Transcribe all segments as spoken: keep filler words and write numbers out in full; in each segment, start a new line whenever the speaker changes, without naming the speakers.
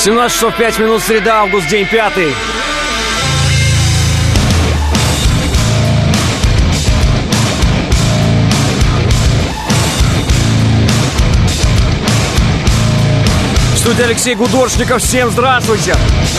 семнадцать часов пять минут, среда, август, день пятый. В студии Алексей Гудошников. Всем здравствуйте.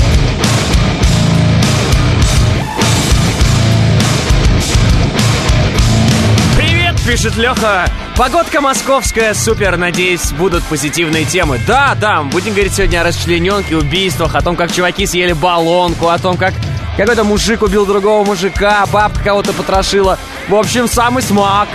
Привет, пишет Леха. Погодка московская, супер, надеюсь, будут позитивные темы. Да, да, будем говорить сегодня о расчлененке, убийствах, о том, как чуваки съели баллонку, о том, как какой-то мужик убил другого мужика, бабка кого-то потрошила. В общем, самый смак.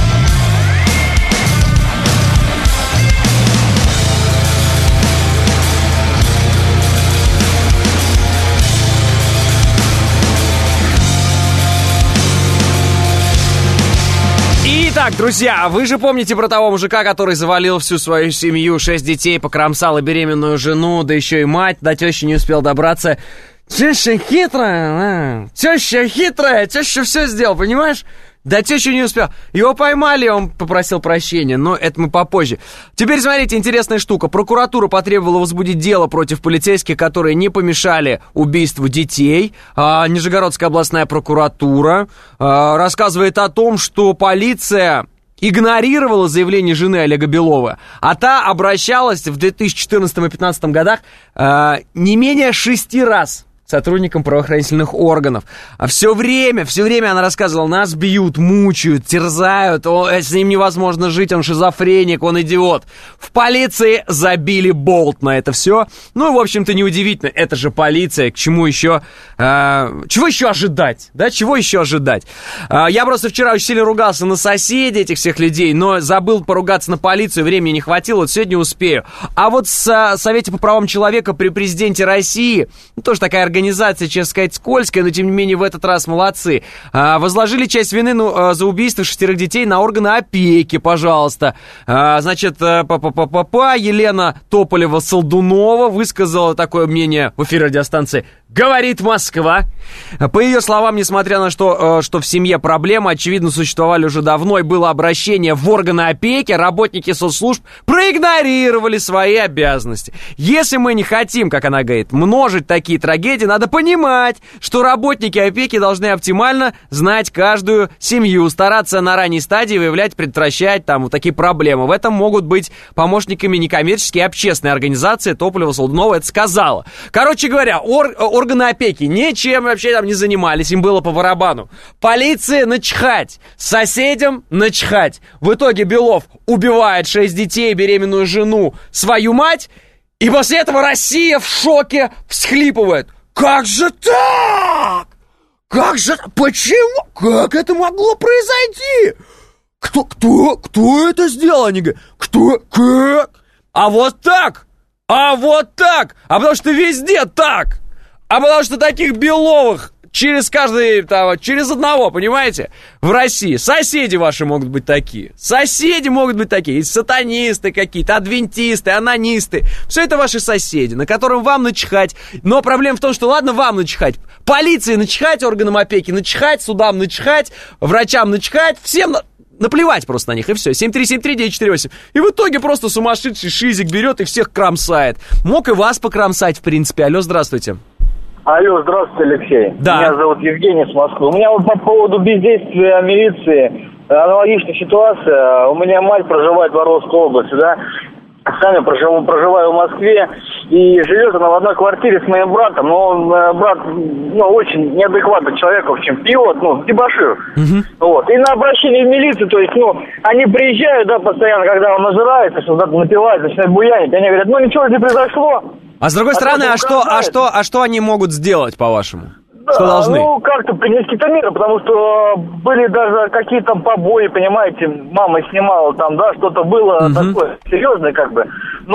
Итак, друзья, вы же помните про того мужика, который завалил всю свою семью, шесть детей, покромсал и беременную жену, да еще и мать, до тещи не успел добраться. Теща хитрая, а? Теща хитрая, теща все сделал, понимаешь? Да теща не успел. Его поймали, он попросил прощения, но это мы попозже. Теперь смотрите, интересная штука. Прокуратура потребовала возбудить дело против полицейских, которые не помешали убийству детей. А, Нижегородская областная прокуратура а, рассказывает о том, что полиция игнорировала заявление жены Олега Белова, а та обращалась в две тысячи четырнадцатом и две тысячи пятнадцатом годах а, не менее шести раз сотрудникам правоохранительных органов. А все время, все время она рассказывала, нас бьют, мучают, терзают, о, с ним невозможно жить, он шизофреник, он идиот. В полиции забили болт на это все. Ну, в общем-то, неудивительно, это же полиция, к чему еще, э, чего еще ожидать, да, чего еще ожидать? Э, я просто вчера очень сильно ругался на соседей этих всех людей, но забыл поругаться на полицию, времени не хватило, вот сегодня успею. А вот в Совете по правам человека при президенте России, ну, тоже такая организация, Организация, честно сказать, скользкая, но тем не менее в этот раз молодцы. А, возложили часть вины ну, за убийство шестерых детей на органы опеки, пожалуйста. А, значит, па-па-па-па-па, Елена Тополева-Солдунова высказала такое мнение в эфире радиостанции «Говорит Москва». По ее словам, несмотря на то, что в семье проблемы, очевидно, существовали уже давно, и было обращение в органы опеки, работники соцслужб проигнорировали свои обязанности. Если мы не хотим, как она говорит, множить такие трагедии, надо понимать, что работники опеки должны оптимально знать каждую семью, стараться на ранней стадии выявлять, предотвращать там вот такие проблемы. В этом могут быть помощниками некоммерческие и общественные организации. Тополева-Солдунова это сказала. Короче говоря, ор- органы опеки ничем вообще там не занимались, им было по барабану. Полиции начхать, соседям начхать. В итоге Белов убивает шесть детей, беременную жену, свою мать, и после этого Россия в шоке всхлипывает. Как же так? Как же... Почему? Как это могло произойти? Кто, кто, кто это сделал? Они говорят, кто, как? А вот так! А вот так! А потому что везде так! А потому что таких Беловых через каждый, там, через одного, понимаете? В России. Соседи ваши могут быть такие. Соседи могут быть такие. И сатанисты какие-то, адвентисты, анонисты. Все это ваши соседи, на котором вам начихать. Но проблема в том, что ладно вам начихать. Полиции начихать, органам опеки начихать, судам начихать, врачам начихать. Всем на... наплевать просто на них, и все. семь три семь три девять четыре восемь. И в итоге просто сумасшедший шизик берет и всех кромсает. Мог и вас покромсать, в принципе. Алло, здравствуйте.
Алло, здравствуйте, Алексей.
Да.
Меня зовут Евгений с Москвы. У меня вот по поводу бездействия милиции аналогичная ситуация. У меня мать проживает в Воронежской области, да. Сами проживу, проживаю в Москве. И живет она в одной квартире с моим братом. Но он, брат, ну, очень неадекватный человек, в общем, пьет, ну, дебошир. Угу. Вот. И на обращение в милицию, то есть, ну, они приезжают, да, постоянно, когда он нажирается, что-то напивает, начинает буянить. Они говорят, ну, ничего не произошло.
А с другой а стороны, а что, а, что, а что они могут сделать, по-вашему?
Да,
что должны?
Ну, как-то принять какие-то меры, потому что были даже какие-то побои, понимаете, мама снимала там, да, что-то было угу. такое серьезное, как бы.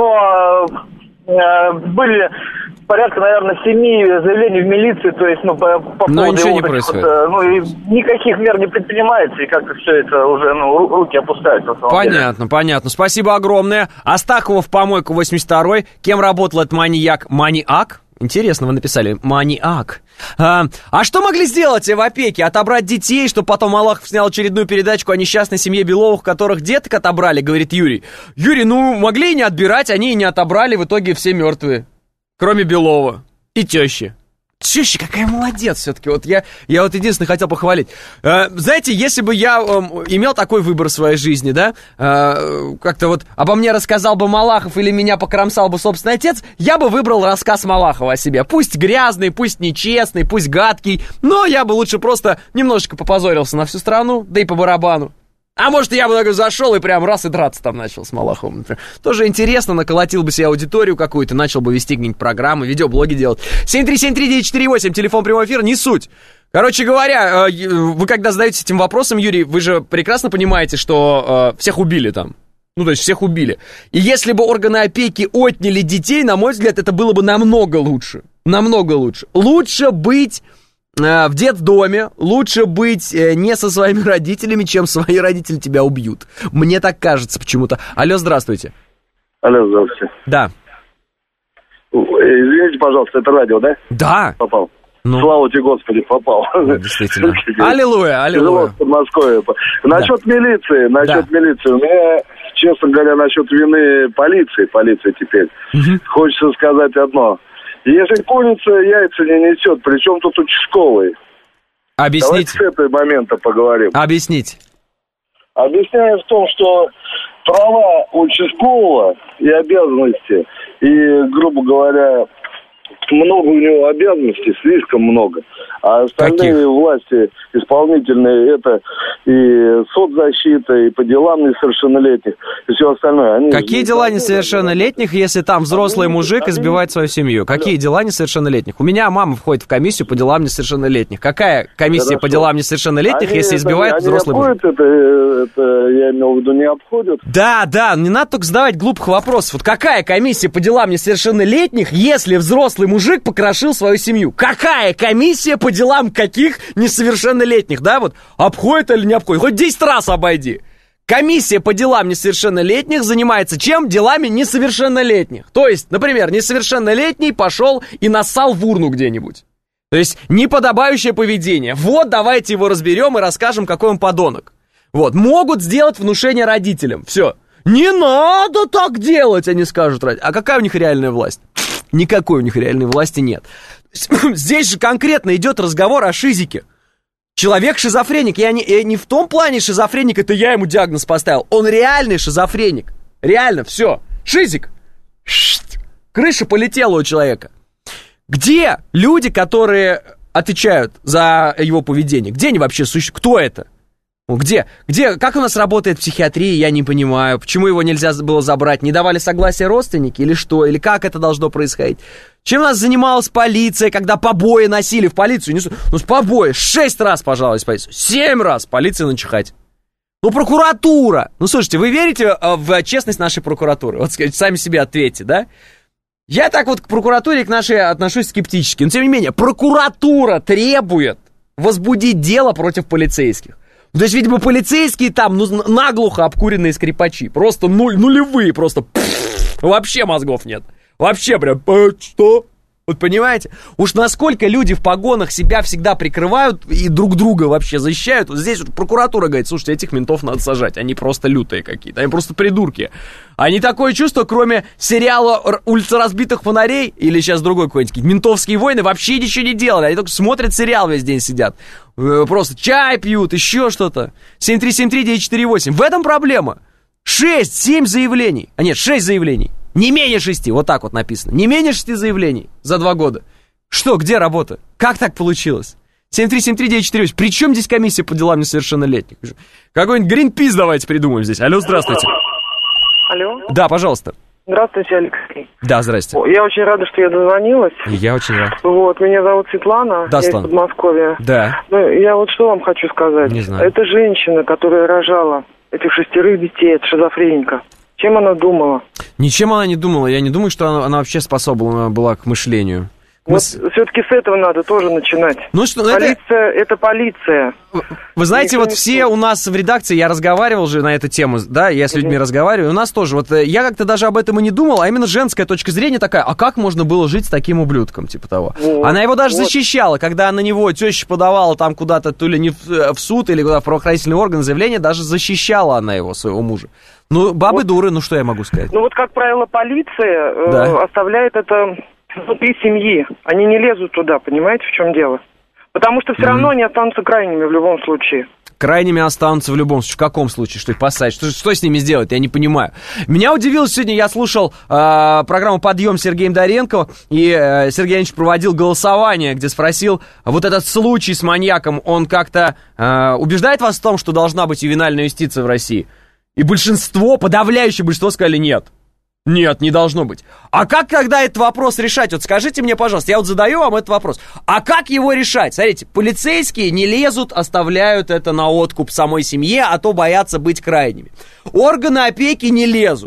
Но э, были порядка, наверное, семи заявлений в милицию, то есть, ну, по, по
Но
поводу...
ничего
его,
не происходит.
Вот, ну, и никаких мер не предпринимается, и как-то все это уже, ну, руки опускаются.
Понятно, деле. понятно. Спасибо огромное. Астахова в помойку восемьдесят второй. Кем работал этот маньяк? Маньяк? Интересно, вы написали. Маньяк. А, а что могли сделать в опеке? Отобрать детей, чтобы потом Малахов снял очередную передачку о несчастной семье Беловых, которых деток отобрали, говорит Юрий. Юрий, ну, могли и не отбирать, они и не отобрали, в итоге все мертвые. Кроме Белова и тещи. Теща какая молодец все-таки. Вот я, я вот единственное хотел похвалить. Э, знаете, если бы я э, имел такой выбор в своей жизни, да, э, как-то вот обо мне рассказал бы Малахов или меня покромсал бы собственный отец, я бы выбрал рассказ Малахова о себе. Пусть грязный, пусть нечестный, пусть гадкий, но я бы лучше просто немножечко попозорился на всю страну, да и по барабану. А может, я бы так зашел и прям раз и драться там начал с Малаховым, например. Тоже интересно, наколотил бы себе аудиторию какую-то, начал бы вести какие-нибудь программы, видеоблоги делать. семь три семь три девять четыре восемь, телефон прямого эфира, не суть. Короче говоря, вы когда задаетесь этим вопросом, Юрий, вы же прекрасно понимаете, что э, всех убили там. Ну, то есть всех убили. И если бы органы опеки отняли детей, на мой взгляд, это было бы намного лучше. Намного лучше. Лучше быть... в детдоме, лучше быть не со своими родителями, чем свои родители тебя убьют. Мне так кажется почему-то. Алло, здравствуйте.
Алло, здравствуйте.
Да.
Извините, пожалуйста, это радио, да?
Да.
Попал.
Ну.
Слава тебе, Господи, попал.
Ну, действительно. Аллилуйя, аллилуйя.
В Подмосковье. Насчет да. милиции, насчет да. милиции. У меня, честно говоря, насчет вины полиции, полиции теперь. Угу. Хочется сказать одно. Если курица яйца не несет, причем тут участковый?
Объясните.
Давайте с этого момента поговорим.
Объясните.
Объясняю в том, что права участкового и обязанности, и, грубо говоря, много у него обязанностей, слишком много. А остальные Каких? власти исполнительные, это и соцзащита, и по делам несовершеннолетних, и все остальное. Они
Какие
не
дела несовершеннолетних, если там взрослый они, мужик они... избивает свою семью? Какие да. дела несовершеннолетних? У меня мама входит в комиссию по делам несовершеннолетних. Какая комиссия Хорошо. по делам несовершеннолетних, они, если избивает они взрослый мужик?
Это, это, я имел в виду, не обходят.
Да, да, не надо только задавать глупых вопросов. Вот какая комиссия по делам несовершеннолетних, если взрослый мужик покрошил свою семью? Какая комиссия по делам каких несовершеннолетних, да, вот, обходит или не обходит? Хоть десять раз обойди. Комиссия по делам несовершеннолетних занимается чем? Делами несовершеннолетних. То есть, например, несовершеннолетний пошел и нассал в урну где-нибудь. То есть, неподобающее поведение. Вот, давайте его разберем и расскажем, какой он подонок. Вот, могут сделать внушение родителям. Все. Не надо так делать, они скажут. А какая у них реальная власть? Никакой у них реальной власти нет. Здесь же конкретно идет разговор о шизике. Человек шизофреник. Я не, я не в том плане шизофреник, это я ему диагноз поставил. Он реальный шизофреник. Реально, все. Шизик. Шт. Крыша полетела у человека. Где люди, которые отвечают за его поведение? Где они вообще существуют? Кто это? Где? Где? Как у нас работает психиатрия, я не понимаю. Почему его нельзя было забрать? Не давали согласия родственники или что? Или как это должно происходить? Чем у нас занималась полиция, когда побои носили в полицию? Ну, с побои. Шесть раз пожаловались в полицию. Семь раз полиция начихать. Ну, прокуратура. Ну, слушайте, вы верите в честность нашей прокуратуры? Вот, скажите, сами себе ответьте, да? Я так вот к прокуратуре, к нашей отношусь скептически. Но, тем не менее, прокуратура требует возбудить дело против полицейских. То есть, видимо, полицейские там ну, наглухо обкуренные скрипачи. Просто нуль, нулевые, просто пфф, вообще мозгов нет. Вообще прям, что? Вот понимаете? Уж насколько люди в погонах себя всегда прикрывают и друг друга вообще защищают. Вот здесь вот прокуратура говорит, слушайте, этих ментов надо сажать. Они просто лютые какие-то, они просто придурки. Они такое чувство, кроме сериала «Улица разбитых фонарей» или сейчас другой какой-нибудь, «Ментовские войны», вообще ничего не делали. Они только смотрят сериал весь день сидят. Просто чай пьют, еще что-то. семь три семь три девять четыре восемь. В этом проблема. шесть-семь заявлений. А нет, шесть заявлений. Не менее шести, вот так вот написано. Не менее шести заявлений за два года. Что, где работа? Как так получилось? семь три семь три девять четыре восемь. При чем здесь комиссия по делам несовершеннолетних? Какой-нибудь Гринпис давайте придумаем здесь. Алло, здравствуйте.
Алло.
Да, пожалуйста.
Здравствуйте, Алексей.
Да, здрасте.
Я очень рада, что я дозвонилась.
Я очень рад.
Вот, меня зовут Светлана,
да,
я
Светлана.
из Подмосковья.
Да.
Ну, я вот что вам хочу сказать.
Не знаю.
Это женщина, которая рожала этих шестерых детей от шизофреника. Чем она думала?
Ничем она не думала. Я не думаю, что она, она вообще способна была к мышлению.
Вот с... все-таки с этого надо тоже начинать.
Ну что,
полиция это... это полиция.
Вы знаете, Никто вот все слушает. У нас в редакции, я разговаривал же на эту тему, да, я с людьми mm-hmm. разговариваю, у нас тоже, вот я как-то даже об этом и не думал, а именно женская точка зрения такая, а как можно было жить с таким ублюдком, типа того. Вот. Она его даже вот. защищала, когда на него теща подавала там куда-то, то ли не в, в суд, или куда в правоохранительный орган заявление, даже защищала она его, своего мужа. Ну, бабы вот. дуры, ну что я могу сказать?
Ну вот, как правило, полиция да. э, оставляет это внутри семьи. Они не лезут туда, понимаете, в чем дело? Потому что все mm-hmm. равно они останутся крайними в любом случае.
Крайними останутся в любом случае. В каком случае? Что их посадить? Что, что с ними сделать? Я не понимаю. Меня удивило, сегодня я слушал э, программу «Подъем» с Сергеем Доренко, и э, Сергей Ильич проводил голосование, где спросил, вот этот случай с маньяком, он как-то э, убеждает вас в том, что должна быть ювенальная юстиция в России? И большинство, подавляющее большинство сказали нет. Нет, не должно быть. А как тогда этот вопрос решать? Вот скажите мне, пожалуйста, я вот задаю вам этот вопрос. А как его решать? Смотрите, полицейские не лезут, оставляют это на откуп самой семье, а то боятся быть крайними. Органы опеки не лезут.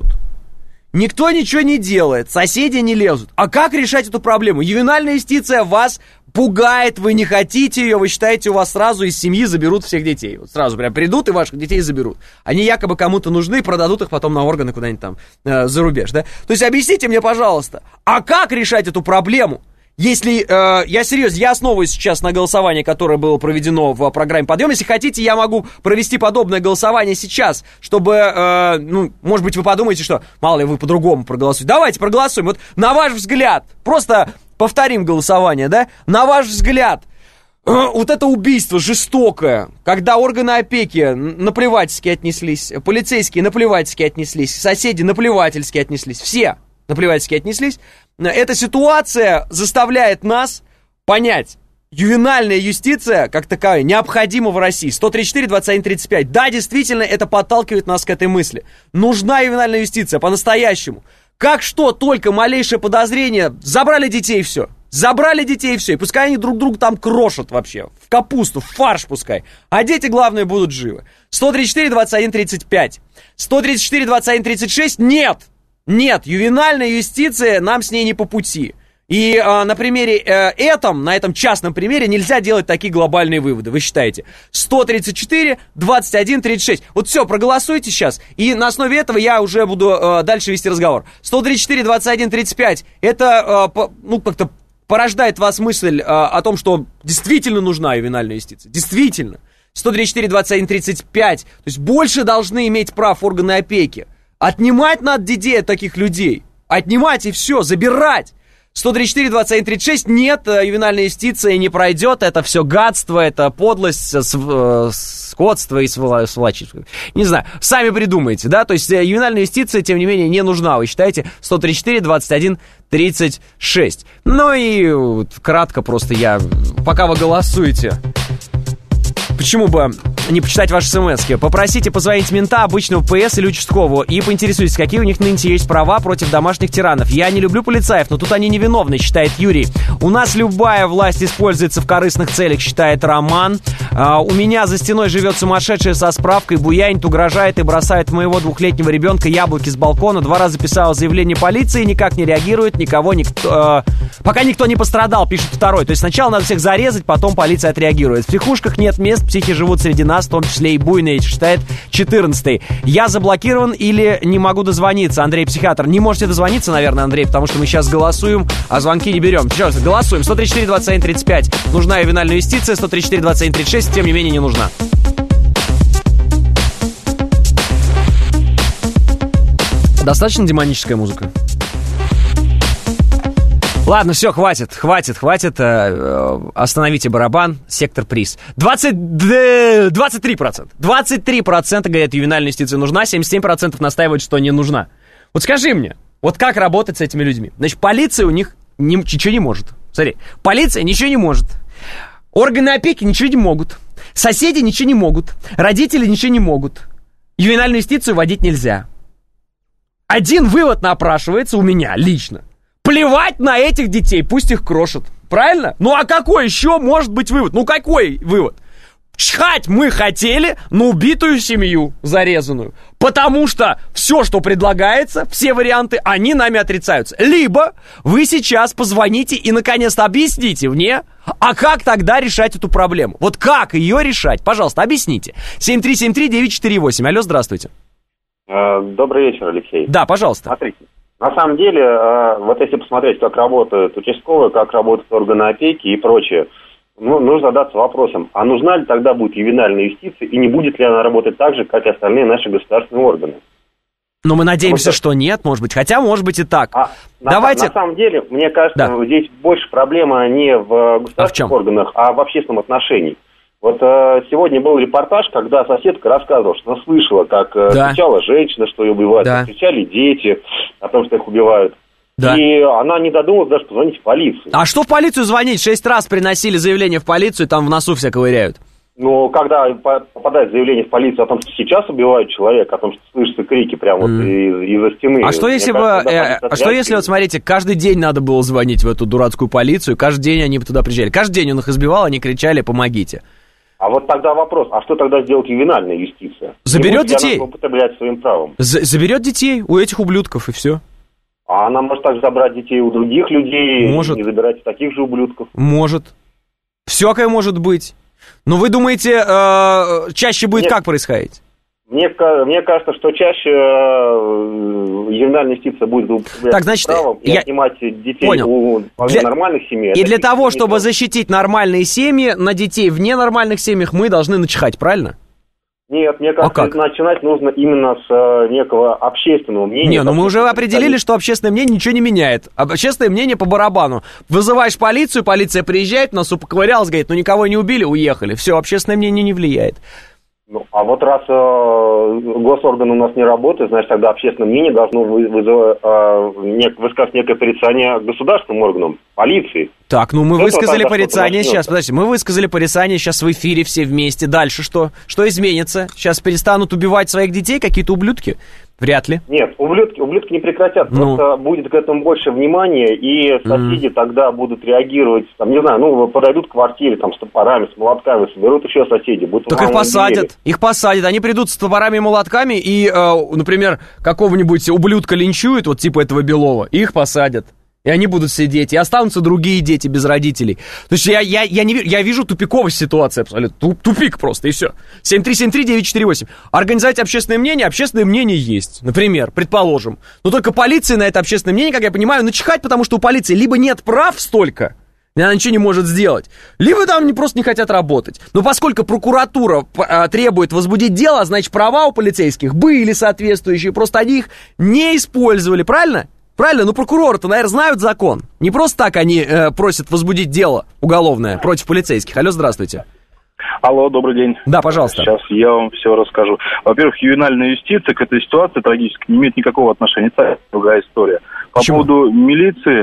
Никто ничего не делает, соседи не лезут. А как решать эту проблему? Ювенальная юстиция вас пугает, вы не хотите ее, вы считаете, у вас сразу из семьи заберут всех детей. Вот сразу прям придут и ваших детей заберут. Они якобы кому-то нужны, продадут их потом на органы куда-нибудь там э, за рубеж, да? То есть объясните мне, пожалуйста, а как решать эту проблему? Если, э, я серьезно, я основываюсь сейчас на голосовании, которое было проведено в программе «Подъем». Если хотите, я могу провести подобное голосование сейчас, чтобы, э, ну, может быть, вы подумаете, что, мало ли, вы по-другому проголосуете. Давайте проголосуем. Вот на ваш взгляд, просто повторим голосование, да? На ваш взгляд, э, вот это убийство жестокое, когда органы опеки наплевательски отнеслись, полицейские наплевательски отнеслись, соседи наплевательски отнеслись, все наплевательски отнеслись, эта ситуация заставляет нас понять, ювенальная юстиция, как таковая, необходима в России. сто тридцать четыре двадцать один тридцать пять. Да, действительно, это подталкивает нас к этой мысли. Нужна ювенальная юстиция по-настоящему. Как что, только малейшее подозрение, забрали детей и все. Забрали детей и все. И пускай они друг друга там крошат вообще. В капусту, в фарш пускай. А дети, главное, будут живы. сто тридцать четыре двадцать один тридцать пять. сто тридцать четыре двадцать один тридцать шесть. Нет. Нет, ювенальная юстиция, нам с ней не по пути. И э, на примере э, этом, на этом частном примере нельзя делать такие глобальные выводы, вы считаете. сто тридцать четыре двадцать один тридцать шесть. Вот все, проголосуйте сейчас, и на основе этого я уже буду э, дальше вести разговор. сто тридцать четыре двадцать один тридцать пять, это, э, по, ну, как-то порождает в вас мысль э, о том, что действительно нужна ювенальная юстиция. Действительно. сто тридцать четыре двадцать один тридцать пять, то есть больше должны иметь прав органы опеки. Отнимать надо детей от таких людей. Отнимать и все, забирать. сто тридцать четыре двадцать один тридцать шесть. Нет, ювенальная юстиция не пройдет. Это все гадство, это подлость, скотство и сволочи. Не знаю, сами придумайте, да? То есть ювенальная юстиция, тем не менее, не нужна. Вы считаете, сто тридцать четыре двадцать один тридцать шесть. Ну и вот, кратко просто я... Пока вы голосуете... Почему бы не почитать ваши смс-ки? Попросите позвонить мента, обычного ПС или участкового, и поинтересуйтесь, какие у них нынче есть права против домашних тиранов. Я не люблю полицаев, но тут они невиновны, считает Юрий. У нас любая власть используется в корыстных целях, считает Роман. А, у меня за стеной живет сумасшедшая со справкой, буянит, угрожает и бросает в моего двухлетнего ребенка яблоки с балкона. Два раза писала заявление полиции, никак не реагирует, никого никто... Э, пока никто не пострадал, пишет второй. То есть сначала надо всех зарезать, потом полиция отреагирует. В психушках нет мест, психи живут среди нас, в том числе и буйные, считает четырнадцатый. Я заблокирован или не могу дозвониться, Андрей, психиатр. Не можете дозвониться, наверное, Андрей, потому что мы сейчас голосуем, а звонки не берем. Сейчас голосуем. сто тридцать четыре двадцать один тридцать пять. Нужна ювенальная юстиция. сто тридцать четыре двадцать один тридцать шесть. Тем не менее, не нужна. Достаточно демоническая музыка? Ладно, все, хватит, хватит, хватит. Э, остановите барабан, сектор приз. двадцать, двадцать три процента. двадцать три процента говорят, ювенальная юстиция нужна, семьдесят семь процентов настаивают, что не нужна. Вот скажи мне, вот как работать с этими людьми? Значит, полиция у них ни, ничего не может. Смотри, полиция ничего не может. Органы опеки ничего не могут. Соседи ничего не могут. Родители ничего не могут. Ювенальную юстицию вводить нельзя. Один вывод напрашивается у меня лично. Плевать на этих детей, пусть их крошат. Правильно? Ну а какой еще может быть вывод? Ну какой вывод? Чхать мы хотели на убитую семью зарезанную. Потому что все, что предлагается, все варианты, они нами отрицаются. Либо вы сейчас позвоните и наконец-то объясните мне, а как тогда решать эту проблему? Вот как ее решать? Пожалуйста, объясните. семь три семь три девять четыре восемь. Алло, здравствуйте.
Добрый вечер, Алексей.
Да, пожалуйста.
Смотрите. На самом деле, вот если посмотреть, как работают участковые, как работают органы опеки и прочее, ну, нужно задаться вопросом, а нужна ли тогда будет ювенальная юстиция, и не будет ли она работать так же, как и остальные наши государственные органы?
Но мы надеемся,
Просто...
что нет, может быть. Хотя, может быть, и так.
А,
Давайте...
на, на самом деле, мне кажется,
да.
здесь больше проблема не в государственных
а в
органах, а в общественном отношении. Вот э, сегодня был репортаж, когда соседка рассказывала, что она слышала, как э,
да.
кричала женщина, что ее убивают,
да.
кричали дети о том, что их убивают.
Да.
И она не додумалась даже позвонить в полицию.
А что в полицию звонить? Шесть раз приносили заявление в полицию, там в носу все ковыряют.
Но когда попадает заявление в полицию о том, что сейчас убивают человека, о том, что слышатся крики прямо mm. вот из- из-за стены.
А что если бы, э, а что если, вот смотрите, каждый день надо было звонить в эту дурацкую полицию, каждый день они туда приезжали, каждый день он их избивал, они кричали «помогите».
А вот тогда вопрос, а что тогда сделает ювенальная юстиция?
Заберет
не будет
детей.
Она употреблять своим правом.
З- заберет детей у этих ублюдков, и все.
А она может также забрать детей у других людей,
может.
не забирать таких же ублюдков.
Может. Всякое может быть. Но вы думаете, э, чаще будет
Нет.
как происходить?
Мне, мне кажется, что чаще э, ювенальная юстиция будет употреблять
Так, значит,
правом и
я...
отнимать детей
Понял.
у
для...
нормальных семей.
И для того,
не
чтобы
дело.
защитить нормальные семьи, на детей в ненормальных семьях мы должны начихать, правильно?
Нет, мне кажется,
а как?
начинать нужно именно с э, некого общественного мнения.
Не, ну мы уже определили, что общественное мнение ничего не меняет. Общественное мнение по барабану. Вызываешь полицию, полиция приезжает, нас упоковырялась, говорит, ну никого не убили, уехали. Все, общественное мнение не влияет.
Ну, а вот раз э, госорганы у нас не работают, значит, тогда общественное мнение должно вы, вызывать, э, не, высказать некое порицание государственным органам, полиции.
Так, ну мы
С
высказали порицание
начнется.
сейчас, подождите, мы высказали порицание сейчас в эфире все вместе. Дальше что? Что изменится? Сейчас перестанут убивать своих детей какие-то ублюдки? Вряд ли.
Нет, ублюдки, ублюдки не прекратят,
ну.
просто будет к этому больше внимания, и соседи mm. тогда будут реагировать, там, не знаю, ну, подойдут к квартире, там, с топорами, с молотками, соберут еще соседи. Будут
так их посадят, двери. их посадят, они придут с топорами и молотками, и, э, например, какого-нибудь ублюдка линчуют, вот типа этого Белова, и их посадят. И они будут сидеть, и останутся другие дети без родителей. То есть я, я, я, не, я вижу тупиковость ситуации абсолютно. Тупик просто, и все. семь три семь три девять четыре восемь. Организовать общественное мнение. Общественное мнение есть. Например, предположим. Но только полиции на это общественное мнение, как я понимаю, начихать, потому что у полиции либо нет прав столько, и она ничего не может сделать, либо там они просто не хотят работать. Но поскольку прокуратура требует возбудить дело, значит, права у полицейских были соответствующие, просто они их не использовали, правильно? Правильно, ну прокуроры-то, наверное, знают закон. Не просто так они э, просят возбудить дело уголовное против полицейских. Алло, здравствуйте.
Алло, добрый день.
Да, пожалуйста.
Сейчас я вам все расскажу. Во-первых, ювенальная юстиция к этой ситуации трагически не имеет никакого отношения. Это другая история. По
Почему?
поводу милиции,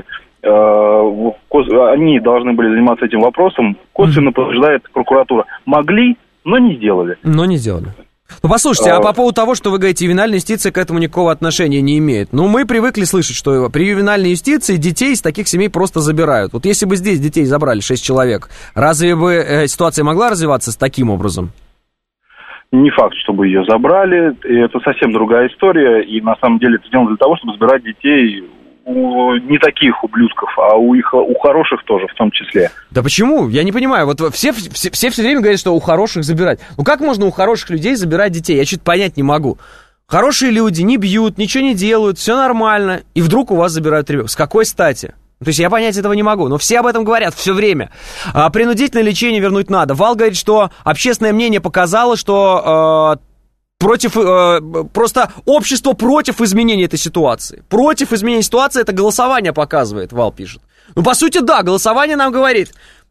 э, они должны были заниматься этим вопросом. Косвенно подтверждает прокуратура. Могли, но не сделали.
Но не сделали. Ну, послушайте, а по поводу того, что вы говорите, ювенальная юстиция к этому никакого отношения не имеет. Ну, мы привыкли слышать, что при ювенальной юстиции детей из таких семей просто забирают. Вот если бы здесь детей забрали шесть человек, разве бы э, ситуация могла развиваться с таким образом?
Не факт, чтобы ее забрали. И это совсем другая история. И на самом деле это сделано для того, чтобы забирать детей у не таких ублюдков, а у их у хороших тоже в том числе.
Да почему? Я не понимаю. Вот все все, все все время говорят, что у хороших забирать. Ну как можно у хороших людей забирать детей? Я что-то понять не могу. Хорошие люди не бьют, ничего не делают, все нормально, и вдруг у вас забирают ребенка. С какой стати? То есть я понять этого не могу, но все об этом говорят все время. А, принудительное лечение вернуть надо. Вал говорит, что общественное мнение показало, что... Э, Против, э, просто общество против изменения этой ситуации. Против изменения ситуации это голосование показывает, Вал пишет. Ну, по сути, да, голосование нам говорит,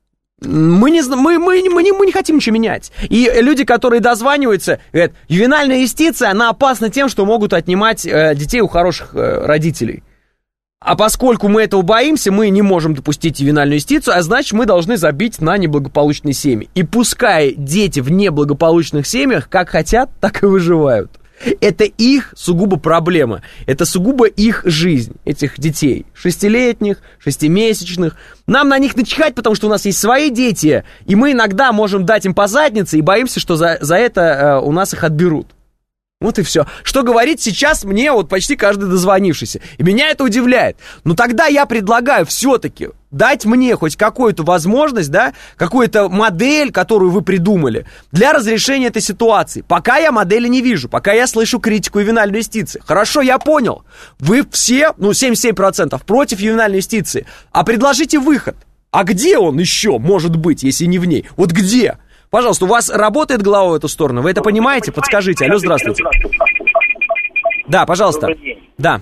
мы не, мы, мы, мы, не, мы не хотим ничего менять. И люди, которые дозваниваются, говорят, ювенальная юстиция, она опасна тем, что могут отнимать э, детей у хороших э, родителей. А поскольку мы этого боимся, мы не можем допустить ювенальную юстицию, а значит, мы должны забить на неблагополучные семьи. И пускай дети в неблагополучных семьях как хотят, так и выживают. Это их сугубо проблема. Это сугубо их жизнь, этих детей. Шестилетних, шестимесячных. Нам на них начихать, потому что у нас есть свои дети, и мы иногда можем дать им по заднице, и боимся, что за, за это э, у нас их отберут. Вот и все. Что говорит сейчас мне вот почти каждый дозвонившийся. И меня это удивляет. Но тогда я предлагаю все-таки дать мне хоть какую-то возможность, да, какую-то модель, которую вы придумали, для разрешения этой ситуации. Пока я модели не вижу, пока я слышу критику ювенальной юстиции. Хорошо, я понял. Вы все, ну, семьдесят семь процентов против ювенальной юстиции. А предложите выход. А где он еще может быть, если не в ней? Вот где? Пожалуйста, у вас работает голова в эту сторону? Вы это понимаете? Подскажите. Алло, здравствуйте. Да, пожалуйста.
Добрый день.
Да.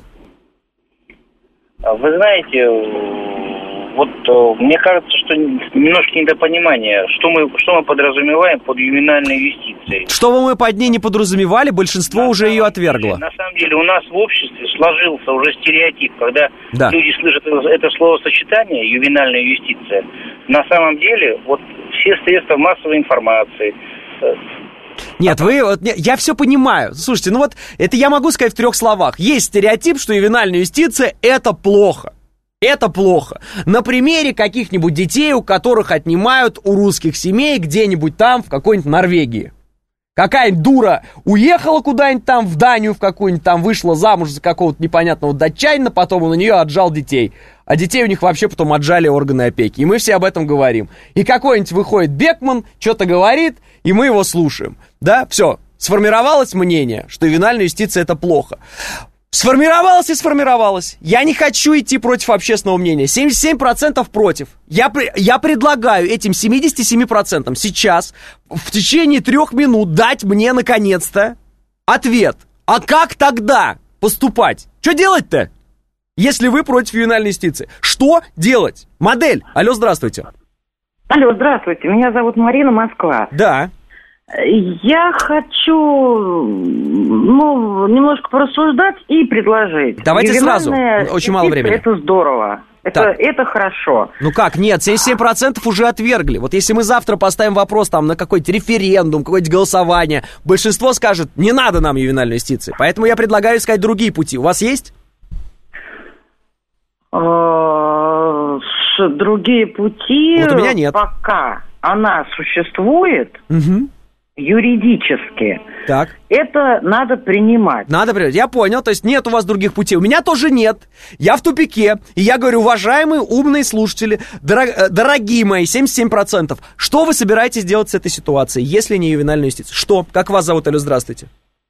Вы знаете, вот мне кажется, что немножко недопонимание, что мы, что мы подразумеваем под ювенальной юстицией.
Что бы мы под ней не подразумевали, большинство
на
уже ее отвергло.
Деле, на самом деле у нас в обществе сложился уже стереотип, когда
да. люди
слышат это словосочетание «ювенальная юстиция». На самом деле, вот все средства массовой информации...
Нет, вы, вот, я все понимаю. Слушайте, ну вот, это я могу сказать в трех словах. Есть стереотип, что ювенальная юстиция – это плохо. Это плохо. На примере каких-нибудь детей, у которых отнимают у русских семей где-нибудь там, в какой-нибудь Норвегии. Какая-нибудь дура уехала куда-нибудь там, в Данию в какую-нибудь там, вышла замуж за какого-то непонятного датчанина, потом он у нее отжал детей. А детей у них вообще потом отжали органы опеки. И мы все об этом говорим. И какой-нибудь выходит Бекман, что-то говорит, и мы его слушаем. Да, все. Сформировалось мнение, что ювенальная юстиция – это плохо. Сформировалось и сформировалось. Я не хочу идти против общественного мнения. семьдесят семь процентов против. Я, я предлагаю этим семьдесят семь процентов сейчас в течение трех минут дать мне, наконец-то, ответ. А как тогда поступать? Что делать-то, если вы против ювенальной юстиции? Что делать? Модель. Алло, здравствуйте.
Алло, здравствуйте. Меня зовут Марина, Москва.
Да.
Я хочу, ну, немножко порассуждать и предложить.
Давайте сразу, очень мало времени.
Это здорово, это, это хорошо.
Ну как, нет, семьдесят семь процентов уже отвергли. Вот если мы завтра поставим вопрос там на какой-то референдум, какое-то голосование, большинство скажет, не надо нам ювенальной юстиции. Поэтому я предлагаю искать другие пути. У вас есть?
Другие пути,
вот у меня нет.
Пока она существует...
Угу.
Юридически.
Так.
Это надо принимать.
Надо принимать. Я понял, то есть нет у вас других путей. У меня тоже нет. Я в тупике. И я говорю, уважаемые умные слушатели, дорог, дорогие мои, семьдесят семь процентов, что вы собираетесь делать с этой ситуацией, если не ювенальная юстиция? Что? Как вас зовут? Алло, здравствуйте.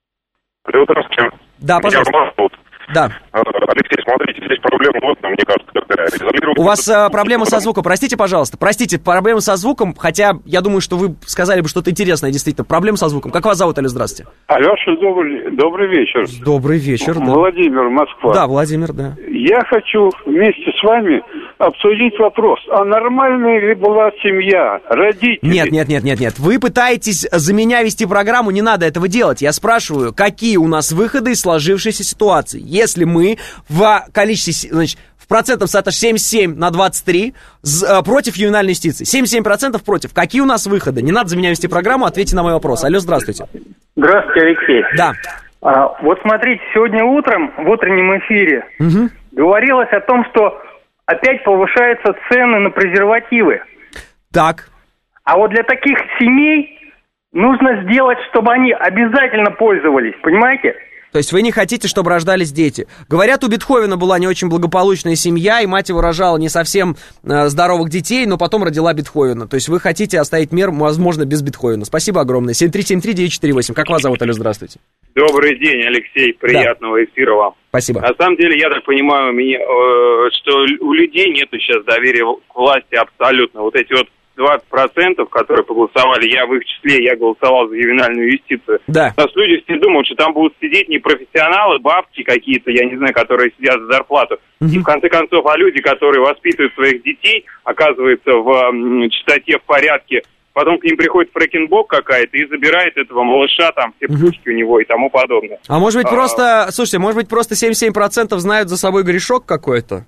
Алло, здравствуйте.
Да, пожалуйста. Да.
Алексей, смотрите, здесь проблема вот, мне кажется, такая.
У вас а, проблема со звуком. Простите, пожалуйста. Простите, проблема со звуком, хотя я думаю, что вы сказали бы что-то интересное, действительно. Проблема со звуком. Как вас зовут, Алло, здравствуйте?
Алеша, добрый, добрый вечер.
Добрый вечер, да.
Владимир, Москва.
Да, Владимир, да.
Я хочу вместе с вами обсудить вопрос, а нормальная ли была семья, родители?
Нет, нет, нет, нет, нет. Вы пытаетесь за меня вести программу, не надо этого делать. Я спрашиваю, какие у нас выходы из сложившейся ситуации? Если мы в количестве, значит, в процентном соотношении семьдесят семь на двадцать три против ювенальной юстиции. семьдесят семь процентов против. Какие у нас выходы? Не надо за меня вести программу, ответьте на мой вопрос. Алло, здравствуйте.
Здравствуйте, Алексей.
Да.
А, вот смотрите, сегодня утром в утреннем эфире
угу.
говорилось о том, что опять повышаются цены на презервативы.
Так.
А вот для таких семей нужно сделать, чтобы они обязательно пользовались, понимаете?
То есть вы не хотите, чтобы рождались дети. Говорят, у Бетховена была не очень благополучная семья, и мать его рожала не совсем э, здоровых детей, но потом родила Бетховена. То есть вы хотите оставить мир, возможно, без Бетховена. Спасибо огромное. семь три семь три девять четыре восемь. Как вас зовут, Алло, здравствуйте.
Добрый день, Алексей. Приятного да. эфира вам.
Спасибо.
На самом деле, я так понимаю, мне, э, что у людей нету сейчас доверия к власти абсолютно. Вот эти вот двадцать процентов, которые проголосовали, я в их числе, я голосовал за ювенальную юстицию.
Да.
У нас люди все думают, что там будут сидеть не профессионалы, бабки какие-то, я не знаю, которые сидят за зарплату. Угу. И в конце концов, а люди, которые воспитывают своих детей, оказывается в м, чистоте, в порядке, потом к ним приходит фрэкинбок какая-то и забирает этого малыша, там все птички угу. у него и тому подобное.
А может быть а, просто, слушайте, может быть просто семьдесят семь процентов знают за собой грешок какой-то?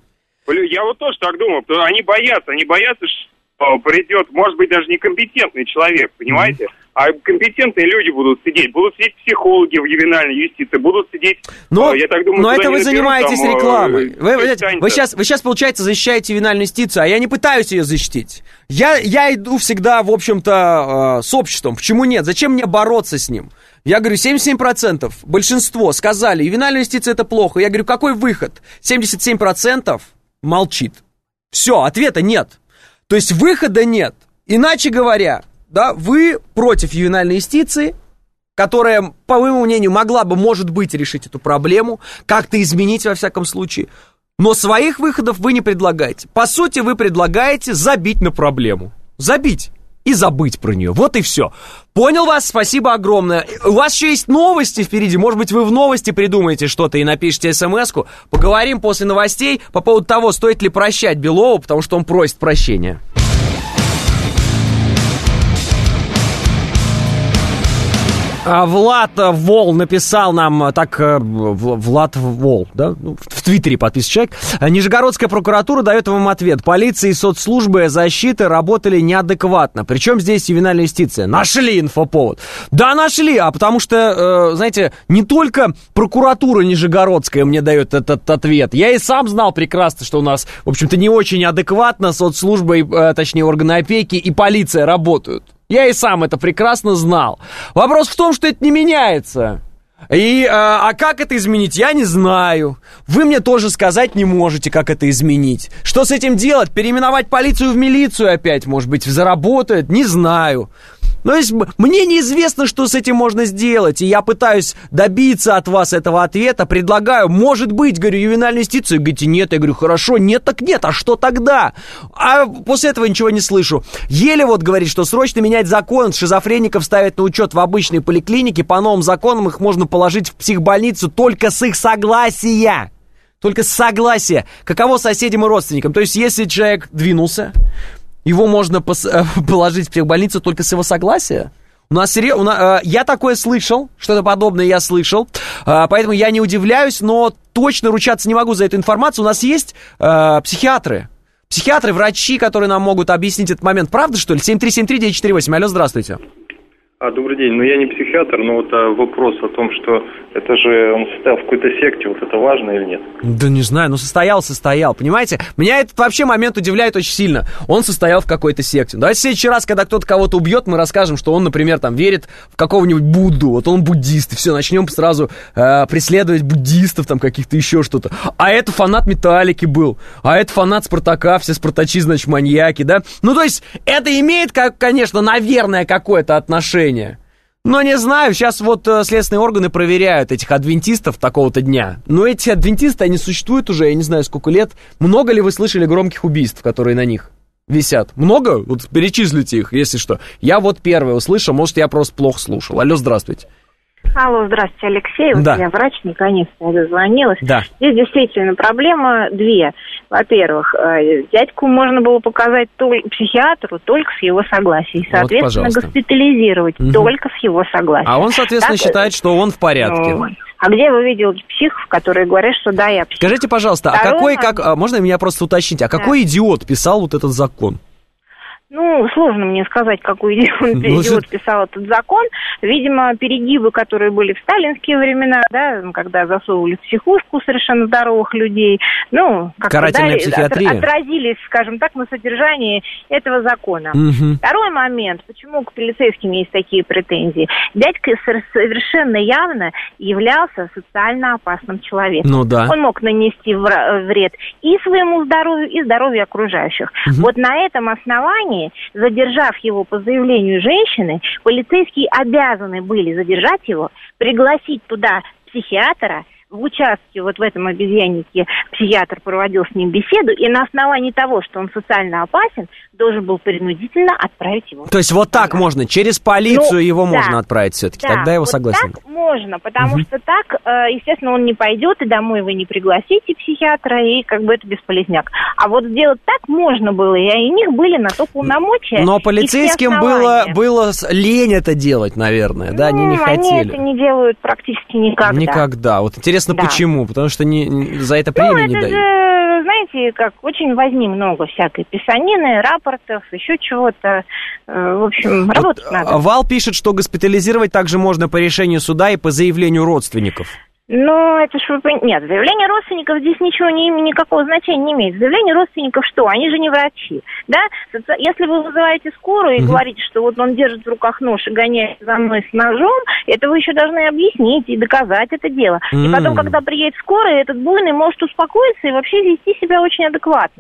Я вот тоже так думаю, потому что они боятся, они боятся, что придет, может быть, даже некомпетентный человек, понимаете? А компетентные люди будут сидеть. Будут сидеть психологи в ювенальной юстиции, будут сидеть...
Но,
я так думаю,
но это вы
наберут,
занимаетесь
там,
рекламой. Вы, вы,
вы,
вы, сейчас, вы сейчас, получается, защищаете ювенальную юстицию, а я не пытаюсь ее защитить. Я, я иду всегда, в общем-то, э, с обществом. Почему нет? Зачем мне бороться с ним? Я говорю, семьдесят семь процентов, большинство сказали, ювенальная юстиция это плохо. Я говорю, какой выход? семьдесят семь процентов молчит. Все, ответа нет. То есть выхода нет. Иначе говоря, да, вы против ювенальной юстиции, которая, по моему мнению, могла бы, может быть, решить эту проблему, как-то изменить во всяком случае. Но своих выходов вы не предлагаете. По сути, вы предлагаете забить на проблему. Забить. и забыть про нее. Вот и все. Понял вас, спасибо огромное. У вас еще есть новости впереди. Может быть, вы в новости придумаете что-то и напишите смс-ку. Поговорим после новостей по поводу того, стоит ли прощать Белову, потому что он просит прощения. Влад Вол написал нам, так, Влад Вол, да, ну, в Твиттере подписан человек. Нижегородская прокуратура дает вам ответ. Полиция и соцслужбы защиты работали неадекватно. Причем здесь ювенальная юстиция? Нашли инфоповод. Да, нашли, а потому что, э, знаете, не только прокуратура Нижегородская мне дает этот ответ. Я и сам знал прекрасно, что у нас, в общем-то, не очень адекватно соцслужбы, э, точнее, органы опеки и полиция работают. Я и сам это прекрасно знал. Вопрос в том, что это не меняется. И, а, а как это изменить, я не знаю. Вы мне тоже сказать не можете, как это изменить. Что с этим делать? Переименовать полицию в милицию опять, может быть, заработает? Не знаю. То есть мне неизвестно, что с этим можно сделать, и я пытаюсь добиться от вас этого ответа, предлагаю, может быть, говорю, ювенальную юстицию, говорите, нет, я говорю, хорошо, нет, так нет, а что тогда? А после этого ничего не слышу. Еле вот говорит, что срочно менять закон, шизофреников ставят на учет в обычной поликлинике, по новым законам их можно положить в психбольницу только с их согласия. Только с согласия. Каково соседям и родственникам? То есть, если человек двинулся, его можно пос- положить в психбольницу только с его согласия? У нас, у нас э, я такое слышал, что-то подобное я слышал, э, поэтому я не удивляюсь, но точно ручаться не могу за эту информацию. У нас есть э, психиатры, психиатры, врачи, которые нам могут объяснить этот момент. Правда, что ли? семь три семь три девять четыре восемь. Алло, здравствуйте.
А, добрый день. Ну, я не психиатр, но вот а, вопрос о том, что это же он состоял в какой-то секте, вот это важно или нет?
Да не знаю, ну состоял, состоял, понимаете? Меня этот вообще момент удивляет очень сильно. Он состоял в какой-то секте. Давайте в следующий раз, когда кто-то кого-то убьет, мы расскажем, что он, например, там верит в какого-нибудь Будду, вот он буддист, и все, начнем сразу э, преследовать буддистов, там каких-то еще что-то. А это фанат Металлики был, а это фанат Спартака, все спартачи, значит, маньяки, да? Ну, то есть, это имеет, как, конечно, наверное, какое-то отношение. Но не знаю, сейчас вот э, следственные органы проверяют этих адвентистов такого-то дня. Но эти адвентисты, они существуют уже, я не знаю, сколько лет. Много ли вы слышали громких убийств, которые на них висят? Много? Вот перечислите их, если что. Я вот первый услышал, может, я просто плохо слушал. Алло, здравствуйте.
Алло, здравствуйте, Алексей. Вот
да.
Я врач, наконец-то я дозвонилась.
Да.
Здесь действительно проблема две. Во-первых, дядьку можно было показать только психиатру только с его согласия. И, соответственно, вот, госпитализировать угу. только с его согласия.
А он, соответственно, так, считает, что он в порядке.
Ну, а где вы видели психов, которые говорят, что да, я псих?
Скажите, пожалуйста, Второе... а какой, как, можно меня просто уточнить, а какой да. идиот писал вот этот закон?
Ну, сложно мне сказать, какой идиот, идиот писал этот закон. Видимо, перегибы, которые были в сталинские времена, да, когда засовывали в психушку совершенно здоровых людей, ну, как-то дали, отразились, скажем так, на содержании этого закона. Угу. Второй момент, почему к полицейским есть такие претензии. Дядька совершенно явно являлся социально опасным человеком.
Ну, да.
Он мог нанести вред и своему здоровью, и здоровью окружающих. Угу. Вот на этом основании, задержав его по заявлению женщины, полицейские обязаны были задержать его, пригласить туда психиатра. В участке, вот в этом обезьяннике, психиатр проводил с ним беседу, и на основании того, что он социально опасен, должен был принудительно отправить его.
То есть вот так можно, через полицию ну, его да, можно отправить все-таки,
да,
тогда я его
вот
согласен.
так можно, потому
угу.
что так, естественно, он не пойдет, и домой вы не пригласите психиатра, и как бы это бесполезняк. А вот сделать так можно было, и у них были на то полномочия.
Но полицейским было, было лень это делать, наверное, да, ну, они не хотели.
Они это не делают практически никогда.
Никогда, вот интересно, да. почему? Потому что не, не, за это премию
ну,
не
это
дают.
Же, знаете, как очень возьми много всякой писанины, рапортов, еще чего-то. В общем, вот работать надо.
Вал пишет, что госпитализировать также можно по решению суда и по заявлению родственников.
Ну, это ж... Нет, заявление родственников здесь ничего, не, никакого значения не имеет. Заявление родственников что? Они же не врачи, да? Если вы вызываете скорую и угу. говорите, что вот он держит в руках нож и гоняет за мной с ножом, это вы еще должны объяснить и доказать это дело. Mm. И потом, когда приедет скорая, этот буйный может успокоиться и вообще вести себя очень адекватно.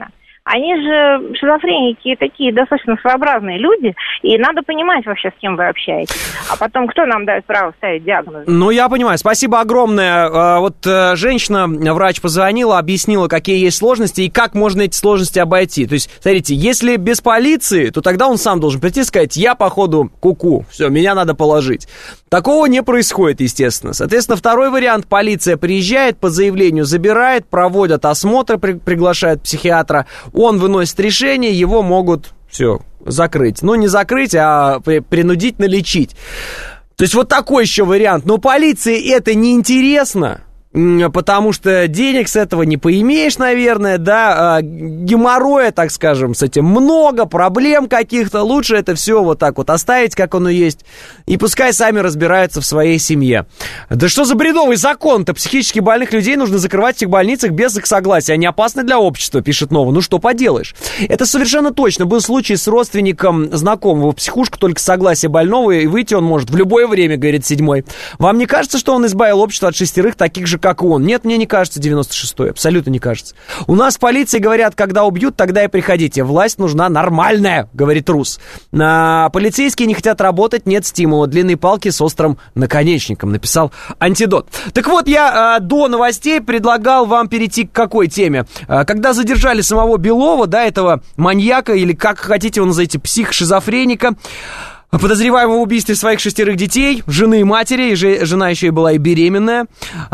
Они же шизофреники, такие достаточно своеобразные люди, и надо понимать вообще, с кем вы общаетесь. А потом, кто нам дает право ставить диагноз?
Ну, я понимаю. Спасибо огромное. Вот женщина, врач, позвонила, объяснила, какие есть сложности и как можно эти сложности обойти. То есть, смотрите, если без полиции, то тогда он сам должен прийти и сказать: я, походу, ку-ку, все, меня надо положить. Такого не происходит, естественно. Соответственно, второй вариант: полиция приезжает, по заявлению забирает, проводят осмотр, при- приглашают психиатра, он выносит решение, его могут, все, закрыть. Ну, не закрыть, а при- принудительно лечить. То есть вот такой еще вариант. Но полиции это неинтересно, потому что денег с этого не поимеешь, наверное, да, геморроя, так скажем, с этим много, проблем каких-то. Лучше это все вот так вот оставить, как оно есть, и пускай сами разбираются в своей семье. Да что за бредовый закон-то? Психически больных людей нужно закрывать в этих больницах без их согласия. Они опасны для общества, пишет Нова. Ну что поделаешь? Это совершенно точно. Был случай с родственником знакомого в психушку, только с согласия больного, и выйти он может в любое время, говорит седьмой. Вам не кажется, что он избавил общество от шестерых таких же, как он? Нет, мне не кажется, девяносто шестой, абсолютно не кажется. У нас в полиции говорят, когда убьют, тогда и приходите. Власть нужна нормальная, говорит Рус. А, полицейские не хотят работать, нет стимула. Длинные палки с острым наконечником, написал Антидот. Так вот, я а, до новостей предлагал вам перейти к какой теме? А, когда задержали самого Белова, да, этого маньяка, или как хотите его назовите, псих-шизофреника, подозреваемого в убийстве своих шестерых детей, жены и матери, и жена еще и была и беременная,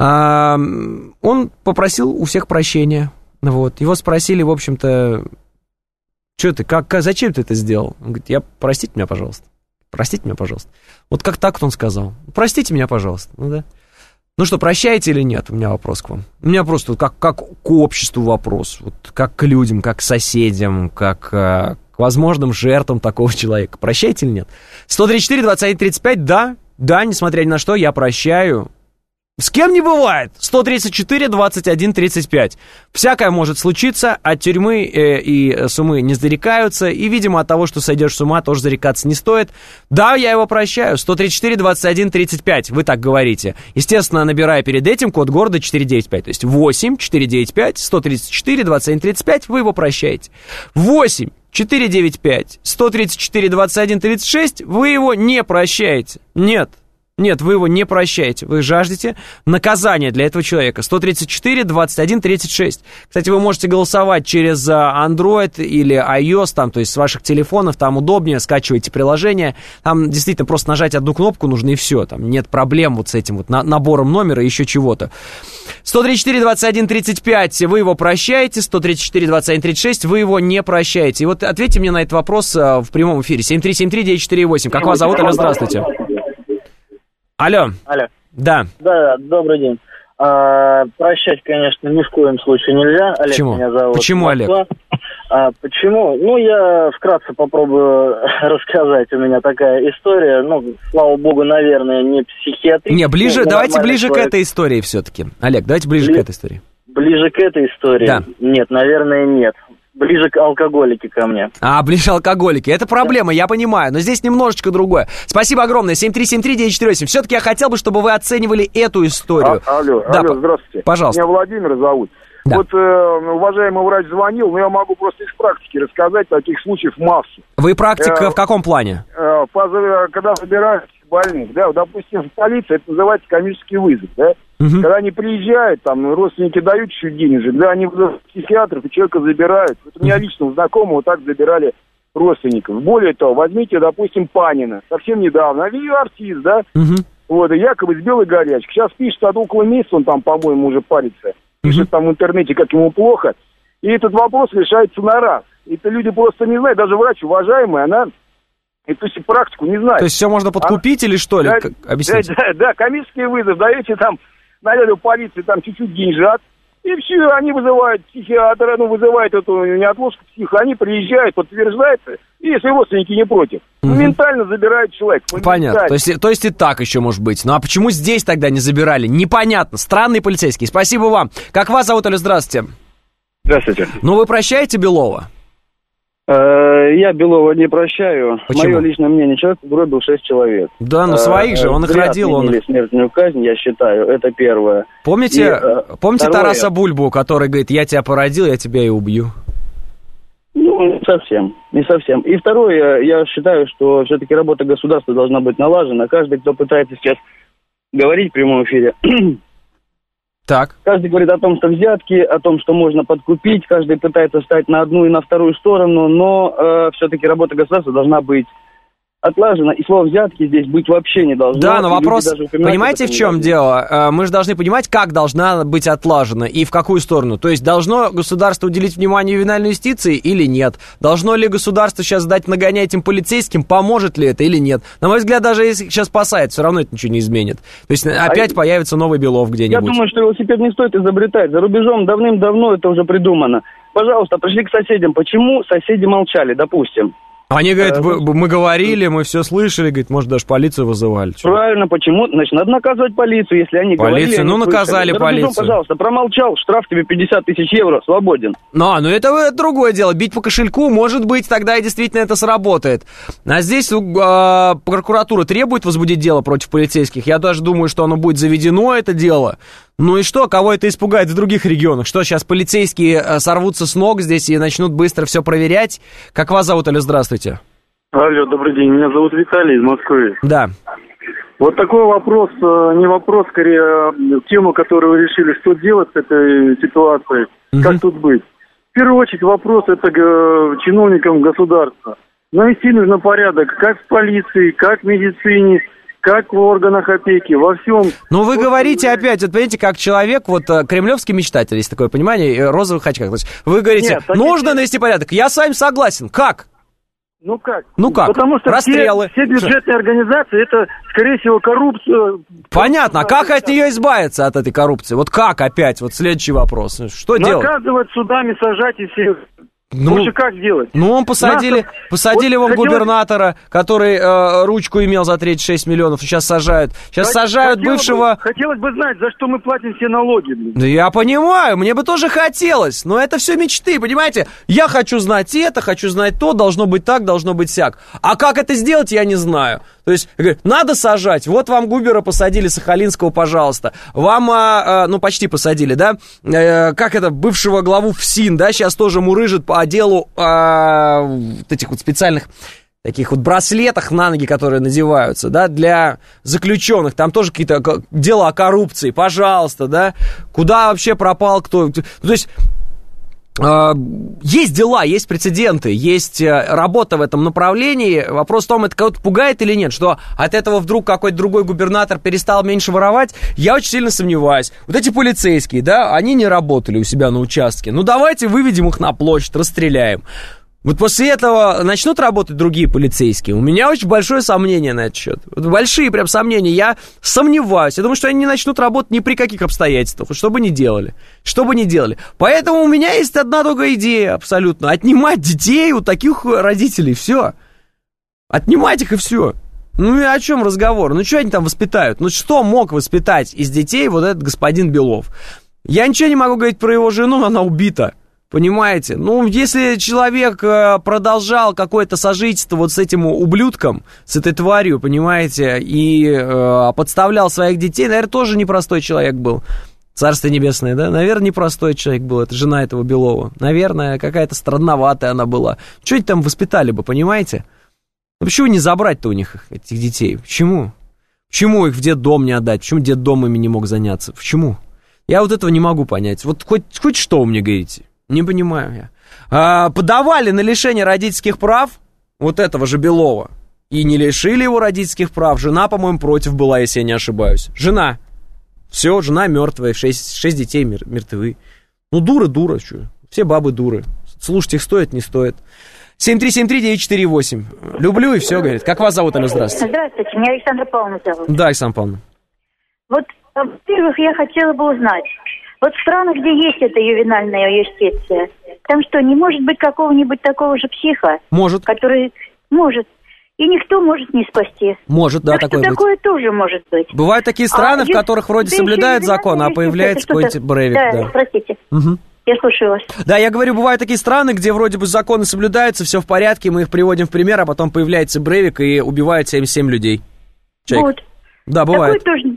он попросил у всех прощения. Вот. Его спросили, в общем-то: что ты, как, зачем ты это сделал? Он говорит: я, простите меня, пожалуйста. Простите меня, пожалуйста. Вот как так он сказал. Простите меня, пожалуйста. Ну да. Ну что, прощаете или нет? У меня вопрос к вам. У меня просто как, как к обществу вопрос. Вот как к людям, как к соседям, как к возможным жертвам такого человека. Прощаете или нет? сто тридцать четыре двадцать один тридцать пять, да, да, несмотря ни на что, я прощаю. С кем не бывает? сто тридцать четыре двадцать один тридцать пять. Всякое может случиться, от тюрьмы э, и с умы не зарекаются, и, видимо, от того, что сойдешь с ума, тоже зарекаться не стоит. Да, я его прощаю. сто тридцать четыре двадцать один тридцать пять, вы так говорите. Естественно, набирая перед этим код города четыреста девяносто пять, то есть восемь четыреста девяносто пять сто тридцать четыре двадцать один тридцать пять, вы его прощаете. восемь четыреста девяносто пять сто тридцать четыре двадцать один тридцать шесть, вы его не прощаете. Нет. Нет, вы его не прощаете. Вы жаждете наказания для этого человека. сто тридцать четыре двадцать один тридцать шесть. Кстати, вы можете голосовать через Android или iOS, там, то есть с ваших телефонов, там удобнее, скачивайте приложение. Там действительно просто нажать одну кнопку нужно, и все. Там нет проблем вот с этим вот набором номера и еще чего-то. сто тридцать четыре двадцать один тридцать пять, вы его прощаете. сто тридцать четыре двадцать один тридцать шесть, вы его не прощаете. И вот ответьте мне на этот вопрос в прямом эфире. семь три семь три девять четыре восемь. Как вас зовут? Алло, здравствуйте. Алло.
Алло.
Да.
Да, добрый день. А, прощать, конечно, ни в коем случае нельзя. Олег
почему?
Меня зовут.
Почему, Олег?
А, почему? Ну, я вкратце попробую рассказать. У меня такая история. Ну, слава богу, наверное, не психиатрическая.
Не, ближе, давайте ближе
человек.
к этой истории все-таки. Олег, давайте ближе Бли... к этой истории.
Ближе к этой истории?
Да.
Нет, наверное, нет. Ближе к алкоголике ко мне.
А, ближе алкоголики. Это проблема, я понимаю, но здесь немножечко другое. Спасибо огромное. семь три семь три девять четыре восемь. Все-таки я хотел бы, чтобы вы оценивали эту историю.
А, алло,
да,
алло, здравствуйте.
Пожалуйста.
Меня Владимир зовут. Да. Вот э, уважаемый врач звонил, но я могу просто из практики рассказать, таких случаев массу.
Вы практика
э,
в каком плане?
Э, когда забирают больных, да, допустим, в полиции это называется коммерческий вызов, да. Угу. Когда они приезжают, там, родственники дают чуть денежек, да, они вызывают психиатров, и человека забирают. Вот у меня лично знакомого так забирали родственников. Более того, возьмите, допустим, Панина, совсем недавно, ее артист, да, угу. Вот, и якобы с белой горячки. Сейчас пишет, от около месяца он там, по-моему, уже парится. Пишет угу. там в интернете, как ему плохо. И этот вопрос решается на раз. Это люди просто не знают, даже врач уважаемый, она... И, то есть практику не знает.
То есть все можно подкупить а, или что ли?
Да,
объясните.
Да, да, да, коммерческий вызов, даете там, наряду полиции там чуть-чуть деньжат, и все, они вызывают психиатра, ну, вызывают эту неотложку психа, они приезжают, подтверждают, и если родственники не против, угу. моментально забирают человека.
Понятно, то есть, то есть и так еще может быть. Ну а почему здесь тогда не забирали? Непонятно, странные полицейские. Спасибо вам. Как вас зовут, Алло, здравствуйте.
Здравствуйте.
Ну вы прощаете Белова?
Я Белова не прощаю.
Почему?
Мое личное мнение, человек угробил шесть человек.
Да, но своих же, он их родил. Он
их смертную казнь, я считаю, это первое.
Помните,
и,
помните
второе...
Тараса Бульбу, который говорит, я тебя породил, я тебя и убью?
Ну, не совсем, не совсем. И второе, я считаю, что все-таки работа государства должна быть налажена. Каждый, кто пытается сейчас говорить в прямом эфире,
так.
Каждый говорит о том, что взятки, о том, что можно подкупить, каждый пытается встать на одну и на вторую сторону, но э, все-таки работа государства должна быть отлажено, и слово «взятки» здесь быть вообще не должно.
Да, но вопрос, понимаете, в чем дело? Мы же должны понимать, как должна быть отлажена и в какую сторону. То есть, должно государство уделить внимание ювенальной юстиции или нет? Должно ли государство сейчас дать нагоняй этим полицейским, поможет ли это или нет? На мой взгляд, даже если сейчас спасает, все равно это ничего не изменит. То есть, опять а появится новый Белов где-нибудь.
Я думаю, что велосипед не стоит изобретать. За рубежом давным-давно это уже придумано. Пожалуйста, пришли к соседям. Почему соседи молчали, допустим?
Они говорят, мы говорили, мы все слышали, говорит, может, даже полицию вызывали.
Правильно, почему? Значит, надо наказывать полицию, если они говорили.
Полицию, ну, наказали полицию.
Пожалуйста, промолчал, штраф тебе пятьдесят тысяч евро, свободен.
Ну, ну это, это другое дело. Бить по кошельку, может быть, тогда и действительно это сработает. А здесь э, прокуратура требует возбудить дело против полицейских. Я даже думаю, что оно будет заведено, это дело. Ну и что, кого это испугает в других регионах? Что, сейчас полицейские сорвутся с ног здесь и начнут быстро все проверять? Как вас зовут, алло, здравствуйте?
Алло, добрый день, меня зовут Виталий из Москвы.
Да.
Вот такой вопрос, не вопрос, скорее, тему, которую вы решили, что делать с этой ситуацией, угу. Как тут быть. В первую очередь вопрос это к чиновникам государства. Навести нужно порядок как в полиции, как в медицине, как в органах опеки, во всем.
Ну, вы вот, говорите опять, вот, понимаете, как человек, вот, кремлевский мечтатель, есть такое понимание, розовых очках. Вы говорите, нет, нужно навести порядок. Я с вами согласен. Как?
Ну как?
Ну как?
Потому что
расстрелы.
Все, все бюджетные организации, это, скорее всего, коррупция.
Понятно. А как от нее избавиться, от этой коррупции? Вот как опять? Вот следующий вопрос. Что делать?
Наказывать судами, сажать и все.
Ну,
лучше как делать?
Ну, он посадили, Нас, посадили вот, его хотелось... губернатора, который э, ручку имел за тридцать шесть миллионов, сейчас сажают. Сейчас Хот... сажают бывшего...
Бы, хотелось бы знать, за что мы платим все налоги. Блин.
Да я понимаю, мне бы тоже хотелось, но это все мечты, понимаете? Я хочу знать это, хочу знать то, должно быть так, должно быть сяк. А как это сделать, я не знаю. То есть, надо сажать, вот вам Губера посадили, Сахалинского, пожалуйста. Вам, а, а, ну, почти посадили, да? Э, как это, бывшего главу ФСИН, да, сейчас тоже мурыжит по делу а, вот этих вот специальных таких вот браслетах на ноги, которые надеваются, да, для заключенных. Там тоже какие-то дела о коррупции, пожалуйста, да? Куда вообще пропал кто? То есть... Есть дела, есть прецеденты, есть работа в этом направлении. Вопрос в том, это кого-то пугает или нет, что от этого вдруг какой-то другой губернатор перестал меньше воровать. Я очень сильно сомневаюсь. Вот эти полицейские, да, они не работали у себя на участке. Ну, давайте выведем их на площадь, расстреляем. Вот после этого начнут работать другие полицейские. У меня очень большое сомнение на этот счет. Вот большие прям сомнения. Я сомневаюсь. Я думаю, что они не начнут работать ни при каких обстоятельствах. Что бы ни делали. Что бы ни делали. Поэтому у меня есть одна только идея абсолютно. Отнимать детей у таких родителей. Все. Отнимать их и все. Ну и о чем разговор? Ну что они там воспитают? Ну что мог воспитать из детей вот этот господин Белов? Я ничего не могу говорить про его жену, она убита. Понимаете? Ну, если человек продолжал какое-то сожительство вот с этим ублюдком, с этой тварью, понимаете, и э, подставлял своих детей, наверное, тоже непростой человек был. Царствие небесное, да? Наверное, непростой человек был, это жена этого Белова. Наверное, какая-то странноватая она была. Что они там воспитали бы, понимаете? Ну, почему не забрать-то у них этих детей? Почему? Почему их в детдом не отдать? Почему детдом ими не мог заняться? Почему? Я вот этого не могу понять. Вот хоть, хоть что вы мне говорите? Не понимаю я. А, подавали на лишение родительских прав вот этого же Белова. И не лишили его родительских прав. Жена, по-моему, против была, если я не ошибаюсь. Жена. Все, жена мертвая, шесть, шесть детей мер, мертвы. Ну, дура, дура, что? Все бабы дуры. Слушать их стоит, не стоит. семь три семь три девять четыре восемь. Люблю и все, говорит. Как вас зовут, Алло, здравствуйте?
Здравствуйте, меня Александра Павловна зовут.
Да, Александра Павловна.
Вот, во-первых, я хотела бы узнать. Вот в странах, где есть эта ювенальная юстиция, там что, не может быть какого-нибудь такого же психа?
Может.
Который может. И никто может не спасти.
Может, да,
так
такое
что
быть.
такое тоже может быть.
Бывают такие страны,
а,
в которых вроде соблюдают закон, а появляется какой-то Брейвик.
Да,
да,
простите.
Угу.
Я слушаю вас.
Да, я говорю, бывают такие страны, где вроде бы законы соблюдаются, все в порядке, мы их приводим в пример, а потом появляется Брейвик и убивает семьдесят семь людей. Человек.
Вот.
Да, бывает.
Такое тоже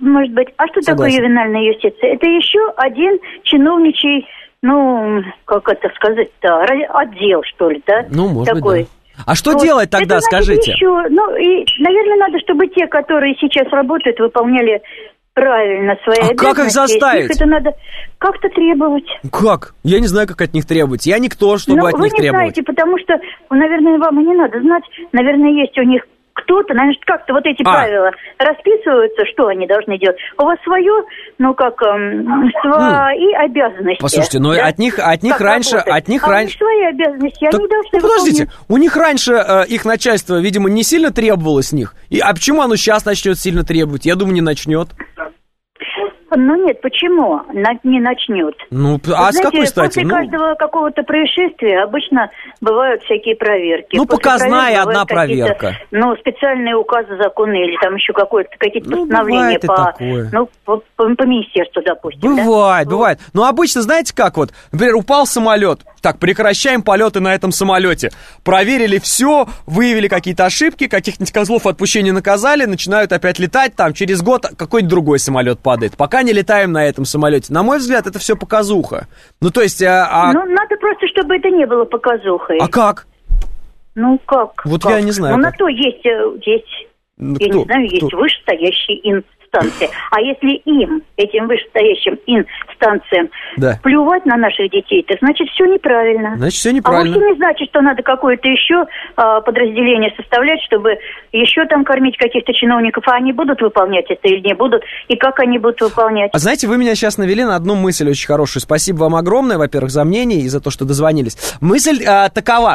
может быть. А что Согласен. такое ювенальная юстиция? Это еще один чиновничий, ну, как это сказать-то, отдел, что ли, да?
Ну, может
такой.
быть, да. А что
вот.
делать тогда,
это,
скажите?
Еще, ну, и, наверное, надо, чтобы те, которые сейчас работают, выполняли правильно свои
а
обязанности.
Как их заставить?
Их это надо как-то требовать.
Как? Я не знаю, как от них требовать. Я никто, чтобы
ну,
от них требовать.
Вы не знаете, потому что, наверное, вам и не надо знать. Наверное, есть у них кто-то, наверное, как-то вот эти а. правила расписываются, что они должны делать. У вас свое, ну, как, эм, свои м. обязанности.
Послушайте, но да? от них, от них раньше... От них
а
раньше...
у них свои обязанности,
так,
они должны
ну, подождите,
выполнять.
У них раньше э, их начальство, видимо, не сильно требовало с них. И, а почему оно сейчас начнет сильно требовать? Я думаю, не начнет.
Ну нет, почему не начнет?
Ну,
Вы
а
знаете,
с какой стати?
После
ну...
каждого какого-то происшествия обычно бывают всякие проверки.
Ну,
после
показная одна проверка.
Ну, специальные указы, законы или там еще какое-то, какие-то ну, постановления по, ну, по, по, по министерству, допустим.
Бывает,
да?
бывает. Но обычно, знаете как вот, например, упал самолет. Так, прекращаем полеты на этом самолете. Проверили все, выявили какие-то ошибки, каких-нибудь козлов отпущения наказали, начинают опять летать, там через год какой-нибудь другой самолет падает. Пока не летаем на этом самолете. На мой взгляд, это все показуха. Ну, то есть... А, а...
Ну, надо просто, чтобы это не было показухой.
А как?
Ну, как?
Вот
как?
я не знаю.
Ну,
как.
на то есть, есть
ну,
я
кто?
не знаю, есть
кто?
вышестоящие инстанции. А если им, этим вышестоящим инстанциям,
да.
плювать на наших детей, то значит все неправильно.
Значит, все неправильно.
А вовсе не значит, что надо какое-то еще а, подразделение составлять, чтобы еще там кормить каких-то чиновников. А они будут выполнять это или не будут? И как они будут выполнять?
А знаете, вы меня сейчас навели на одну мысль очень хорошую. Спасибо вам огромное, во-первых, за мнение и за то, что дозвонились. Мысль а, такова.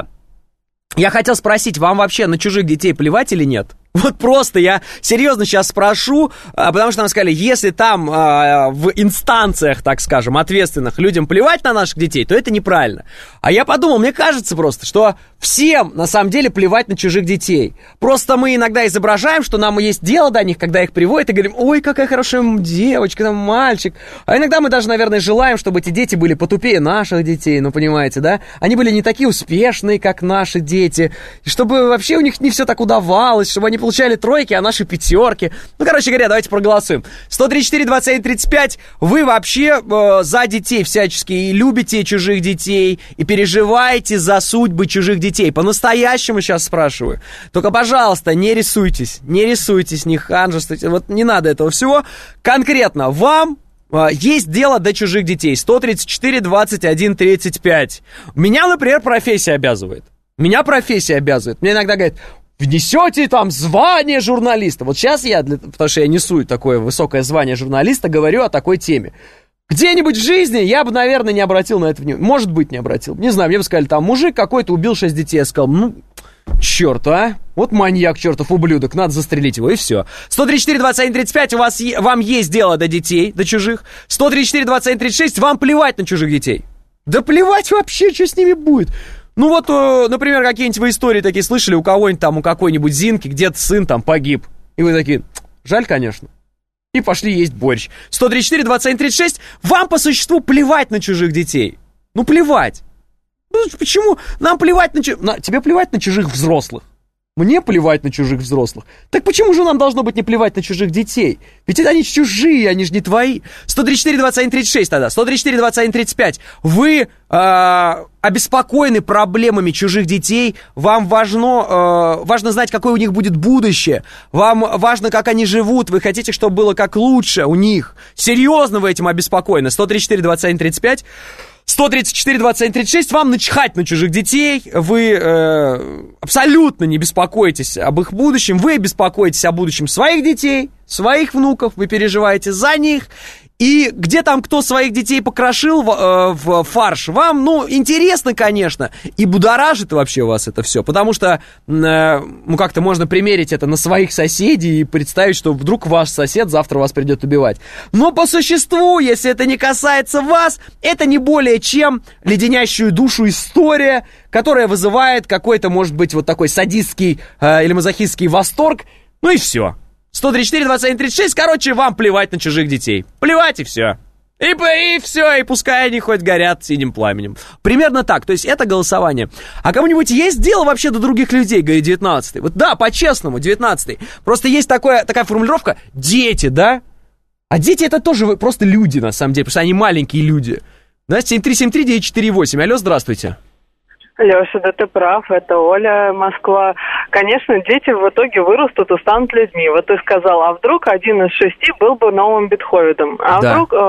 Я хотел спросить, вам вообще на чужих детей плевать или нет? Вот просто я серьезно сейчас спрошу, потому что нам сказали, если там э, в инстанциях, так скажем, ответственных людям плевать на наших детей, то это неправильно. А я подумал, мне кажется просто, что всем на самом деле плевать на чужих детей. Просто мы иногда изображаем, что нам есть дело до них, когда их приводят, и говорим, ой, какая хорошая девочка, там мальчик. А иногда мы даже, наверное, желаем, чтобы эти дети были потупее наших детей, ну, понимаете, да? Они были не такие успешные, как наши дети, и чтобы вообще у них не все так удавалось, чтобы они получали тройки, а наши пятерки. Ну, короче говоря, давайте проголосуем. сто тридцать четыре двадцать один тридцать пять. Вы вообще э, за детей всячески и любите чужих детей, и переживаете за судьбы чужих детей. По-настоящему сейчас спрашиваю. Только, пожалуйста, не рисуйтесь. Не рисуйтесь, не ханжествуйте. Вот не надо этого всего. Конкретно вам э, есть дело до чужих детей. сто тридцать четыре двадцать один тридцать пять. Меня, например, профессия обязывает. Меня профессия обязывает. Мне иногда говорят, внесете там звание журналиста. Вот сейчас я, для, потому что я несу такое высокое звание журналиста, говорю о такой теме. Где-нибудь в жизни я бы, наверное, не обратил на это внимание. Может быть, не обратил. Не знаю, мне бы сказали, там, мужик какой-то убил шесть детей. Я сказал, ну, черт, а? Вот маньяк, чертов ублюдок, надо застрелить его, и все. сто тридцать четыре двадцать один тридцать пять, у вас, вам есть дело до детей, до чужих. сто тридцать четыре двадцать один тридцать шесть, вам плевать на чужих детей. Да плевать вообще, что с ними будет. Ну вот, например, какие-нибудь вы истории такие слышали, у кого-нибудь там, у какой-нибудь Зинки, где-то сын там погиб. И вы такие, жаль, конечно. И пошли есть борщ. сто тридцать четыре двадцать один тридцать шесть, вам по существу плевать на чужих детей. Ну, плевать. Ну, почему? Нам плевать на чужих... Тебе плевать на чужих взрослых. Мне плевать на чужих взрослых. Так почему же нам должно быть не плевать на чужих детей? Ведь это они чужие, они же не твои. сто тридцать четыре двадцать один тридцать шесть тогда. сто тридцать четыре двадцать один тридцать пять. Вы э, обеспокоены проблемами чужих детей. Вам важно, э, важно знать, какое у них будет будущее. Вам важно, как они живут. Вы хотите, чтобы было как лучше у них. Серьезно вы этим обеспокоены. сто тридцать четыре двадцать один тридцать пять. сто тридцать четыре двадцать один тридцать шесть, вам начихать на чужих детей, вы э, абсолютно не беспокоитесь об их будущем, вы беспокоитесь о будущем своих детей, своих внуков, вы переживаете за них, и где там кто своих детей покрошил в, э, в фарш, вам, ну, интересно, конечно, и будоражит вообще вас это все, потому что, э, ну, как-то можно примерить это на своих соседей и представить, что вдруг ваш сосед завтра вас придет убивать. Но по существу, если это не касается вас, это не более чем леденящую душу история, которая вызывает какой-то, может быть, вот такой садистский э, или мазохистский восторг, ну и все. сто тридцать четыре двадцать один тридцать шесть, короче, вам плевать на чужих детей. Плевать и все. И, и все, и пускай они хоть горят синим пламенем. Примерно так, то есть это голосование. А кому-нибудь есть дело вообще до других людей, говорит девятнадцатый? Вот да, по-честному, девятнадцатый. Просто есть такое, такая формулировка «дети», да? А дети это тоже просто люди, на самом деле, потому что они маленькие люди. Да, семь три семь три девять четыре восемь. Алло, здравствуйте.
Леша, да ты прав, это Оля, Москва. Конечно, дети в итоге вырастут и станут людьми. Вот ты сказал, а вдруг один из шести был бы новым Бетховеном? А да. вдруг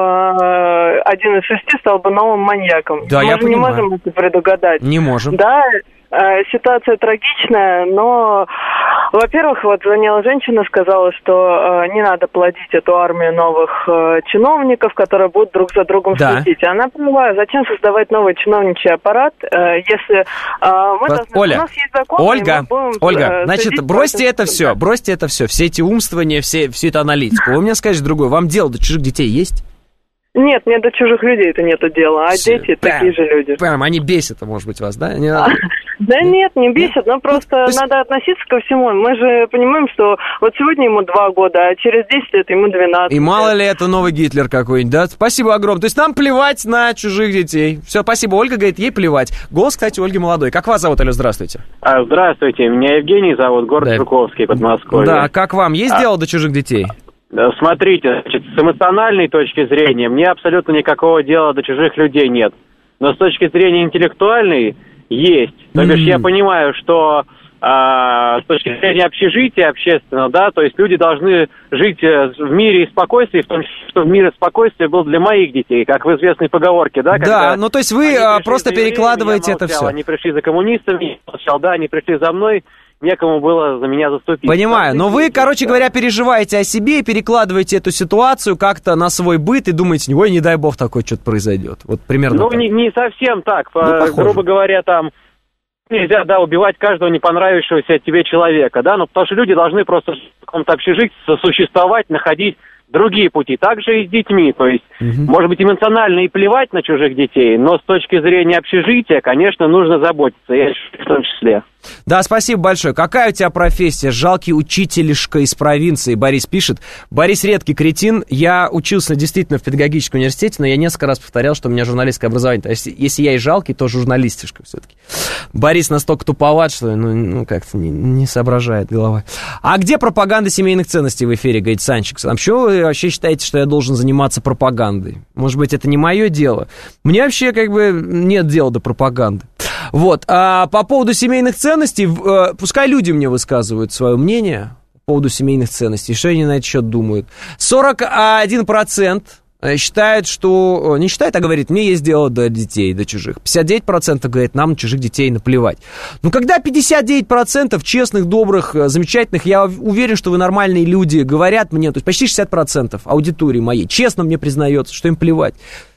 э, один из шести стал бы новым маньяком?
Да,
Мы
я
же не
понимаю.
можем это предугадать.
Не можем.
Да, э, ситуация трагичная, но, во-первых, вот звонила женщина, сказала, что э, не надо плодить эту армию новых э, чиновников, которые будут друг за другом
да.
следить. Она поняла, зачем создавать новый чиновничий аппарат, э, если э, мы должны...
Оля,
у нас есть закон,
Ольга,
и мы будем,
Ольга,
э,
значит, бросьте это все, бросьте это все, все эти умствования, все, всю эту аналитику. Вы мне скажете другое, вам дело до чужих детей есть?
Нет, мне до чужих людей-то нету дела, а
Все.
дети
Прям,
такие же люди.
Прям, они бесят, может быть, вас, да? Не...
Да нет, не бесит, но просто
есть...
надо относиться ко всему. Мы же понимаем, что вот сегодня ему два года, а через десять лет ему двенадцать.
И мало ли это новый Гитлер какой-нибудь, да? Спасибо огромное. То есть нам плевать на чужих детей. Все, спасибо. Ольга говорит, ей плевать. Голос, кстати, Ольги молодой. Как вас зовут, Алло, здравствуйте?
А, здравствуйте, меня Евгений зовут, город да. Жуковский, Подмосковье.
Да, как вам? Есть а... дело до чужих детей?
Да, смотрите, значит, с эмоциональной точки зрения мне абсолютно никакого дела до чужих людей нет. Но с точки зрения интеллектуальной есть. То бишь mm-hmm. я понимаю, что а, с точки зрения общежития общественного, да, то есть люди должны жить в мире и спокойствии, в том числе, что в мире спокойствие был для моих детей, как в известной поговорке, да?
Да, ну то есть вы просто перекладываете это все.
Они пришли за коммунистами, я молчал, да, они пришли за мной. Некому было за меня заступить.
Понимаю, но вы, короче говоря, переживаете о себе и перекладываете эту ситуацию как-то на свой быт и думаете, ой, не дай бог такое что-то произойдет. Вот примерно
Ну,
так.
не, не совсем так.
Ну,
грубо говоря, там нельзя, да, убивать каждого не понравившегося тебе человека, да, ну, потому что люди должны просто в каком-то общежитии существовать, находить другие пути. Также и с детьми, то есть, угу. может быть, эмоционально и плевать на чужих детей, но с точки зрения общежития, конечно, нужно заботиться, я в том числе.
Да, спасибо большое. Какая у тебя профессия? Жалкий учителишка из провинции, Борис пишет. Борис редкий кретин. Я учился действительно в педагогическом университете, но я несколько раз повторял, что у меня журналистское образование. То есть, если я и жалкий, то журналистишка все-таки. Борис настолько туповат, что ну, ну как-то не, не соображает головой. А где пропаганда семейных ценностей в эфире, говорит Санчик? А почему вы вообще считаете, что я должен заниматься пропагандой? Может быть, это не мое дело? Мне вообще как бы нет дела до пропаганды. Вот, а по поводу семейных ценностей, пускай люди мне высказывают свое мнение по поводу семейных ценностей, что они на этот счет думают. сорок один процент считает, что, не считает, а говорит, мне есть дело до детей, до чужих. пятьдесят девять процентов говорит, нам на чужих детей наплевать. Но когда пятьдесят девять процентов честных, добрых, замечательных, я уверен, что вы нормальные люди, говорят мне, то есть почти шестьдесят процентов аудитории моей, честно мне признается, что им плевать.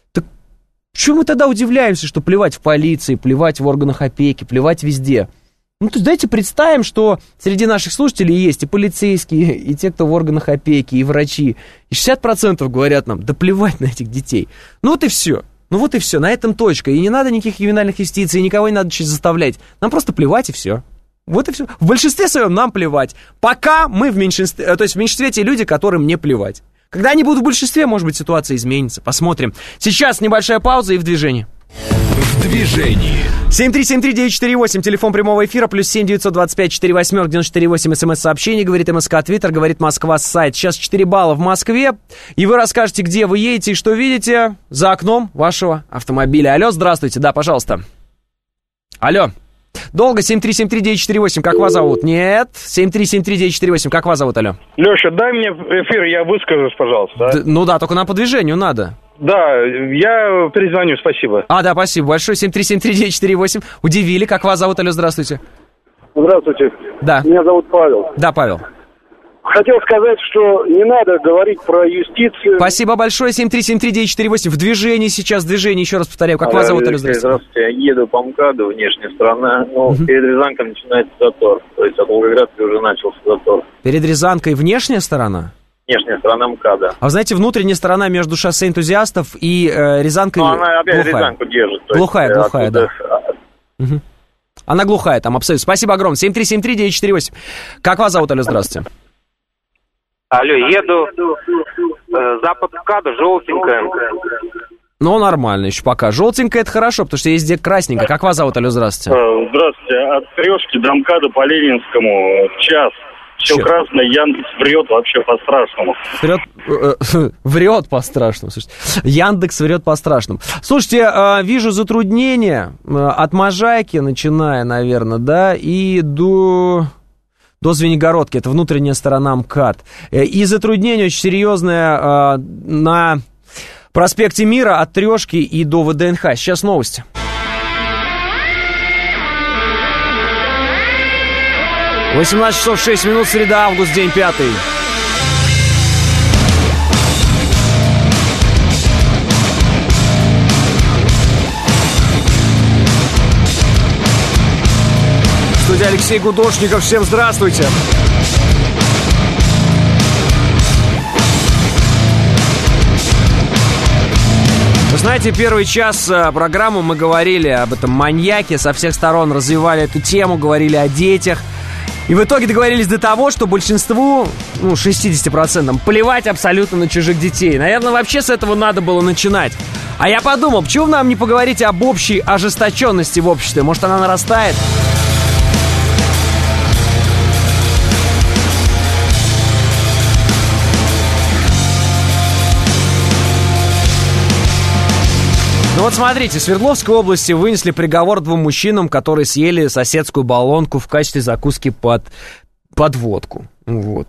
Чего мы тогда удивляемся, что плевать в полиции, плевать в органах опеки, плевать везде? Ну, то есть давайте представим, что среди наших слушателей есть и полицейские, и те, кто в органах опеки, и врачи. И шестьдесят процентов говорят нам, да плевать на этих детей. Ну вот и все. Ну вот и все, на этом точка. И не надо никаких ювенальных юстиций, никого не надо что-то заставлять. Нам просто плевать и все. Вот и все. В большинстве своем нам плевать. Пока мы в меньшинстве, то есть в меньшинстве те люди, которым не плевать. Когда они будут в большинстве, может быть, ситуация изменится. Посмотрим. Сейчас небольшая пауза и в движении.
В движении.
семь три семь три девять четыре восемь, телефон прямого эфира, плюс семь девятьсот двадцать пять четыре восемь девяносто четыре восемь, смс-сообщение, говорит МСК Твиттер, говорит Москва сайт. Сейчас четыре балла в Москве, и вы расскажете, где вы едете и что видите за окном вашего автомобиля. Алло, здравствуйте, да, пожалуйста. Алло. Долго, семь три семь три девять четыре восемь, как вас зовут? Нет, семь три семь три девять четыре восемь, как вас зовут, алло?
Леша, дай мне эфир, я выскажусь, пожалуйста. Да?
Д- ну да, только нам по движению надо.
Да, я перезвоню, спасибо.
А, да, спасибо большое, семь три семь три девять четыре восемь, удивили, как вас зовут, алло, здравствуйте.
Здравствуйте.
Да.
Меня зовут Павел.
Да, Павел.
Хотел сказать, что не надо говорить про юстицию.
Спасибо большое, семь три семь три девять четыре восемь. В движении сейчас, в движении, еще раз повторяю. Как а, вас зовут, Алло, здравствуйте?
Здравствуйте, я еду по МКАДу, внешняя сторона. Ну, угу. Перед Рязанкой начинается затор. То есть от Волгоградки уже начался затор.
Перед Рязанкой внешняя сторона?
Внешняя сторона МКАДа.
А вы знаете, внутренняя сторона между шоссе энтузиастов и э, Рязанкой...
Ну, она опять
глухая.
Рязанку держит.
Глухая,
есть,
глухая,
оттуда...
да. Угу. Она глухая там, абсолютно. Спасибо огромное. семь три семь три девять четыре восемь. Как вас зовут, Алло, здравствуйте?
Алло, еду э, запад МКАДа, желтенькая.
Ну, нормально еще пока. Желтенькая — это хорошо, потому что есть где красненькая. Как вас зовут, Алло, здравствуйте?
Здравствуйте. От Трешки до МКАДа по Ленинскому час.
Все Черт. Красное, Яндекс врет вообще по-страшному.
Врет, э, врет по-страшному. Слушайте. Яндекс врет по-страшному. Слушайте, э, вижу затруднения э, от Можайки, начиная, наверное, да, и до... до Звенигородки. Это внутренняя сторона МКАД. Э, и затруднение очень серьезное э, на проспекте Мира от Трешки и до ВДНХ. Сейчас новости. восемнадцать часов шесть минут, среда, август, день пятый. В студии Алексей Гудошников. Всем здравствуйте. Вы знаете, первый час программы мы говорили об этом маньяке, со всех сторон развивали эту тему, говорили о детях. И в итоге договорились до того, что большинству, ну, шестьдесят процентов, плевать абсолютно на чужих детей. Наверное, вообще с этого надо было начинать. А я подумал, почему нам не поговорить об общей ожесточенности в обществе? Может, она нарастает? Ну вот смотрите, в Свердловской области вынесли приговор двум мужчинам, которые съели соседскую баллонку в качестве закуски под, под водку. Вот.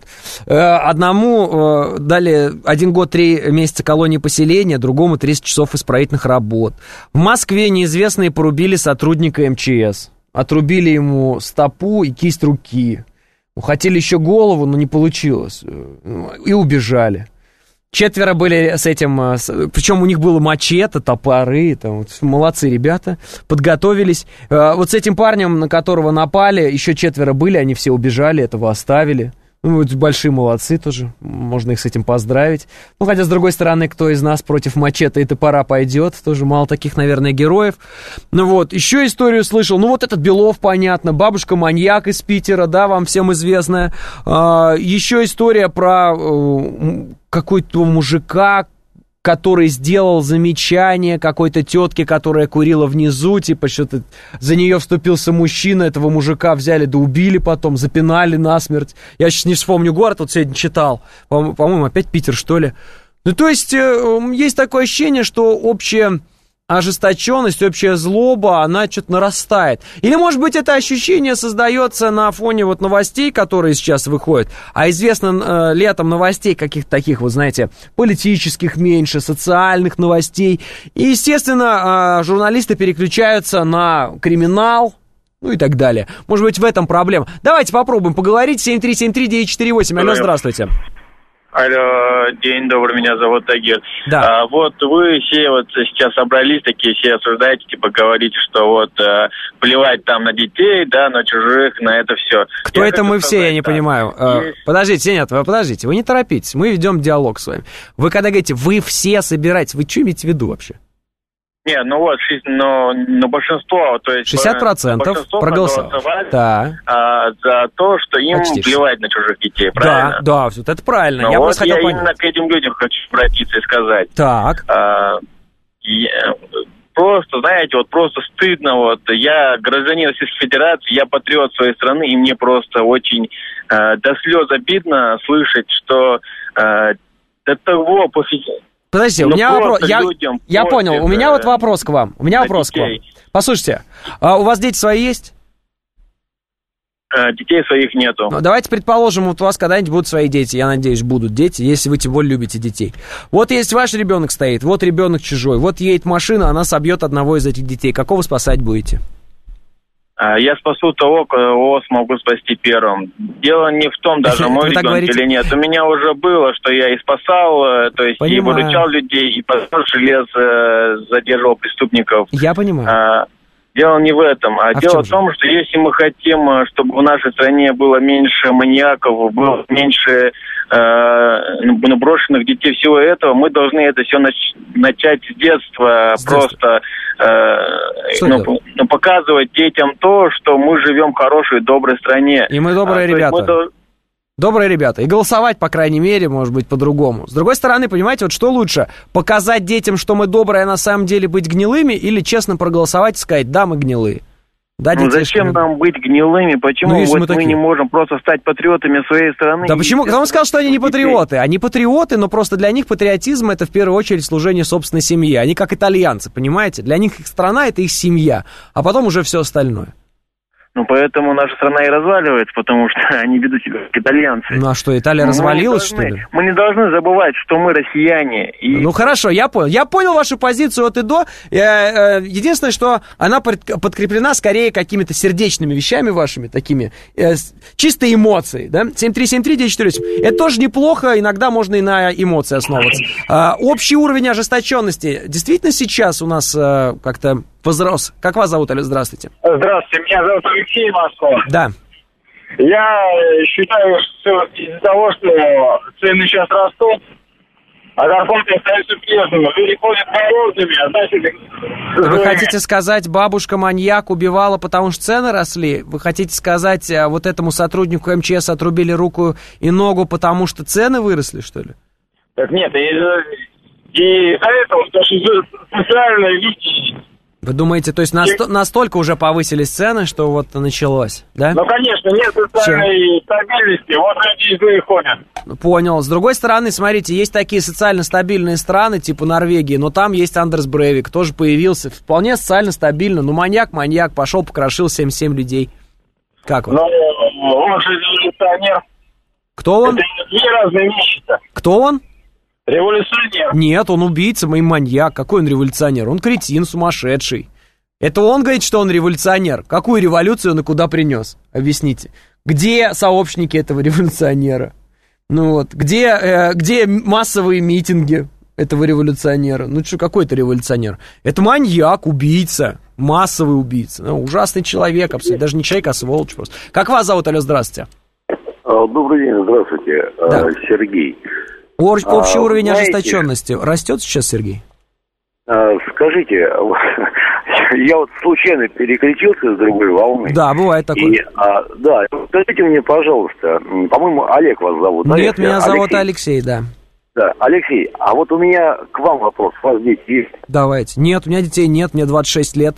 Одному дали один год, три месяца колонии поселения, другому тридцать часов исправительных работ. В Москве неизвестные порубили сотрудника эм че эс. Отрубили ему стопу и кисть руки. Хотели еще голову, но не получилось. И убежали. Четверо были с этим, причем у них было мачете, топоры, там, молодцы ребята, подготовились. Вот с этим парнем, на которого напали, еще четверо были, они все убежали, этого оставили. Ну, большие молодцы тоже, можно их с этим поздравить. Ну, хотя, с другой стороны, кто из нас против мачете и топора пойдет, тоже мало таких, наверное, героев. Ну вот, еще историю слышал, ну вот этот Белов, понятно, бабушка-маньяк из Питера, да, вам всем известная. А, еще история про э, какой-то мужика, который сделал замечание какой-то тетке, которая курила внизу, типа, что-то за нее вступился мужчина, этого мужика взяли да убили потом, запинали насмерть. Я сейчас не вспомню город, вот сегодня читал, по- по-моему, опять Питер, что ли. Ну, то есть, э, есть такое ощущение, что общее... ожесточенность, общая злоба, она что-то нарастает. Или, может быть, это ощущение создается на фоне вот новостей, которые сейчас выходят. А известно э, летом новостей каких-то таких, вот знаете, политических меньше, социальных новостей. И, естественно, э, журналисты переключаются на криминал, ну и так далее. Может быть, в этом проблема. Давайте попробуем поговорить. семь три семь три девять четыре восемь. Алло, здравствуйте.
Алло, день добрый, меня зовут Тагир. Да. А, вот вы все вот сейчас собрались, такие все осуждаете, типа говорите, что вот а, плевать там на детей, да, на чужих, на это все.
Кто я это мы сказать, все, я не да. понимаю. Есть... Подождите, нет, вы подождите, вы не торопитесь, мы ведем диалог с вами. Вы когда говорите, вы все собираетесь, вы что имеете в виду вообще?
Не, ну вот, но, но большинство, то есть...
шестьдесят процентов проголосовали да.
а, за то, что им Почти плевать на чужих детей, правильно?
Да, да, вот это правильно.
Но
я
вот
просто
я
хотел
именно
понять.
к этим людям хочу обратиться и сказать.
Так.
А, я, просто, знаете, вот просто стыдно, вот, я гражданин Российской Федерации, я патриот своей страны, и мне просто очень а, до слез обидно слышать, что а, до того после...
Подождите, у меня вопрос. Я, я понял, у меня вот вопрос к вам. У меня вопрос детей. к вам. Послушайте, а у вас дети свои есть?
Детей своих нету.
Ну, давайте предположим, вот у вас когда-нибудь будут свои дети. Я надеюсь, будут дети, если вы тем более любите детей. Вот есть ваш ребенок стоит, вот ребенок чужой, вот едет машина, она собьет одного из этих детей. Какого спасать будете?
Я спасу того, кого смогу спасти первым. Дело не в том, даже мой ребенок или нет. У меня уже было, что я и спасал, то есть понимаю. И выручал людей, и потом желез задерживал преступников.
Я понимаю.
Дело не в этом, а, а дело в, в том, что если мы хотим, чтобы в нашей стране было меньше маньяков, было меньше э, брошенных детей, всего этого, мы должны это все нач- начать с детства, просто э, ну, ну, показывать детям то, что мы живем в хорошей, доброй стране.
И мы добрые а, ребята. Мы, Добрые ребята. И голосовать, по крайней мере, может быть, по-другому. С другой стороны, понимаете, вот что лучше? Показать детям, что мы добрые, а на самом деле быть гнилыми, или честно проголосовать и сказать, да, мы гнилые? Да,
ну зачем любят. Нам быть гнилыми? Почему ну, вот мы, мы не можем просто стать патриотами своей страны?
Да почему? Кто вам сказал, что они не патриоты? Они патриоты, но просто для них патриотизм — это в первую очередь служение собственной семье. Они как итальянцы, понимаете? Для них их страна — это их семья, а потом уже все остальное.
Ну, поэтому наша страна и разваливается, потому что они ведут себя как итальянцы.
Ну, а что, Италия развалилась,
должны,
что ли?
Мы не должны забывать, что мы россияне. И...
Ну, хорошо, я понял. Я понял вашу позицию от и до. Единственное, что она подкреплена скорее какими-то сердечными вещами вашими, такими, чисто эмоции, да? семь три семь три девять четыре восемь. Это тоже неплохо, иногда можно и на эмоции основываться. Общий уровень ожесточенности действительно сейчас у нас как-то возрос. Как вас зовут, Алло, здравствуйте.
Здравствуйте, меня зовут Алексей, Москва.
Да.
Я считаю, что из-за того, что цены сейчас растут, а зарплаты остаются прежними, люди ходят морозными, а значит...
Вы хотите сказать, бабушка-маньяк убивала, потому что цены росли? Вы хотите сказать, вот этому сотруднику эм че эс отрубили руку и ногу, потому что цены выросли, что ли?
Так нет, и, и из-за этого, что социальные люди...
Вы думаете, то есть наст- настолько уже повысились цены, что вот началось, да?
Ну, конечно, нет социальной Все. стабильности, вот люди и ходят.
Понял. С другой стороны, смотрите, есть такие социально стабильные страны, типа Норвегии, но там есть Андерс Брейвик, тоже появился, вполне социально стабильно, ну, маньяк-маньяк, пошел, покрошил семьдесят семь людей. Как вот?
Ну, он же революционер.
Кто он?
Это две разные вещи-то.
Кто он?
Революционер.
Нет, он убийца, мой маньяк. Какой он революционер? Он кретин, сумасшедший. Это он говорит, что он революционер. Какую революцию он и куда принес? Объясните. Где сообщники этого революционера? Ну вот, где, э, где массовые митинги этого революционера? Ну что, какой это революционер? Это маньяк, убийца, массовый убийца. Ну, ужасный человек, абсолютно. Даже не человек, а сволочь просто. Как вас зовут, Алло, здравствуйте?
Добрый день, здравствуйте. Да. Сергей.
Общий а, уровень знаете, ожесточенности растет сейчас, Сергей?
А, скажите, я вот случайно переключился с другой волны.
Да, бывает такое. И,
а, да, скажите мне, пожалуйста, по-моему, Олег вас зовут.
Нет,
Олег,
меня зовут
Алексей.
Алексей, да.
Да, Алексей, а вот у меня к вам вопрос. У вас дети есть?
Давайте. Нет, у меня детей нет, мне двадцать шесть лет.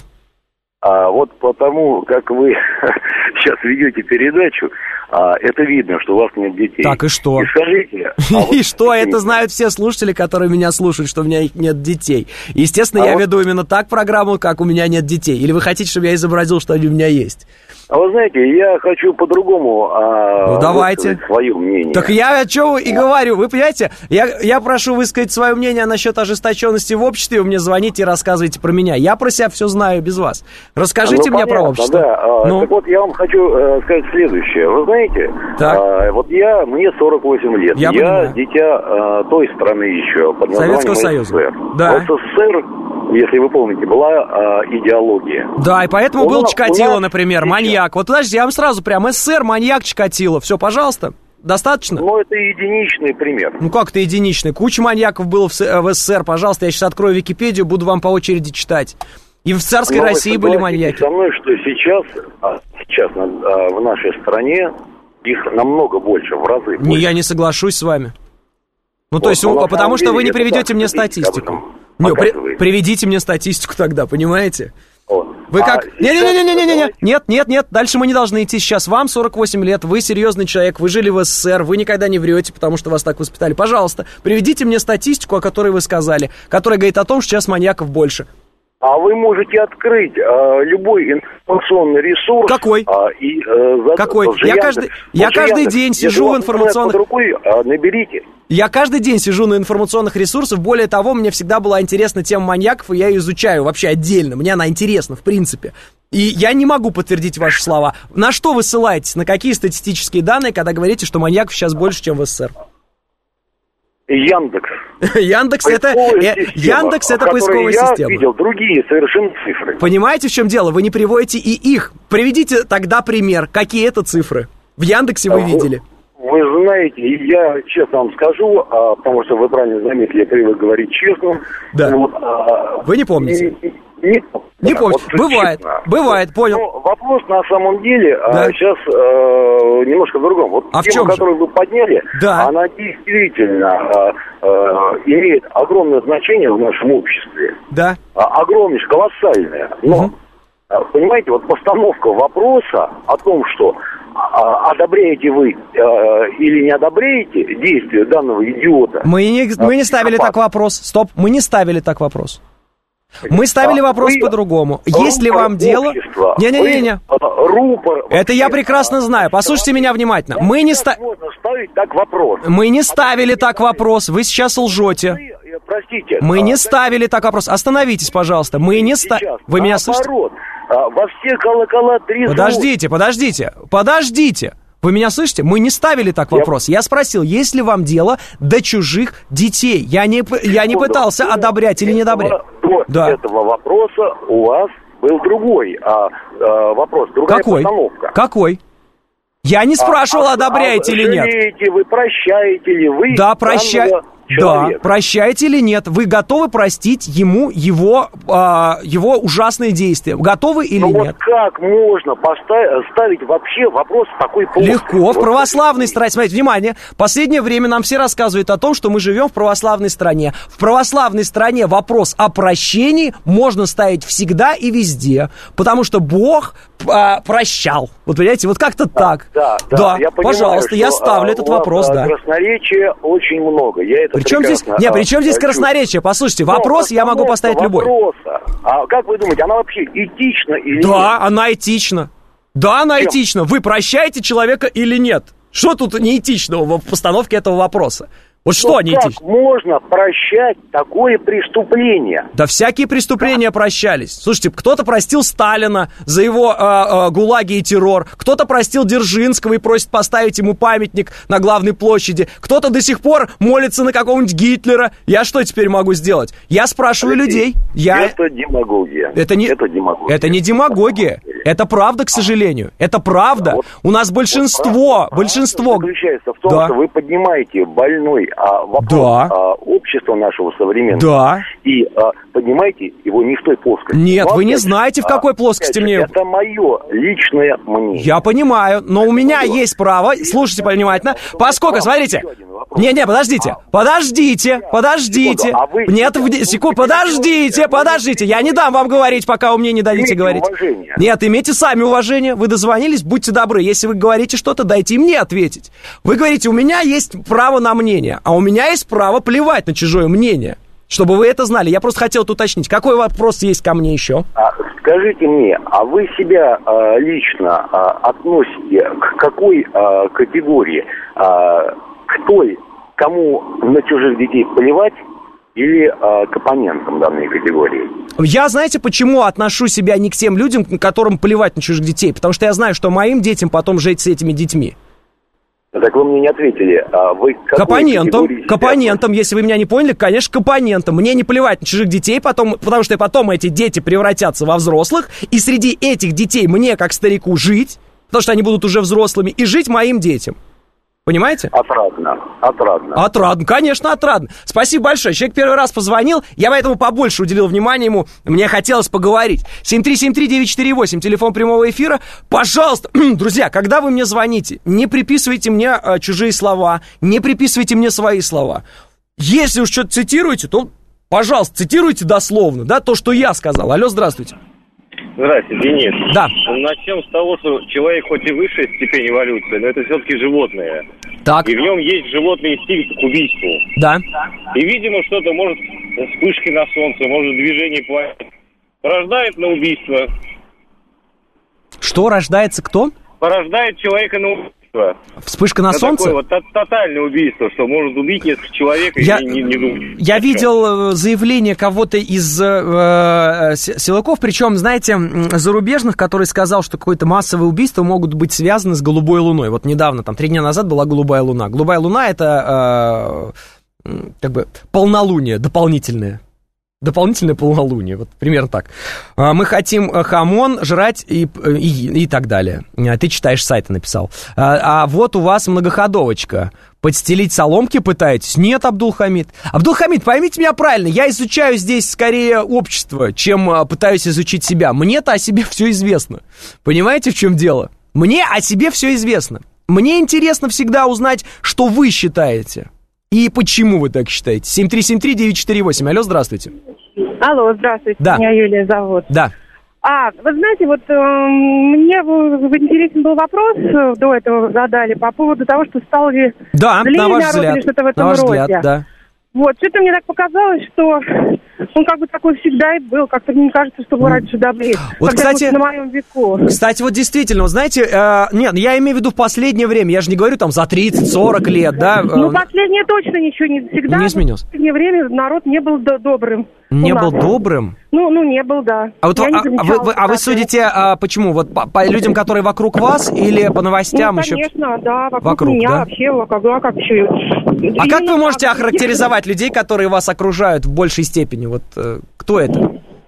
А вот потому, как вы сейчас ведете передачу, а, это видно, что у вас нет детей.
Так, и что?
И скажите...
И что? Это знают все слушатели, которые меня слушают, что у меня нет детей. Естественно, я веду именно так программу, как у меня нет детей. Или вы хотите, чтобы я изобразил, что они у меня есть?
А вы знаете, я хочу по-другому а,
ну, давайте.
свое мнение.
Так я о чем и говорю. Вы понимаете, я, я прошу высказать свое мнение насчет ожесточенности в обществе. Вы мне звоните и рассказывайте про меня. Я про себя все знаю без вас. Расскажите ну, мне понятно, про общество.
Да. Ну. Так вот, я вам хочу э, сказать следующее. Вы знаете, э, вот я, мне сорок восемь лет. Я, я дитя э, той страны еще, под названием
Советского Союза.
СССР.
Да.
В СССР, если вы помните, была э, идеология.
Да, и поэтому у был нас, Чикатило, нас например, сейчас... маньяк. Вот подождите, я вам сразу прям СССР, маньяк, Чикатило. Все, пожалуйста. Достаточно?
Ну, это единичный пример.
Ну, как это единичный? Куча маньяков было в, в СССР. Пожалуйста, я сейчас открою Википедию, буду вам по очереди читать. И в царской Но России были маньяки.
Со мной, что сейчас, сейчас в нашей стране их намного больше, в разы больше.
Не, я не соглашусь с вами. Ну, вот, то есть, ну, потому что вы не приведете мне статистику. Не, при, приведите мне статистику тогда, понимаете?
Вот.
Вы как...
А
Не-не-не-не-не-не-не, нет, нет, нет, дальше мы не должны идти сейчас. Вам сорок восемь лет, вы серьезный человек, вы жили в СССР, вы никогда не врете, потому что вас так воспитали. Пожалуйста, приведите мне статистику, о которой вы сказали, которая говорит о том, что сейчас маньяков больше.
А вы можете открыть э, любой информационный ресурс.
Какой?
Э, и, э, за,
Какой? Я
Яндекс,
каждый, я каждый Яндекс. день сижу в информационных...
Под рукой, э, наберите.
Я каждый день сижу на информационных ресурсах. Более того, мне всегда была интересна тема маньяков, и я ее изучаю вообще отдельно. Мне она интересна, в принципе. И я не могу подтвердить ваши слова. На что вы ссылаетесь? На какие статистические данные, когда говорите, что маньяков сейчас больше, чем в СССР?
Яндекс.
Яндекс это, э, Яндекс это поисковая
я
система.
Я видел другие совершенно цифры.
Понимаете, в чем дело? Вы не приводите и их. Приведите тогда пример. Какие это цифры? В Яндексе вы, вы видели.
Вы знаете, я честно вам скажу, а, потому что вы правильно заметили, я привык говорить честно.
Да.
Вот, а,
вы не помните?
И, Не,
не да, помню. Вот бывает, честно. бывает, понял.
Но вопрос на самом деле
да.
а, сейчас э, немножко в другом. Вот
а
тема, которую вы подняли,
да.
она действительно э, э, имеет огромное значение в нашем обществе.
Да.
А, огромное, колоссальное. Но
угу.
понимаете, вот постановка вопроса о том, что а, одобряете вы а, или не одобряете действия данного идиота.
Мы не, мы не ставили так вопрос. Стоп, мы не ставили так вопрос. Мы ставили вопрос вы, по-другому. Если вам дело... Не-не-не-не. Рупор... Это я прекрасно знаю. Послушайте меня внимательно. Мы не ста...
так вопрос.
Мы не ставили так вопрос. Вы сейчас лжете.
Простите.
Мы не ставили так вопрос. Остановитесь, пожалуйста. Мы не ставили... Вы меня слышите?
Во все колокола трезвут.
Подождите, подождите, подождите. Вы меня слышите? Мы не ставили так вопрос. Я спросил, есть ли вам дело до чужих детей? Я не, я не пытался одобрять или не одобрять.
До да. этого вопроса у вас был другой а, а, вопрос, другая
Какой?
постановка.
Какой? Я не спрашивал, а, одобряете а, или нет.
Жалеете вы, прощаете ли вы?
Да, прощаю. Да, прощаете или нет? Вы готовы простить ему его, а, его ужасные действия? Готовы или
ну
нет?
Вот как можно поставить, ставить вообще вопрос такой плоский?
Легко, в православной стране. Смотрите, внимание, в последнее время нам все рассказывают о том, что мы живем в православной стране. В православной стране вопрос о прощении можно ставить всегда и везде, потому что Бог а, прощал. Вот понимаете, вот как-то
да,
так.
Да, да,
да.
Я понимаю,
пожалуйста, я ставлю
а,
этот вопрос, да.
Красноречия очень много. Я это
Причем здесь, не, при чем здесь красноречие? Послушайте, вопрос я могу поставить любой.
Вопроса. А как вы думаете, она вообще этична или
да,
нет?
Да, она этична. Да, она Чем? этична. Вы прощаете человека или нет? Что тут неэтичного в постановке этого вопроса? Вот что
ну,
неэтично?
Как можно прощать такое преступление?
Да всякие преступления как? прощались. Слушайте, кто-то простил Сталина за его э, э, гулаги и террор, кто-то простил Дзержинского и просит поставить ему памятник на главной площади, кто-то до сих пор молится на какого-нибудь Гитлера. Я что теперь могу сделать? Я спрашиваю Алексей, людей. Я...
Это демагогия.
Это не...
это демагогия.
Это не демагогия. Это правда, к сожалению. Это правда. Да, вот, У нас большинство, вот большинство...
заключается в том,
да.
что вы поднимаете больной а, вопрос
да.
а, общества нашего современного.
Да.
И а, поднимаете его не в той плоскости.
Нет, но, вы не знаете, в какой плоскости мне...
Это мое личное мнение.
Я понимаю, но у меня есть право, слушайте внимательно, поскольку, смотрите... Не-не, подождите, подождите, подождите.
А вы...
Нет, в... секунду, подождите, подождите. Я не дам вам говорить, пока вы мне не дадите
имейте
говорить.
Уважение.
Нет, имейте сами уважение. Вы дозвонились, будьте добры. Если вы говорите что-то, дайте мне ответить. Вы говорите, у меня есть право на мнение, а у меня есть право плевать на чужое мнение. Чтобы вы это знали. Я просто хотел это уточнить. Какой вопрос есть ко мне еще?
А, скажите мне, а вы себя а, лично а, относите к какой а, категории? А, к той, кому на чужих детей плевать, или а, к оппонентам данной категории?
Я, знаете, почему отношу себя не к тем людям, которым плевать на чужих детей? Потому что я знаю, что моим детям потом жить с этими детьми.
Так вы мне не ответили. А вы
к оппонентам, к оппонентам, если вы меня не поняли, конечно, к оппонентам. Мне не плевать на чужих детей, потом, потому что потом эти дети превратятся во взрослых, и среди этих детей мне, как старику, жить, потому что они будут уже взрослыми, и жить моим детям. Понимаете?
Отрадно, отрадно.
Отрадно, конечно, отрадно. Спасибо большое. Человек первый раз позвонил, я поэтому побольше уделил внимания ему. Мне хотелось поговорить. семь три семь три девять четыре восемь, телефон прямого эфира. Пожалуйста, друзья, когда вы мне звоните, не приписывайте мне э, чужие слова, не приписывайте мне свои слова. Если уж что-то цитируете, то, пожалуйста, цитируйте дословно, да, то, что я сказал. Алло, здравствуйте.
Здравствуйте, Денис.
Да.
Начнем с того, что человек хоть и высшая степень эволюции, но это все-таки животное.
Так.
И в нем есть животный инстинкт к убийству.
Да.
И, видимо, что-то может вспышки на солнце, может движение планеты. Порождает на убийство.
Что рождается кто?
Порождает человека на убийство.
Вспышка на
это
солнце?
Такое вот тотальное убийство, что может убить несколько человек
я,
и не, не думать.
Я видел заявление кого-то из э, силовиков, причем, знаете, зарубежных, который сказал, что какое-то массовое убийство могут быть связаны с голубой луной. Вот недавно, там, три дня назад была голубая луна. Голубая луна — это э, как бы полнолуние дополнительное. Дополнительное полнолуние, вот примерно так. Мы хотим хамон жрать и, и, и так далее. Ты читаешь сайты, написал. А, а вот у вас многоходовочка. Подстелить соломки пытаетесь? Нет, Абдулхамид. Абдулхамид, поймите меня правильно, я изучаю здесь скорее общество, чем пытаюсь изучить себя. Мне-то о себе все известно. Понимаете, в чем дело? Мне о себе все известно. Мне интересно всегда узнать, что вы считаете. И почему вы так считаете? семь три семь три девять четыре восемь. Алло, здравствуйте.
Алло, здравствуйте.
Да.
Меня Юлия зовут.
Да.
А, вы знаете, вот э, мне интересен был вопрос, э, до этого задали, по поводу того, что стал ли
да,
злее
на ваш
народ
взгляд,
или что-то в этом
на ваш
роде.
Взгляд, да.
Вот, что-то мне так показалось, что он как бы такой всегда и был. Как-то мне кажется, что был раньше добрее.
Вот,
когда
кстати,
на моем веку.
Кстати, вот действительно, вот знаете, э, нет, я имею в виду в последнее время, я же не говорю там за тридцать-сорок лет, да. Э,
ну, последнее точно ничего не всегда.
Не изменился.
В последнее время народ не был до- добрым.
Не был добрым?
Ну, ну, не был, да.
А, вот, а, а, вы, вы, а вы судите, а, почему? Вот по, по людям, которые вокруг вас, или по новостям
ну,
еще?
конечно, да, вокруг,
вокруг
меня
да?
вообще, как, а как еще?
А как вы можете охарактеризовать людей, которые вас окружают в большей степени? Вот э, кто это?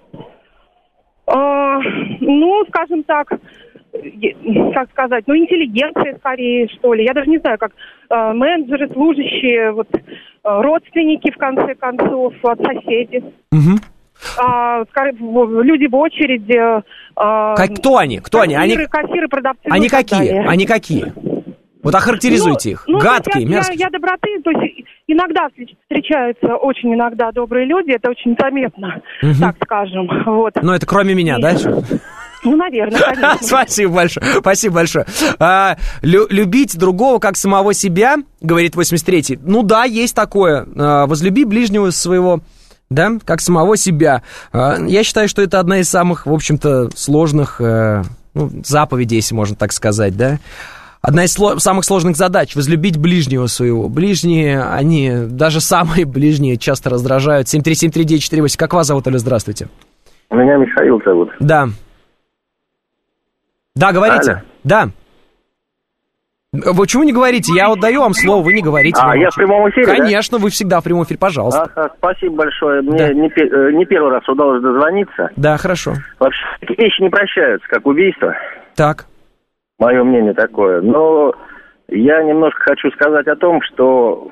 А, ну, скажем так, как сказать, ну, интеллигенция скорее, что ли. Я даже не знаю, как э, менеджеры, служащие, вот, э, родственники, в конце концов, от соседей.
Угу.
А, скорее, люди в очереди. А,
как, кто они? Кто
кассиры,
они? Они,
кассиры, продавцы.
они какие? Они какие? Вот охарактеризуйте
ну,
их.
Ну,
гадкие,
я,
мерзкие.
Я, я доброты, то есть иногда встречаются очень иногда добрые люди, это очень заметно, угу. так скажем. Вот.
Ну, это кроме меня, И... да?
Ну, наверное, конечно.
Спасибо большое, спасибо большое. А, лю- любить другого как самого себя, говорит восемьдесят третий. Ну да, есть такое. А, возлюби ближнего своего, да, как самого себя. А, я считаю, что это одна из самых, в общем-то, сложных а, ну, заповедей, если можно так сказать, да. Одна из сло- самых сложных задач — возлюбить ближнего своего. Ближние, они, даже самые ближние, часто раздражают. семь три семь три девять четыре восемь. Как вас зовут, Алло, здравствуйте?
Меня Михаил зовут.
Да. Да, говорите. Алло. Да. Вы почему не говорите? Я вот даю вам слово, вы не говорите.
А, я в прямом эфире,
Конечно, да? Вы всегда в прямом эфире, пожалуйста.
Ага, спасибо большое. Мне
да.
не, не первый раз удалось дозвониться.
Да, хорошо.
Вообще, такие вещи не прощаются, как убийство.
Так.
Мое мнение такое. Но я немножко хочу сказать о том, что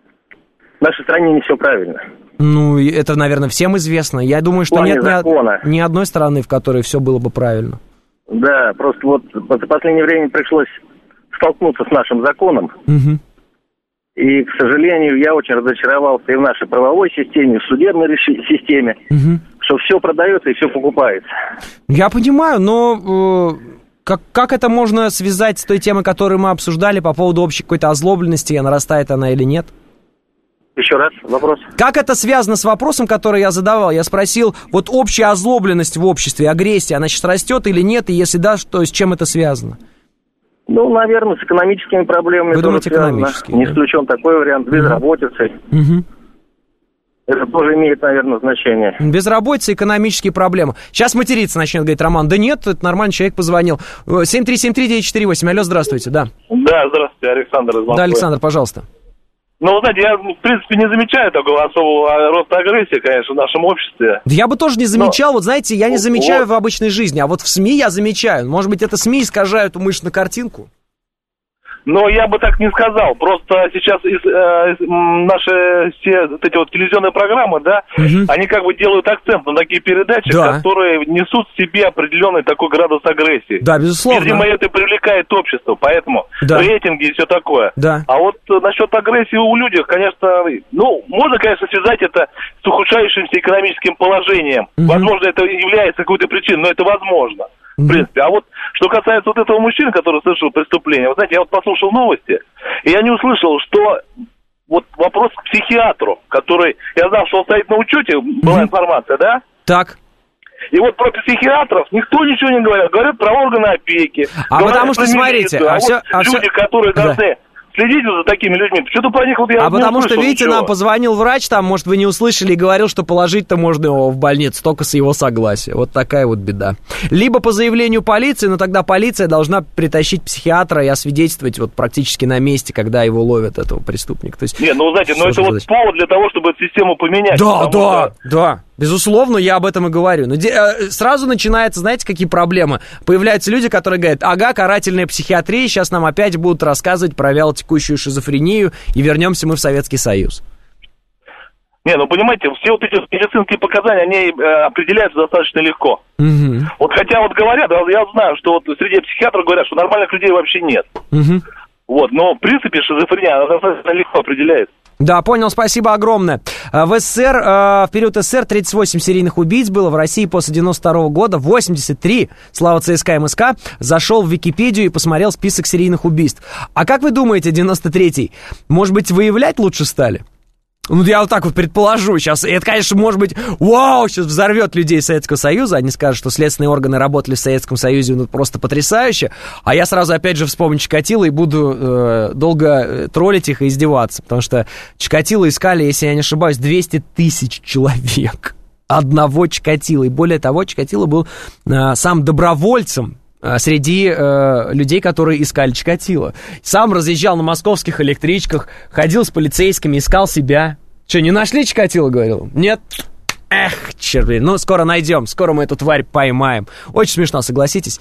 в нашей стране не все правильно.
Ну, это, наверное, всем известно. Я думаю, что нет ни, ни одной страны, в которой все было бы правильно.
Да, просто вот за последнее время пришлось столкнуться с нашим законом.
Угу.
И, к сожалению, я очень разочаровался и в нашей правовой системе, и в судебной реши- системе,
угу.
что все продается и все покупается.
Я понимаю, но э, как, как это можно связать с той темой, которую мы обсуждали по поводу общей какой-то озлобленности, нарастает она или нет?
Еще раз вопрос.
Как это связано с вопросом, который я задавал? Я спросил, вот общая озлобленность в обществе, агрессия, она сейчас растет или нет? И если да, то с чем это связано?
Ну, наверное, с экономическими проблемами.
Вы думаете, экономические?
Не исключен да? такой вариант, безработицей.
Угу.
Это тоже имеет, наверное, значение.
Безработица, экономические проблемы. Сейчас материться начнет, говорит Роман. Да нет, это нормальный человек позвонил. семь три семь три девять четыре восемь. Алло, здравствуйте, да.
Да, здравствуйте, Александр из Москвы.
Да, Александр, пожалуйста.
Ну, вы знаете, я, в принципе, не замечаю такого особого роста агрессии, конечно, в нашем обществе.
Да я бы тоже не замечал. Но... Вот знаете, я не замечаю
вот.
в обычной жизни, а вот в СМИ я замечаю. Может быть, это СМИ искажают умышленно картинку?
Но я бы так не сказал. Просто сейчас из, э, наши все вот эти вот телевизионные программы, да, угу. они как бы делают акцент на такие передачи, да. которые несут в себе определенный такой градус агрессии.
Да, безусловно.
Видимо, это привлекает общество, поэтому
да.
рейтинги и все такое.
Да.
А вот насчет агрессии у людей, конечно, ну, можно, конечно, связать это с ухудшающимся экономическим положением. Угу. Возможно, это является какой-то причиной, но это возможно. В принципе. А вот что касается вот этого мужчины, который совершил преступление, вы знаете, я вот послушал новости, и я не услышал, что вот вопрос к психиатру, который, я знал, что он стоит на учете, была информация, да?
Так.
И вот про психиатров никто ничего не говорит, говорят про органы опеки.
А потому что, смотрите,
а,
а, все,
вот
а
люди,
все...
которые
да.
должны... следить за такими людьми. Что-то про них вот я
А
не
потому что, видите,
ничего.
нам позвонил врач, там, может, вы не услышали, и говорил, что положить-то можно его в больницу только с его согласия. Вот такая вот беда. Либо по заявлению полиции, но тогда полиция должна притащить психиатра и освидетельствовать вот практически на месте, когда его ловят, этого преступника. То есть,
не, ну, знаете, ну это вот задача. Повод для того, чтобы эту систему поменять.
Да, да,
что...
да. Безусловно, я об этом и говорю. Но де- сразу начинается, знаете, какие проблемы? Появляются люди, которые говорят, ага, карательная психиатрия, сейчас нам опять будут рассказывать про вялотекущую шизофрению, и вернемся мы в Советский Союз.
Не, ну понимаете, все вот эти медицинские показания, они э, определяются достаточно легко.
Угу.
Вот хотя вот говорят, я знаю, что вот среди психиатров говорят, что нормальных людей вообще нет.
Угу.
Вот, но, в принципе, шизофрения, она достаточно легко определяется.
Да, понял, спасибо огромное. В СССР, в период СССР тридцать восемь серийных убийц было, в России после девяносто второго года восемьдесят три. Слава ЦСКА МСК зашел в Википедию и посмотрел список серийных убийств. А как вы думаете, девяносто третий, может быть, выявлять лучше стали? Ну, я вот так вот предположу сейчас. И это, конечно, может быть, вау, сейчас взорвет людей Советского Союза. Они скажут, что следственные органы работали в Советском Союзе, ну, просто потрясающе. А я сразу, опять же, вспомню Чикатило и буду э, долго троллить их и издеваться. Потому что Чикатило искали, если я не ошибаюсь, двести тысяч человек. Одного Чикатило. И более того, Чикатило был э, сам добровольцем среди э, людей, которые искали Чикатило. Сам разъезжал на московских электричках, ходил с полицейскими, искал себя. Что, не нашли Чикатило, говорил? Нет. Эх, черт, блин, ну, скоро найдем, скоро мы эту тварь поймаем. Очень смешно, согласитесь.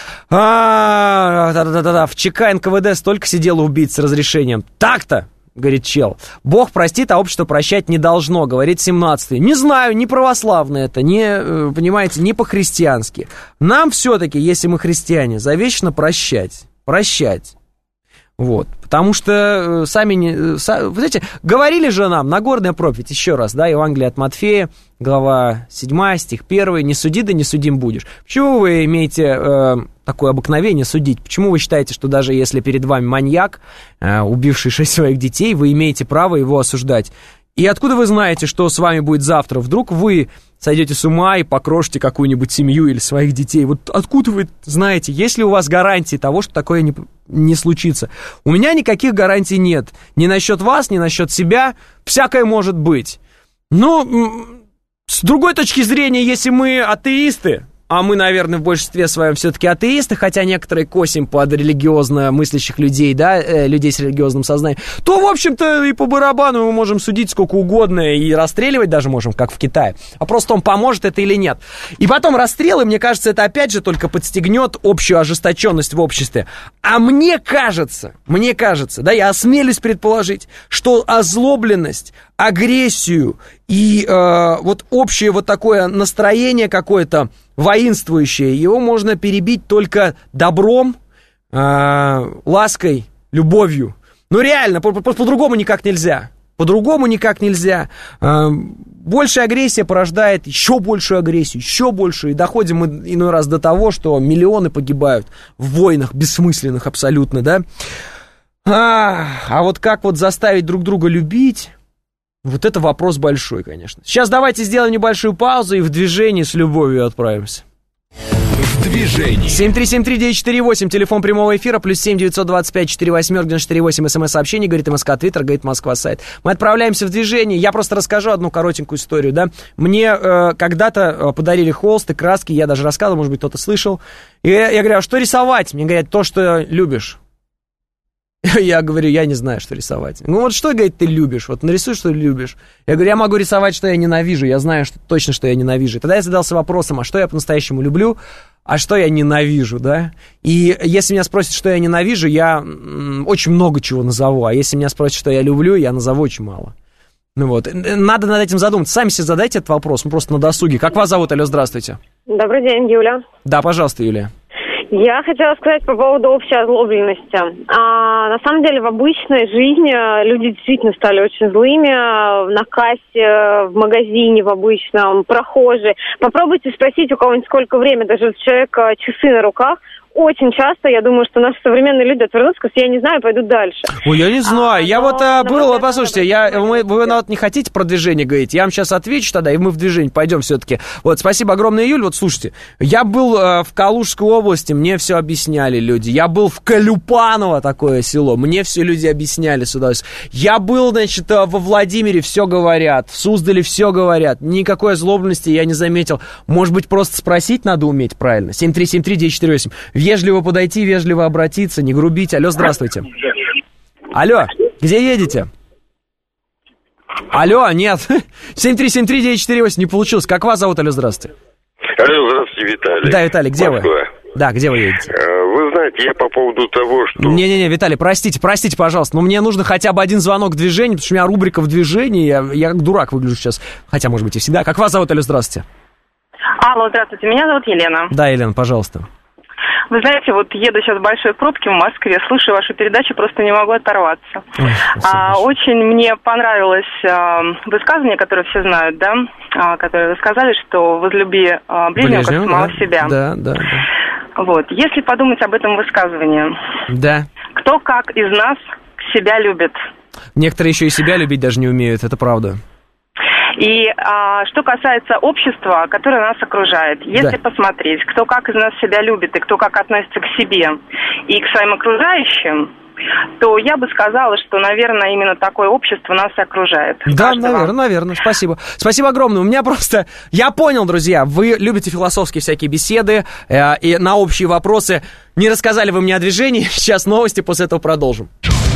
А, да-да-да-да, в ЧК эн ка вэ дэ столько сидело убийц с разрешением. Так-то, говорит чел. Бог простит, а общество прощать не должно, говорит семнадцатый. Не знаю, не православно это, не, понимаете, не по-христиански. Нам все-таки, если мы христиане, завещано прощать. Прощать. Вот, потому что сами, не, са, вы знаете, говорили же нам, Нагорная проповедь, еще раз, да, Евангелие от Матфея, глава седьмая, стих первый, не суди, да не судим будешь. Почему вы имеете э, такое обыкновение судить? Почему вы считаете, что даже если перед вами маньяк, э, убивший шесть своих детей, вы имеете право его осуждать? И откуда вы знаете, что с вами будет завтра? Вдруг вы сойдете с ума и покрошите какую-нибудь семью или своих детей? Вот откуда вы знаете? Есть ли у вас гарантии того, что такое не, не случится? У меня никаких гарантий нет. Ни насчет вас, ни насчет себя. Всякое может быть. Но с другой точки зрения, если мы атеисты, а мы, наверное, в большинстве своем все-таки атеисты, хотя некоторые косим под религиозно мыслящих людей, да, э, людей с религиозным сознанием, то, в общем-то, и по барабану мы можем судить сколько угодно и расстреливать даже можем, как в Китае. А просто он поможет это или нет. И потом расстрелы, мне кажется, это опять же только подстегнет общую ожесточенность в обществе. А мне кажется, мне кажется, да, я осмелюсь предположить, что озлобленность, агрессию и э, вот общее вот такое настроение какое-то воинствующее, его можно перебить только добром, э, лаской, любовью. Ну реально, по- по- по-другому никак нельзя. По-другому никак нельзя. Э, большая агрессия порождает еще большую агрессию, еще большую. И доходим мы иной раз до того, что миллионы погибают в войнах бессмысленных абсолютно, да. А, а вот как вот заставить друг друга любить... Вот это вопрос большой, конечно. Сейчас давайте сделаем небольшую паузу и в движении с любовью отправимся.
В движении.
семь три семь три девять четыре восемь, телефон прямого эфира, плюс семь девятьсот двадцать пять четыре восемь девять четыре восемь, смс-сообщение, говорит МСК, Твиттер, говорит Москва, сайт. Мы отправляемся в движение. Я просто расскажу одну коротенькую историю, да. Мне э, когда-то подарили холсты, краски, я даже рассказывал, может быть, кто-то слышал. И я, я говорю, а что рисовать? Мне говорят, то, что любишь. Я говорю, я не знаю, что рисовать. Ну вот что, говорит, ты любишь? Вот нарисуй, что любишь. Я говорю, я могу рисовать, что я ненавижу. Я знаю что, точно, что я ненавижу. И тогда я задался вопросом, а что я по-настоящему люблю, а что я ненавижу, да? И если меня спросят, что я ненавижу, я м, очень много чего назову. А если меня спросят, что я люблю, я назову очень мало. Ну вот, надо над этим задуматься. Сами себе задайте этот вопрос, ну просто на досуге. Как вас зовут? Алло, здравствуйте.
Добрый день, Юля.
Да, пожалуйста, Юлия.
Я хотела сказать по поводу общей озлобленности. А, на самом деле в обычной жизни люди действительно стали очень злыми. На кассе, в магазине, в обычном, прохожие. Попробуйте спросить у кого-нибудь сколько времени, даже у человека часы на руках. Очень часто, я думаю, что наши современные люди отвернутся, скажут, я не знаю, пойдут дальше.
Ой, я не знаю, а, я но, вот а, был, вот, послушайте, я,
вы,
вы вот не хотите про движение говорить, я вам сейчас отвечу тогда, и мы в движение пойдем все-таки. Вот, спасибо огромное, Юль, вот слушайте, я был а, в Калужской области, мне все объясняли люди, я был в Колюпаново, такое село, мне все люди объясняли сюда. Я был, значит, во Владимире, все говорят, в Суздале все говорят, никакой озлобленности я не заметил. Может быть, просто спросить надо уметь правильно? семь три семь три девять четыре восемь. Вежливо подойти, вежливо обратиться, не грубить. Алло, здравствуйте. Алло, где едете? Алло, нет. семь три семь три девять четыре восемь, не получилось. Как вас зовут? Алло, здравствуйте.
Алло, здравствуйте, Виталий.
Да, Виталий, где
Москва.
вы? Да, где вы едете?
Вы знаете, я по поводу того, что...
Не-не-не, Виталий, простите, простите, пожалуйста, но мне нужно хотя бы один звонок к движению, потому что у меня рубрика в движении, я, я как дурак выгляжу сейчас, хотя, может быть, и всегда. Как вас зовут? Алло, здравствуйте.
Алло, здравствуйте, меня зовут Елена.
Да, Елена, пожалуйста.
Вы знаете, вот еду сейчас в большой пробке в Москве, слушаю вашу передачу, просто не могу оторваться. Ой, а, очень мне понравилось а, высказывание, которое все знают, да, а, которое вы сказали, что возлюби а, ближнего как самого
да.
себя.
Да, да, да.
Вот, если подумать об этом высказывании,
да.
кто как из нас себя любит?
Некоторые еще и себя любить даже не умеют, это правда.
И а, что касается общества, которое нас окружает, если да. посмотреть, кто как из нас себя любит и кто как относится к себе и к своим окружающим, то я бы сказала, что, наверное, именно такое общество нас и окружает.
Да,
Каждого.
наверное, наверное. Спасибо. Спасибо огромное. У меня просто... Я понял, друзья, вы любите философские всякие беседы э, и на общие вопросы. Не рассказали вы мне о движении. Сейчас новости, после этого продолжим.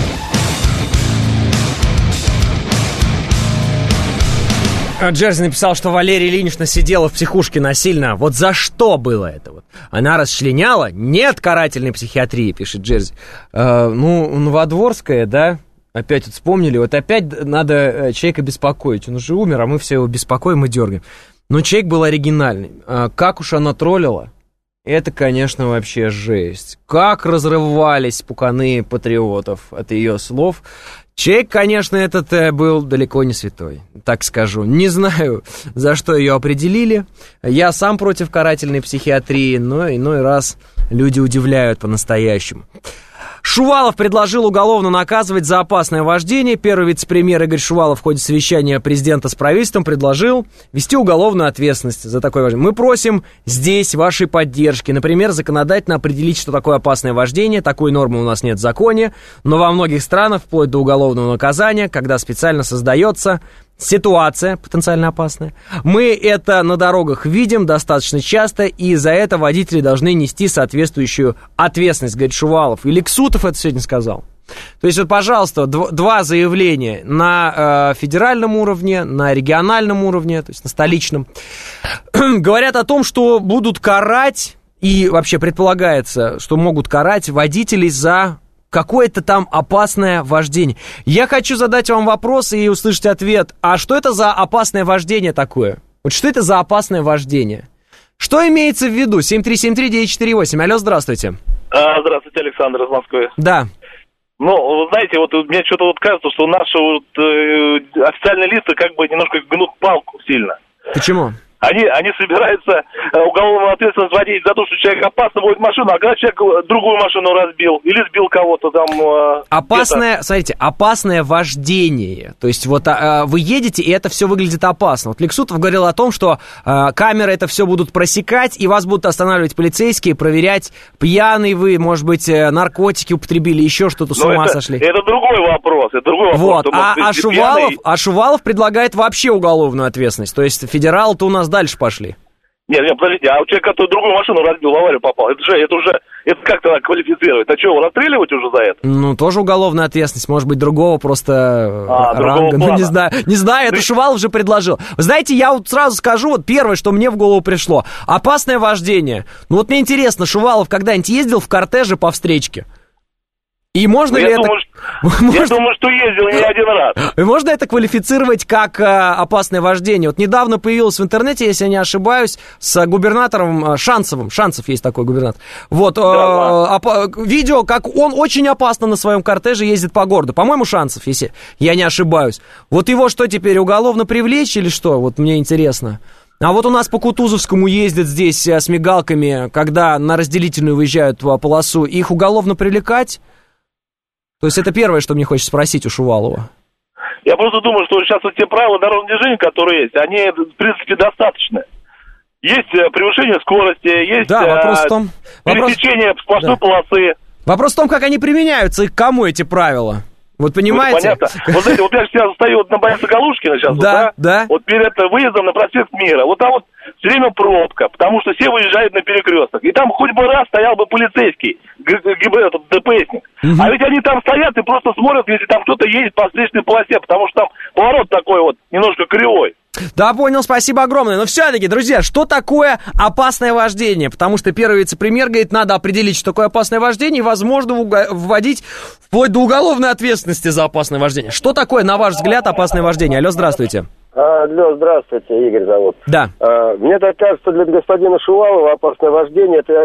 Джерзи написал, что Валерия Ильинична сидела в психушке насильно. Вот за что было это? Вот? Она расчленяла? Нет карательной психиатрии, пишет Джерзи. Э, ну, Новодворская, да? Опять вот вспомнили. Вот опять надо человека беспокоить. Он уже умер, а мы все его беспокоим и дергаем. Но человек был оригинальный. А как уж она троллила? Это, конечно, вообще жесть. Как разрывались пуканы патриотов от ее слов. Человек, конечно, этот был далеко не святой, так скажу. Не знаю, за что ее определили. Я сам против карательной психиатрии, но иной раз люди удивляют по-настоящему. Шувалов предложил уголовно наказывать за опасное вождение. Первый вице-премьер Игорь Шувалов в ходе совещания президента с правительством предложил ввести уголовную ответственность за такое вождение. Мы просим здесь вашей поддержки. Например, законодательно определить, что такое опасное вождение. Такой нормы у нас нет в законе, но во многих странах, вплоть до уголовного наказания, когда специально создается ситуация потенциально опасная. Мы это на дорогах видим достаточно часто, и за это водители должны нести соответствующую ответственность, говорит Шувалов. И Лексутов это сегодня сказал. То есть, вот, пожалуйста, дв- два заявления на э, федеральном уровне, на региональном уровне, то есть на столичном, говорят о том, что будут карать, и вообще предполагается, что могут карать водителей за какое-то там опасное вождение. Я хочу задать вам вопрос и услышать ответ. А что это за опасное вождение такое? Вот что это за опасное вождение? Что имеется в виду? семь три семь три девять четыре восемь. Алло, здравствуйте.
А, здравствуйте, Александр из Москвы.
Да.
Ну, вы знаете, вот мне что-то вот кажется, что наши вот, э, официальные лица как бы немножко гнут палку сильно.
Почему?
Они, они собираются уголовную ответственность вводить за то, что человек опасно водит машину, а когда человек другую машину разбил или сбил кого-то там...
Опасное,
где-то...
смотрите, опасное вождение. То есть вот а, вы едете, и это все выглядит опасно. Вот Лексутов говорил о том, что а, камеры это все будут просекать, и вас будут останавливать полицейские, проверять, пьяный вы, может быть, наркотики употребили, еще что-то, с ума
это,
сошли.
Это другой вопрос, это другой вопрос.
Вот, а, а, Шувалов, пьяный... а Шувалов предлагает вообще уголовную ответственность. То есть федералы-то у нас дальше пошли.
Нет, нет, подождите, а у человека, который другую машину разбил, в аварию попал, это же, это уже, это как-то надо квалифицировать. А что, его расстреливать уже за это?
Ну, тоже уголовная ответственность, может быть, другого просто
а,
ранга.
Другого
ну, не знаю, не знаю, это Шувалов же предложил. Вы знаете, я вот сразу скажу, вот первое, что мне в голову пришло. Опасное вождение. Ну, вот мне интересно, Шувалов когда-нибудь ездил в кортеже по встречке? И можно
я
ли
думаю,
это...
Что, я думаю, что ездил не один раз.
Можно это квалифицировать как а, опасное вождение? Вот недавно появилось в интернете, если я не ошибаюсь, с губернатором а, Шанцевым. Шанцев есть такой губернатор. Вот, да, а, а, видео, как он очень опасно на своем кортеже ездит по городу. По-моему, Шанцев, если я не ошибаюсь. Вот его что теперь, уголовно привлечь или что? Вот мне интересно. А вот у нас по Кутузовскому ездят здесь с мигалками, когда на разделительную выезжают по полосу. Их уголовно привлекать? То есть это первое, что мне хочется спросить у Шувалова.
Я просто думаю, что сейчас вот те правила дорожного движения, которые есть, они, в принципе, достаточны. Есть превышение скорости, есть
да, вопрос в том,
пересечение
вопрос...
сплошной да. полосы.
Вопрос в том, как они применяются и к кому эти правила. Вот понимаете?
Ну, понятно. Вот знаете, вот я сейчас стою вот на Бориса Галушкина сейчас,
да,
вот, да?
да.
Вот перед выездом на проспект Мира. Вот там вот все время пробка, потому что все выезжают на перекресток. И там хоть бы раз стоял бы полицейский, этот ДПСник. Угу. А ведь они там стоят и просто смотрят, если там кто-то едет по встречной полосе, потому что там поворот такой вот, немножко кривой.
Да, понял, спасибо огромное. Но все-таки, друзья, что такое опасное вождение? Потому что первый вице-премьер говорит, надо определить, что такое опасное вождение, и, возможно, вводить вплоть до уголовной ответственности за опасное вождение. Что такое, на ваш взгляд, опасное вождение? Алло, здравствуйте.
Алло, здравствуйте, Игорь зовут.
Да.
А, мне так кажется, для господина Шувалова опасное вождение — это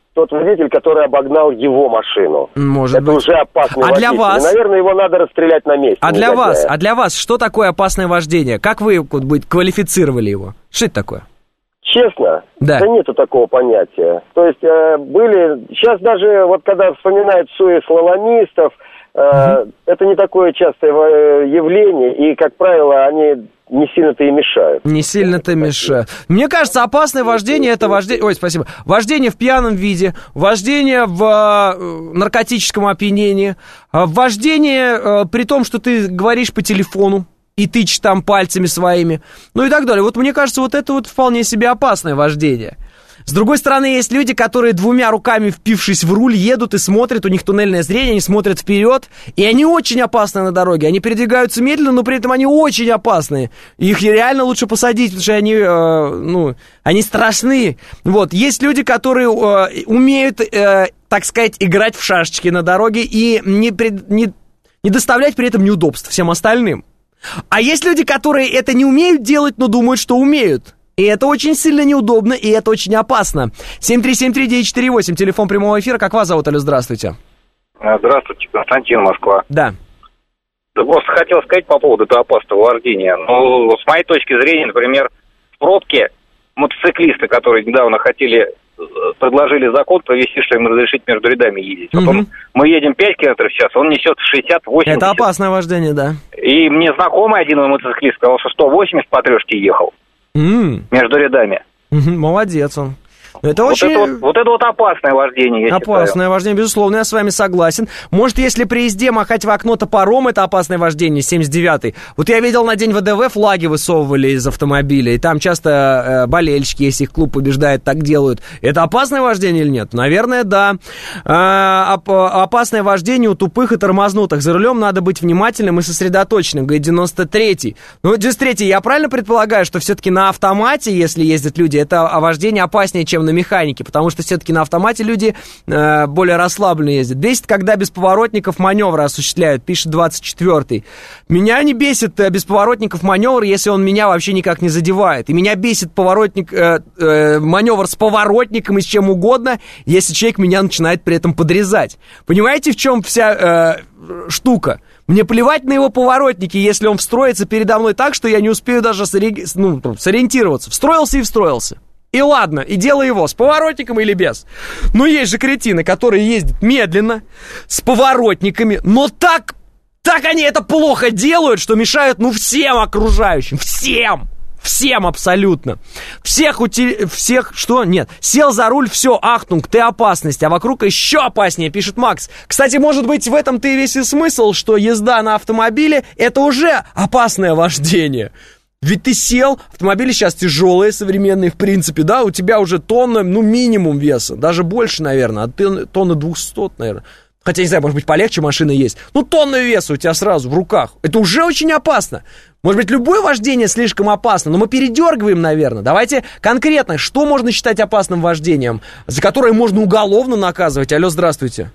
тот водитель, который обогнал его машину.
Может
это
быть.
уже опасный
а
водитель.
Для вас...
И, наверное, его надо расстрелять на месте.
А для вас, а для вас что такое опасное вождение? Как вы квалифицировали его? Что это такое?
Честно?
Да.
Да нету такого понятия. То есть э, были... Сейчас даже, вот когда вспоминают суе слаломистов, э, угу. это не такое частое явление, и, как правило, они... не сильно-то и мешают.
Не сильно-то мешают. Мне кажется, опасное вождение — это вождение... Ой, спасибо. Вождение в пьяном виде, вождение в э, наркотическом опьянении, вождение э, при том, что ты говоришь по телефону и тычешь там пальцами своими, ну и так далее. Вот мне кажется, вот это вот вполне себе опасное вождение. С другой стороны, есть люди, которые двумя руками, впившись в руль, едут и смотрят, у них туннельное зрение, они смотрят вперед, и они очень опасны на дороге. Они передвигаются медленно, но при этом они очень опасные. Их реально лучше посадить, потому что они, э, ну, они страшны. Вот. Есть люди, которые э, умеют, э, так сказать, играть в шашечки на дороге и не, пред, не, не доставлять при этом неудобств всем остальным. А есть люди, которые это не умеют делать, но думают, что умеют. И это очень сильно неудобно, и это очень опасно. семь три семь три девять четыре восемь, телефон прямого эфира. Как вас зовут, Алло, здравствуйте.
Здравствуйте, Константин, Москва.
Да.
Да просто хотел сказать по поводу этого опасного вождения. Ну, с моей точки зрения, например, в пробке мотоциклисты, которые недавно хотели, предложили закон провести, что им разрешить между рядами ездить.
Угу.
Вот он, мы едем пять километров в час, он несет шестьдесят-восемьдесят.
Это опасное вождение, да.
И мне знакомый один мотоциклист сказал, что сто восемьдесят по трешке ехал. Mm. Между рядами.
Молодец он. Это
вот,
очень...
это вот, вот это вот опасное вождение, я
Опасное
считаю.
вождение, безусловно, я с вами согласен. Может, если при езде махать в окно топором, это опасное вождение, семьдесят девятый. Вот я видел, на день ВДВ флаги высовывали из автомобиля, и там часто э, болельщики, если их клуб побеждает, так делают. Это опасное вождение или нет? Наверное, да. Э, оп- опасное вождение у тупых и тормознутых. За рулем надо быть внимательным и сосредоточенным, говорит девяносто третий. Ну, девяносто третий, я правильно предполагаю, что все-таки на автомате, если ездят люди, это вождение опаснее, чем на механике, потому что все-таки на автомате люди э, более расслабленно ездят. Бесит, когда без поворотников маневры осуществляют, пишет двадцать четвёртый. Меня не бесит э, без поворотников маневр, если он меня вообще никак не задевает. И меня бесит поворотник, э, э, маневр с поворотником и с чем угодно, если человек меня начинает при этом подрезать. Понимаете, в чем вся э, штука? Мне плевать на его поворотники, если он встроится передо мной так, что я не успею даже сори... ну, сориентироваться. Встроился и встроился. И ладно, и дело его, с поворотником или без. Но есть же кретины, которые ездят медленно, с поворотниками, но так, так они это плохо делают, что мешают, ну, всем окружающим, всем, всем абсолютно. Всех, утили... всех, что? Нет, сел за руль, все, ахтунг, ты опасность, а вокруг еще опаснее, пишет Макс. Кстати, может быть, в этом-то и весь и смысл, что езда на автомобиле, это уже опасное вождение. Ведь ты сел, автомобили сейчас тяжелые, современные, в принципе, да, у тебя уже тонна, ну, минимум веса, даже больше, наверное, а ты тонна двухсот, наверное. Хотя, не знаю, может быть, полегче машина есть. Ну, тонна веса у тебя сразу в руках. Это уже очень опасно. Может быть, любое вождение слишком опасно, но мы передергиваем, наверное. Давайте конкретно, что можно считать опасным вождением, за которое можно уголовно наказывать? Алло, здравствуйте.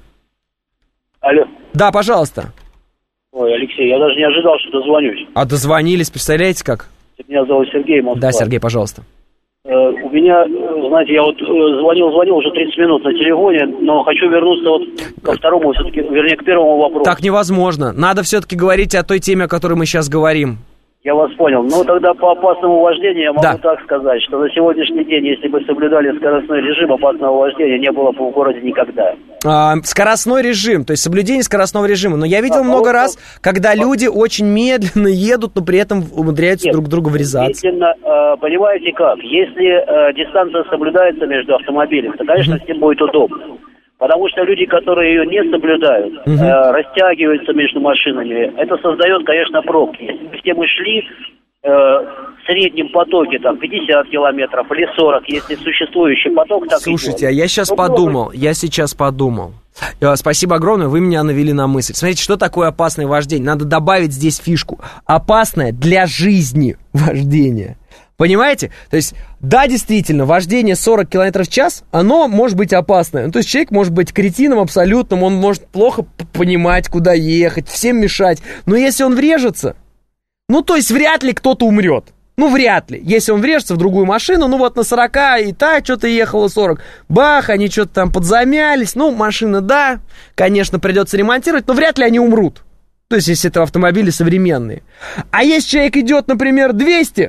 Алло.
Да, пожалуйста.
Ой, Алексей, я даже не ожидал, что дозвонюсь.
А дозвонились, представляете как?
Меня зовут Сергей, Москва.
Да, Сергей, пожалуйста.
Э, у меня, знаете, я вот звонил-звонил уже тридцать минут на телефоне, но хочу вернуться вот ко второму, все-таки, вернее, к первому вопросу.
Так невозможно. Надо все-таки говорить о той теме, о которой мы сейчас говорим.
Я вас понял. Ну, тогда по опасному вождению я могу да. так сказать, что на сегодняшний день, если бы соблюдали скоростной режим, опасного вождения не было бы в городе никогда.
А, скоростной режим, то есть соблюдение скоростного режима. Но я видел а, много а, раз, когда а, люди очень медленно едут, но при этом умудряются нет, друг друга врезаться.
Медленно, э, понимаете как? Если э, дистанция соблюдается между автомобилями, то, конечно, с ним будет удобно. Потому что люди, которые ее не соблюдают, uh-huh. э, растягиваются между машинами, это создает, конечно, пробки. Если бы все мы шли э, в среднем потоке, там, пятьдесят километров или сорок, если существующий поток так
Слушайте,
идет,
а я сейчас подумал, я сейчас подумал. Спасибо огромное, вы меня навели на мысль. Смотрите, что такое опасное вождение? Надо добавить здесь фишку. Опасное для жизни вождение. Понимаете? То есть, да, действительно, вождение сорок километров в час, оно может быть опасное. Ну, то есть, человек может быть кретином абсолютным, он может плохо понимать, куда ехать, всем мешать. Но если он врежется, ну, то есть, вряд ли кто-то умрет. Ну, вряд ли. Если он врежется в другую машину, ну, вот на сорока и та что-то ехала сорок. Бах, они что-то там подзамялись. Ну, машина, да, конечно, придется ремонтировать, но вряд ли они умрут. То есть, если это автомобили современные. А если человек идет, например, двести,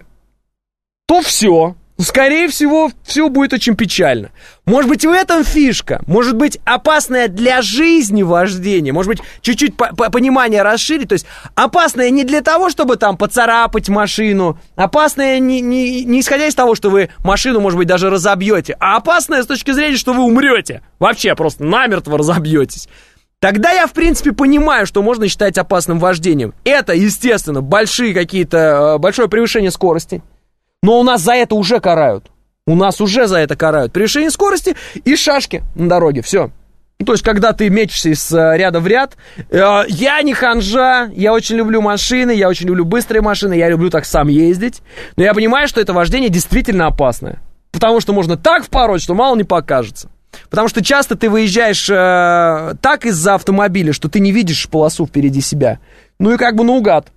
то все. Скорее всего, все будет очень печально. Может быть, в этом фишка. Может быть, опасное для жизни вождение. Может быть, чуть-чуть по- по- понимание расширить. То есть, опасное не для того, чтобы там поцарапать машину. Опасное не, не, не исходя из того, что вы машину, может быть, даже разобьете. А опасное с точки зрения, что вы умрете. Вообще просто намертво разобьетесь. Тогда я, в принципе, понимаю, что можно считать опасным вождением. Это, естественно, большие какие-то, большое превышение скорости. Но у нас за это уже карают. У нас уже за это карают. Превышение скорости и шашки на дороге. Все. То есть, когда ты мечешься из ряда в ряд. Э, я не ханжа. Я очень люблю машины. Я очень люблю быстрые машины. Я люблю так сам ездить. Но я понимаю, что это вождение действительно опасное. Потому что можно так впороть, что мало не покажется. Потому что часто ты выезжаешь э, так из-за автомобиля, что ты не видишь полосу впереди себя. Ну и как бы наугад.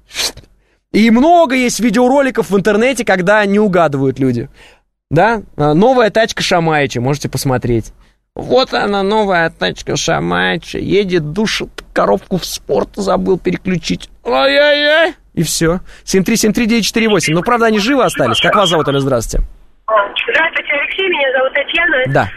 И много есть видеороликов в интернете, когда не угадывают люди. Да? Новая тачка Шамаича, можете посмотреть. Вот она, новая тачка Шамаича. Едет, душит, коробку в спорт забыл переключить. Ай-яй-яй. И все. семь три семь три девять четыре восемь. Ну, правда, они живы остались. Как вас зовут, Алло, здравствуйте?
Здравствуйте, Алексей, меня зовут Татьяна.
Да.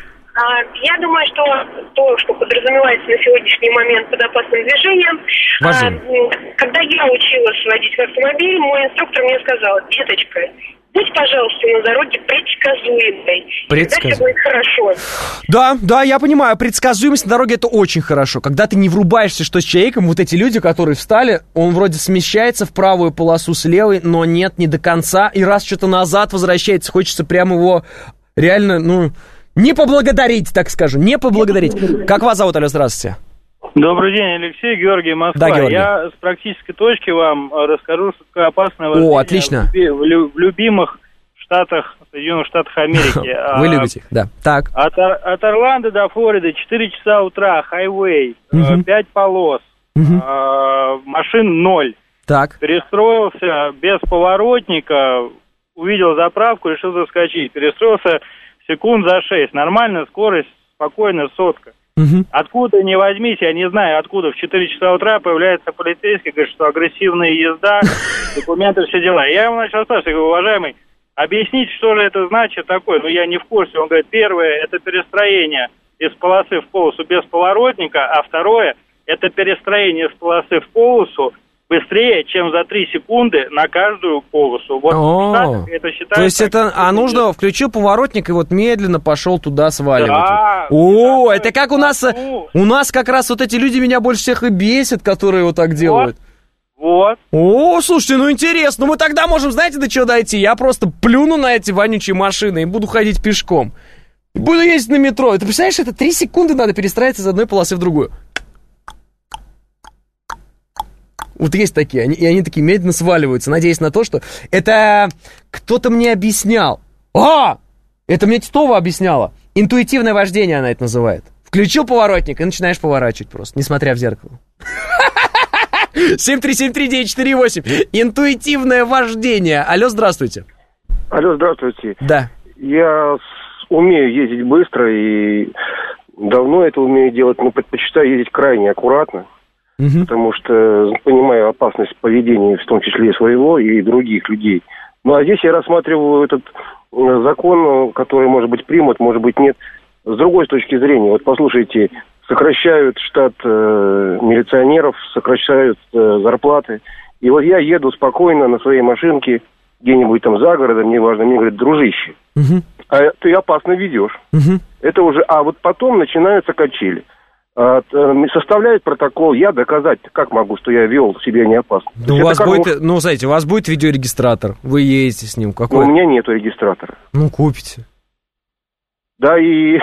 Я думаю, что то, что подразумевается на сегодняшний момент под опасным движением,
Важим.
Когда я училась водить в автомобиль, мой инструктор мне сказал: деточка, будь, пожалуйста, на дороге предсказуемой. Предсказ... Тогда все будет хорошо.
Да, да, я понимаю, предсказуемость на дороге — это очень хорошо. Когда ты не врубаешься, что с человеком, вот эти люди, которые встали, он вроде смещается в правую полосу с левой, но нет, не до конца, и раз что-то назад возвращается, хочется прямо его реально, ну... Не поблагодарить, так скажем, не поблагодарить. Как вас зовут, Алло, здравствуйте?
Добрый день, Алексей, Георгий, Москва.
Да, Георгий.
Я с практической точки вам расскажу, что такое опасное вождение.
О, отлично.
В, лю- в любимых штатах, Соединенных Штатах Америки.
Вы любите их, да. Так.
От, от Орландо до Флориды четыре часа утра, хайвей,
Угу.
пять полос,
Угу.
э, машин ноль.
Так.
Перестроился без поворотника, увидел заправку, решил заскочить. Перестроился секунд за шесть. Нормальная скорость, спокойно, сотка.
Угу.
Откуда не возьмись, я не знаю, откуда в четыре часа утра появляется полицейский, говорит, что агрессивная езда, документы, все дела. Я ему начал спрашивать, говорю: уважаемый, объясните, что же это значит такое? Ну, я не в курсе. Он говорит: первое, это перестроение из полосы в полосу без поворотника, а второе, это перестроение из полосы в полосу быстрее, чем за три секунды на каждую полосу. Вот в Штатах это считается...
То есть это, а нужно, включил поворотник и вот медленно пошел туда сваливать.
Да,
О, это как у нас, у нас как раз вот эти люди меня больше всех и бесят, которые вот так делают.
Вот.
О, слушайте, ну интересно, ну мы тогда можем, знаете, до чего дойти? Я просто плюну на эти вонючие машины и буду ходить пешком. И буду ездить на метро. Ты представляешь, это три секунды надо перестраиваться из одной полосы в другую. Вот есть такие, они, и они такие медленно сваливаются, надеясь на то, что... Это кто-то мне объяснял. А! Это мне Титова объясняла. Интуитивное вождение она это называет. Включил поворотник и начинаешь поворачивать просто, не смотря в зеркало. семь три семь три девять четыре восемь. Интуитивное вождение. Алло, здравствуйте.
Алло, здравствуйте.
Да.
Я умею ездить быстро и давно это умею делать, но предпочитаю ездить крайне аккуратно. Угу. Потому что понимаю опасность поведения, в том числе своего и других людей. Ну, а здесь я рассматриваю этот закон, который, может быть, примут, может быть, нет, с другой точки зрения. Вот послушайте, сокращают штат э, милиционеров, сокращают э, зарплаты. И вот я еду спокойно на своей машинке, где-нибудь там за городом, неважно, мне говорят: дружище, угу. а ты опасно ведешь. Угу. Это уже, а вот потом начинаются качели. Составляет протокол, я доказать как могу, что я вел себя не опасно.
Ну, у вас будет, может... ну, знаете, у вас будет видеорегистратор, вы едете с ним. Какой?
У меня нету регистратора.
Ну, купите.
Да, и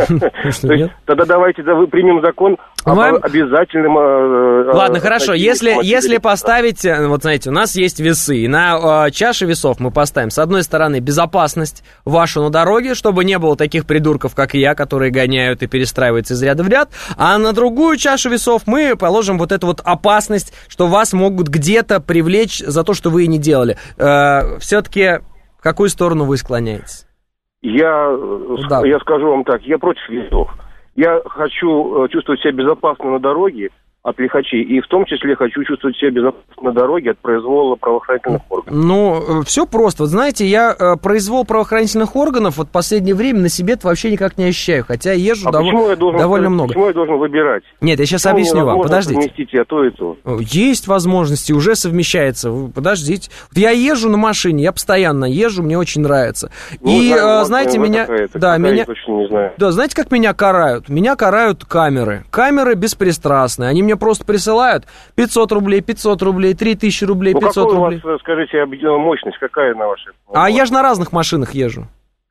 то есть, тогда давайте примем закон об обязательном...
Ладно, хорошо, если, если поставить, вот знаете, у нас есть весы, и на чаше весов мы поставим, с одной стороны, безопасность вашу на дороге, чтобы не было таких придурков, как я, которые гоняют и перестраиваются из ряда в ряд, а на другую чашу весов мы положим вот эту вот опасность, что вас могут где-то привлечь за то, что вы и не делали. Все-таки в какую сторону вы склоняетесь?
Я, да. я скажу вам так, я против весов. Я хочу чувствовать себя безопасно на дороге от лихачей, и в том числе хочу чувствовать себя безопасно на дороге от произвола правоохранительных органов.
Ну, все просто. Вот знаете, я э, произвол правоохранительных органов вот в последнее время на себе-то вообще никак не ощущаю, хотя езжу
а
дов...
я должен,
довольно много.
Почему я должен выбирать?
Нет, я сейчас почему объясню вам, подождите.
Совместить а то и то.
Есть возможности, уже совмещается. Подождите. Вот я езжу на машине, я постоянно езжу, мне очень нравится. Ну, и, знаю, э, знаете, меня... Да, меня...
точно не знаю.
Да, знаете, как меня карают? Меня карают камеры. Камеры беспристрастные. Они мне просто присылают пятьсот рублей, пятьсот рублей, три тысячи рублей, пятьсот
ну,
рублей.
У вас, скажите, мощность какая на вашей?
А я же на разных машинах езжу.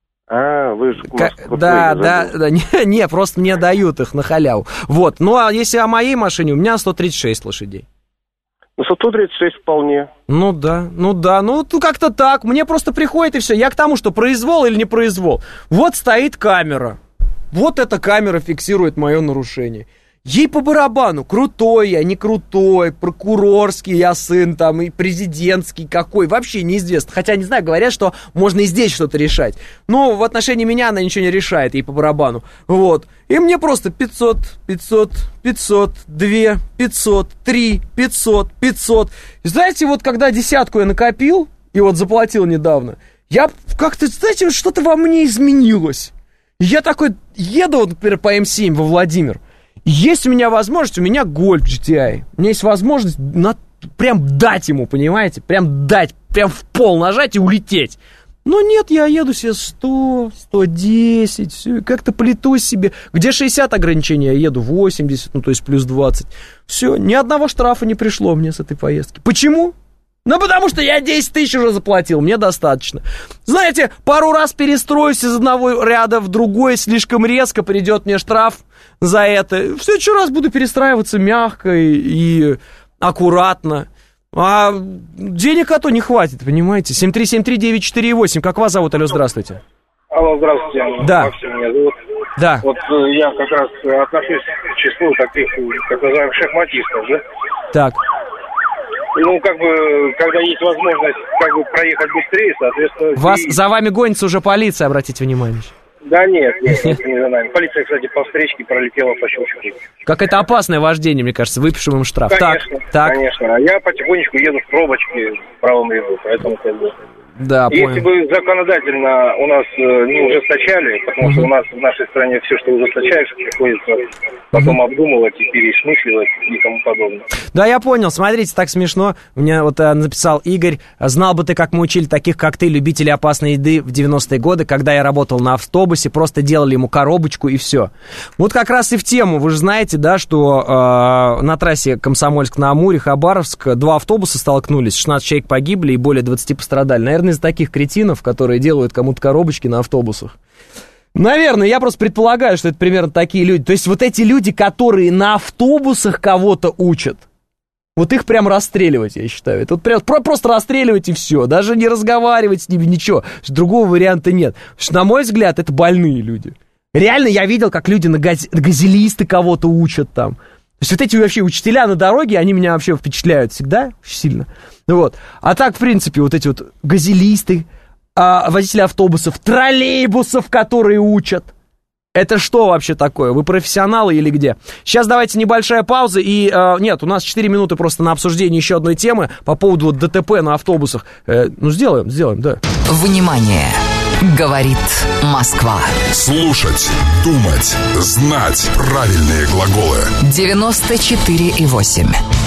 А, вы же...
К... Да, да, да, не, не, просто мне дают их на халяву. Вот, ну а если о моей машине, у меня сто тридцать шесть лошадей.
Ну, сто тридцать шесть вполне.
Ну да, ну да, ну как-то так. Мне просто приходит и все. Я к тому, что произвол или не произвол. Вот стоит камера. Вот эта камера фиксирует мое нарушение. Ей по барабану, крутой я, не крутой, прокурорский я сын там, и президентский какой, вообще неизвестно. Хотя, не знаю, говорят, что можно и здесь что-то решать. Но в отношении меня она ничего не решает, ей по барабану. Вот. И мне просто пятьсот, пятьсот, пятьсот, два, пятьсот, три, пятьсот, пятьсот. И знаете, вот когда десятку я накопил, и вот заплатил недавно, я как-то, знаете, что-то во мне изменилось. Я такой еду, вот, например, по эм семь во Владимир. Есть у меня возможность, у меня Golf джи ти ай. У меня есть возможность на, прям дать ему, понимаете? Прям дать, прям в пол нажать и улететь. Но нет, я еду себе сто, сто десять, все, как-то плетусь себе. Где шестьдесят ограничений, я еду восемьдесят, ну то есть плюс двадцать. Все, ни одного штрафа не пришло мне с этой поездки. Почему? Ну, потому что я десять тысяч уже заплатил, мне достаточно. Знаете, пару раз перестроюсь из одного ряда в другой, слишком резко придет мне штраф за это. В следующий раз буду перестраиваться мягко и, и аккуратно. А денег а то не хватит, понимаете? семь три семь три девять четыре восемь. Как вас зовут? Алло, здравствуйте.
Алло, здравствуйте.
Да.
Максим меня зовут.
Да.
Вот я как раз отношусь к числу таких, так называемых, шахматистов, да?
Так.
Ну, как бы, когда есть возможность, как бы, проехать быстрее, соответственно...
Вас,
и...
За вами гонится уже полиция, обратите внимание.
Да нет, нет, нет, не за нами. Полиция, кстати, по встречке пролетела по щелчку.
Как это опасное вождение, мне кажется, выпишем им штраф.
Конечно,
так,
конечно.
Так.
А я потихонечку еду в пробочке в правом ряду, поэтому как бы...
Да,
если
понял.
бы законодательно у нас не ужесточали, потому uh-huh. что у нас в нашей стране все, что ужесточаешь, приходится потом uh-huh. обдумывать и пересмысливать и тому подобное.
Да, я понял. Смотрите, так смешно. Мне вот а, написал Игорь: знал бы ты, как мы учили таких, как ты, любителей опасной еды в девяностые годы, когда я работал на автобусе, просто делали ему коробочку и все. Вот как раз и в тему. Вы же знаете, да, что э, на трассе Комсомольск-на-Амуре, Хабаровск, два автобуса столкнулись, шестнадцать человек погибли и более двадцати пострадали. Наверное, из таких кретинов, которые делают кому-то коробочки на автобусах. Наверное, я просто предполагаю, что это примерно такие люди. То есть вот эти люди, которые на автобусах кого-то учат, вот их прям расстреливать, я считаю. Это вот прям просто расстреливать и все. Даже не разговаривать с ними, ничего. Другого варианта нет. Потому что, на мой взгляд, это больные люди. Реально я видел, как люди на газ... газелисты кого-то учат там. То есть вот эти вообще учителя на дороге, они меня вообще впечатляют всегда очень сильно. Вот. А так, в принципе, вот эти вот газелисты, а, водители автобусов, троллейбусов, которые учат. Это что вообще такое? Вы профессионалы или где? Сейчас давайте небольшая пауза. И э, нет, у нас четыре минуты просто на обсуждение еще одной темы по поводу вот ДТП на автобусах. Э, ну, сделаем, сделаем, да.
Внимание! Говорит Москва.
Слушать, думать, знать правильные глаголы.
девяносто четыре и восемь.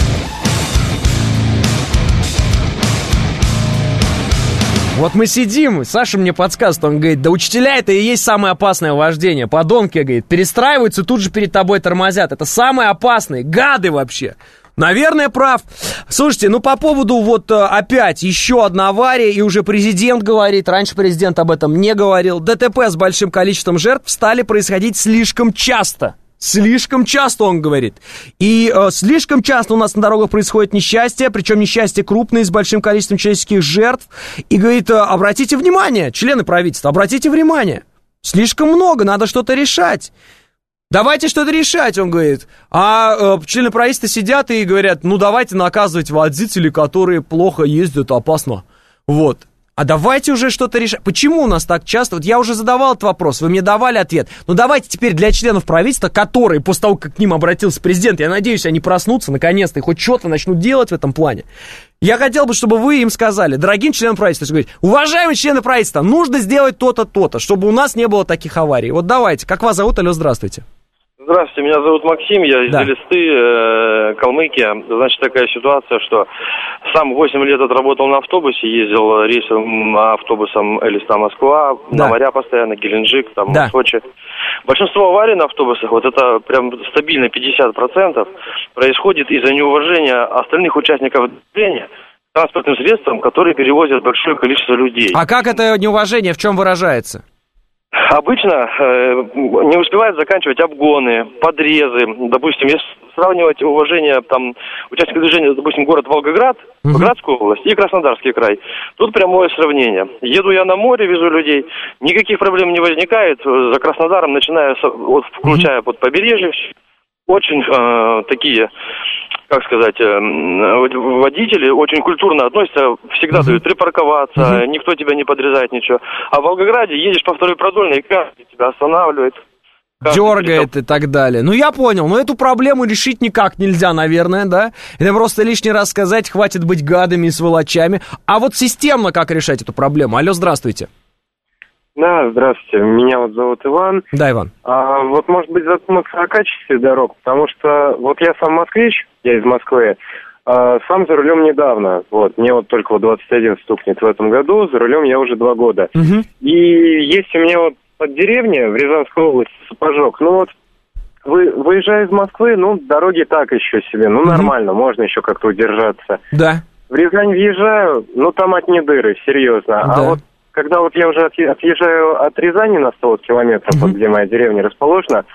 Вот мы сидим, Саша мне подсказывает, он говорит: да учителя это и есть самое опасное вождение. Подонки, говорит, перестраиваются, тут же перед тобой тормозят. Это самые опасные, гады вообще. Наверное, прав. Слушайте, ну по поводу вот опять еще одна авария, и уже президент говорит, раньше президент об этом не говорил, ДТП с большим количеством жертв стали происходить слишком часто. Слишком часто, он говорит. И э, слишком часто у нас на дорогах происходит несчастье, причем несчастье крупное, с большим количеством человеческих жертв. И говорит, э, обратите внимание, члены правительства, обратите внимание. Слишком много, надо что-то решать. Давайте что-то решать, он говорит. А э, члены правительства сидят и говорят, ну давайте наказывать водителей, которые плохо ездят, опасно. Вот. А давайте уже что-то решать. Почему у нас так часто? Вот я уже задавал этот вопрос, вы мне давали ответ. Ну давайте теперь для членов правительства, которые после того, как к ним обратился президент, я надеюсь, они проснутся наконец-то и хоть что-то начнут делать в этом плане. Я хотел бы, чтобы вы им сказали, дорогим членам правительства, говорить, уважаемые члены правительства, нужно сделать то-то, то-то, чтобы у нас не было таких аварий. Вот давайте. Как вас зовут? Алло, здравствуйте.
Здравствуйте, меня зовут Максим, я из
да.
Элисты, э, Калмыкия. Значит, такая ситуация, что сам восемь лет отработал на автобусе, ездил рейсом автобусом Элиста-Москва, да. на моря постоянно, Геленджик, там, да. Сочи. Большинство аварий на автобусах, вот это прям стабильно пятьдесят процентов, происходит из-за неуважения остальных участников движения транспортным средством, которые перевозят большое количество людей.
А как это неуважение, в чем выражается?
Обычно э, не успевают заканчивать обгоны, подрезы. Допустим, если сравнивать уважение там участников движения, допустим, город Волгоград, uh-huh. Волгоградскую область и Краснодарский край, тут прямое сравнение. Еду я на море, везу людей, никаких проблем не возникает. За Краснодаром, начиная, вот, включая uh-huh. под побережье, очень э, такие... как сказать, водители очень культурно относятся, всегда uh-huh. дают припарковаться, uh-huh. никто тебя не подрезает, ничего. А в Волгограде едешь по второй продольной, и каждый тебя останавливает.
Дергает тебя... и так далее. Ну, я понял, но эту проблему решить никак нельзя, наверное, да? Это просто лишний раз сказать, хватит быть гадами и сволочами. А вот системно как решать эту проблему? Алло, здравствуйте.
Да, здравствуйте. Меня вот зовут Иван.
Да, Иван.
А, вот, может быть, задуматься о качестве дорог, потому что вот я сам москвич, я из Москвы, а, сам за рулем недавно. Вот, мне вот только вот двадцать один стукнет в этом году, за рулем я уже два года. Угу. И есть у меня вот под деревней в Рязанской области Сапожок, ну вот, вы, выезжая из Москвы, ну, дороги так еще себе, ну, угу. нормально, можно еще как-то удержаться.
Да.
В Рязань въезжаю, ну, там одни дыры, серьезно. Да. А вот когда вот я уже отъезжаю от Рязани на сто километров, uh-huh. вот где моя деревня расположена,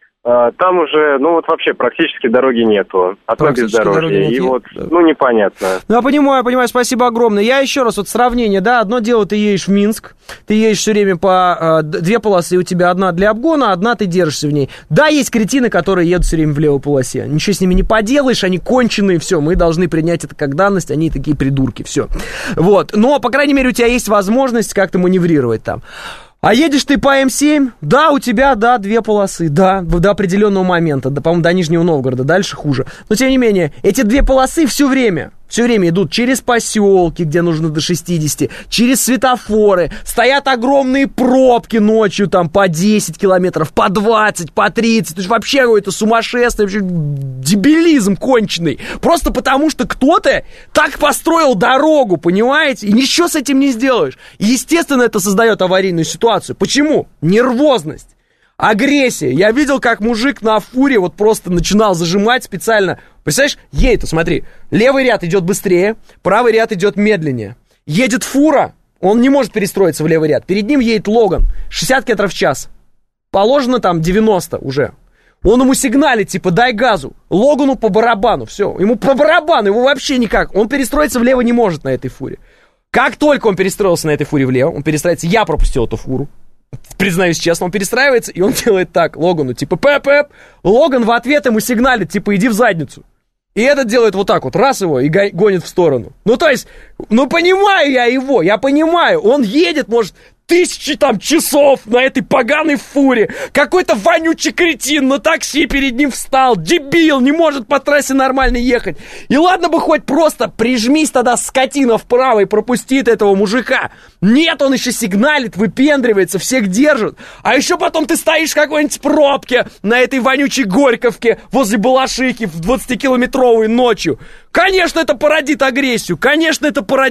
там уже, ну вот вообще практически дороги нету, а то бездорожье, и вот, ну непонятно.
Ну я понимаю, понимаю, спасибо огромное. Я еще раз, вот сравнение, да, одно дело, ты едешь в Минск, ты едешь все время по э, две полосы, у тебя одна для обгона, одна ты держишься в ней. Да, есть кретины, которые едут все время в левой полосе, ничего с ними не поделаешь, они конченые, все, мы должны принять это как данность, они такие придурки, все. Вот, но, по крайней мере, у тебя есть возможность как-то маневрировать там. А едешь ты по эм семь, да, у тебя, да, две полосы, да, до определенного момента, да, по-моему, до Нижнего Новгорода, дальше хуже. Но, тем не менее, эти две полосы все время, все время идут через поселки, где нужно до шестидесяти, через светофоры, стоят огромные пробки ночью, там, по десять километров, по двадцать, по тридцать, это же вообще какой-то сумасшествие, вообще дебилизм конченый. Просто потому, что кто-то так построил дорогу, понимаете, и ничего с этим не сделаешь. И, естественно, это создает аварийную ситуацию. Почему? Нервозность. Агрессия. Я видел, как мужик на фуре вот просто начинал зажимать специально. Представляешь, едет, смотри, левый ряд идет быстрее, правый ряд идет медленнее. Едет фура, он не может перестроиться в левый ряд. Перед ним едет Логан, шестьдесят километров в час. Положено там девяносто уже. Он ему сигналит, типа, дай газу. Логану по барабану, все. Ему по барабану, его вообще никак. Он перестроиться влево не может на этой фуре. Как только он перестроился на этой фуре влево, он перестраивается, я пропустил эту фуру. Признаюсь честно, он перестраивается, и он делает так, Логану, типа, пэп-пэп. Логан в ответ ему сигналит, типа, иди в задницу. И этот делает вот так вот, раз его, и гонит в сторону. Ну, то есть, ну, понимаю я его, я понимаю. Он едет, может, тысячи там часов на этой поганой фуре. Какой-то вонючий кретин на такси перед ним встал. Дебил, не может по трассе нормально ехать. И ладно бы хоть просто прижмись тогда, скотина, вправо и пропустит этого мужика. Нет, он еще сигналит, выпендривается, всех держит. А еще потом ты стоишь в какой-нибудь пробке на этой вонючей Горьковке возле Балашихи в двадцатикилометровой ночью. Конечно, это породит агрессию. Конечно, это породит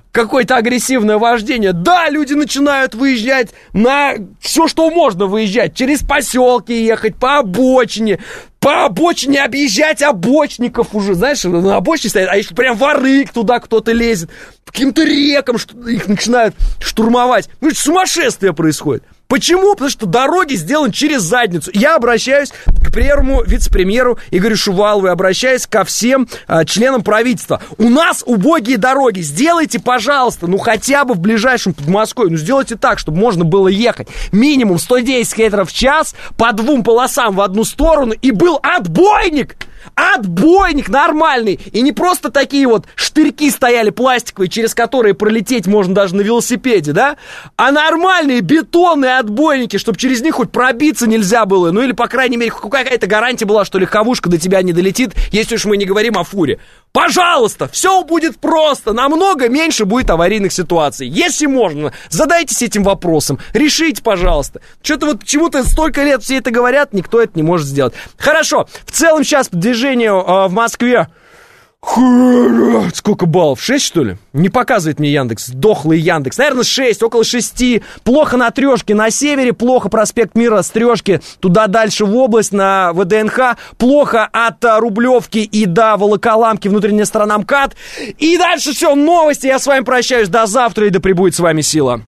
какое-то агрессивное вождение. Да, люди начинают выезжать на все, что можно выезжать. Через поселки ехать, по обочине. По обочине объезжать обочников уже. Знаешь, на обочине стоят, а если прям в арык туда кто-то лезет. По каким-то рекам их начинают штурмовать. Ну, это сумасшествие происходит. Почему? Потому что дороги сделаны через задницу. Я обращаюсь к первому вице-премьеру Игорю Шувалову, обращаюсь ко всем а, членам правительства. У нас убогие дороги. Сделайте, пожалуйста, ну хотя бы в ближайшем Подмосковье, ну сделайте так, чтобы можно было ехать минимум сто десять километров в час по двум полосам в одну сторону, и был отбойник. Отбойник нормальный. И не просто такие вот штырьки стояли пластиковые, через которые пролететь можно даже на велосипеде, да? А нормальные бетонные отбойники, чтобы через них хоть пробиться нельзя было. Ну или, по крайней мере, какая-то гарантия была, что легковушка до тебя не долетит, если уж мы не говорим о фуре. Пожалуйста, все будет просто. Намного меньше будет аварийных ситуаций. Если можно, задайтесь этим вопросом. Решите, пожалуйста. Что-то вот почему-то столько лет все это говорят, никто это не может сделать. Хорошо. В целом сейчас по движению э, в Москве сколько баллов? шесть, что ли? Не показывает мне Яндекс. Дохлый Яндекс. Наверное, шесть, около шести. Плохо на Трешке на севере, плохо проспект Мира с Трешки туда дальше в область, на ВДНХ. Плохо от а, Рублевки и до Волоколамки, внутренняя сторона МКАД. И дальше все, новости. Я с вами прощаюсь до завтра, и да пребудет с вами сила.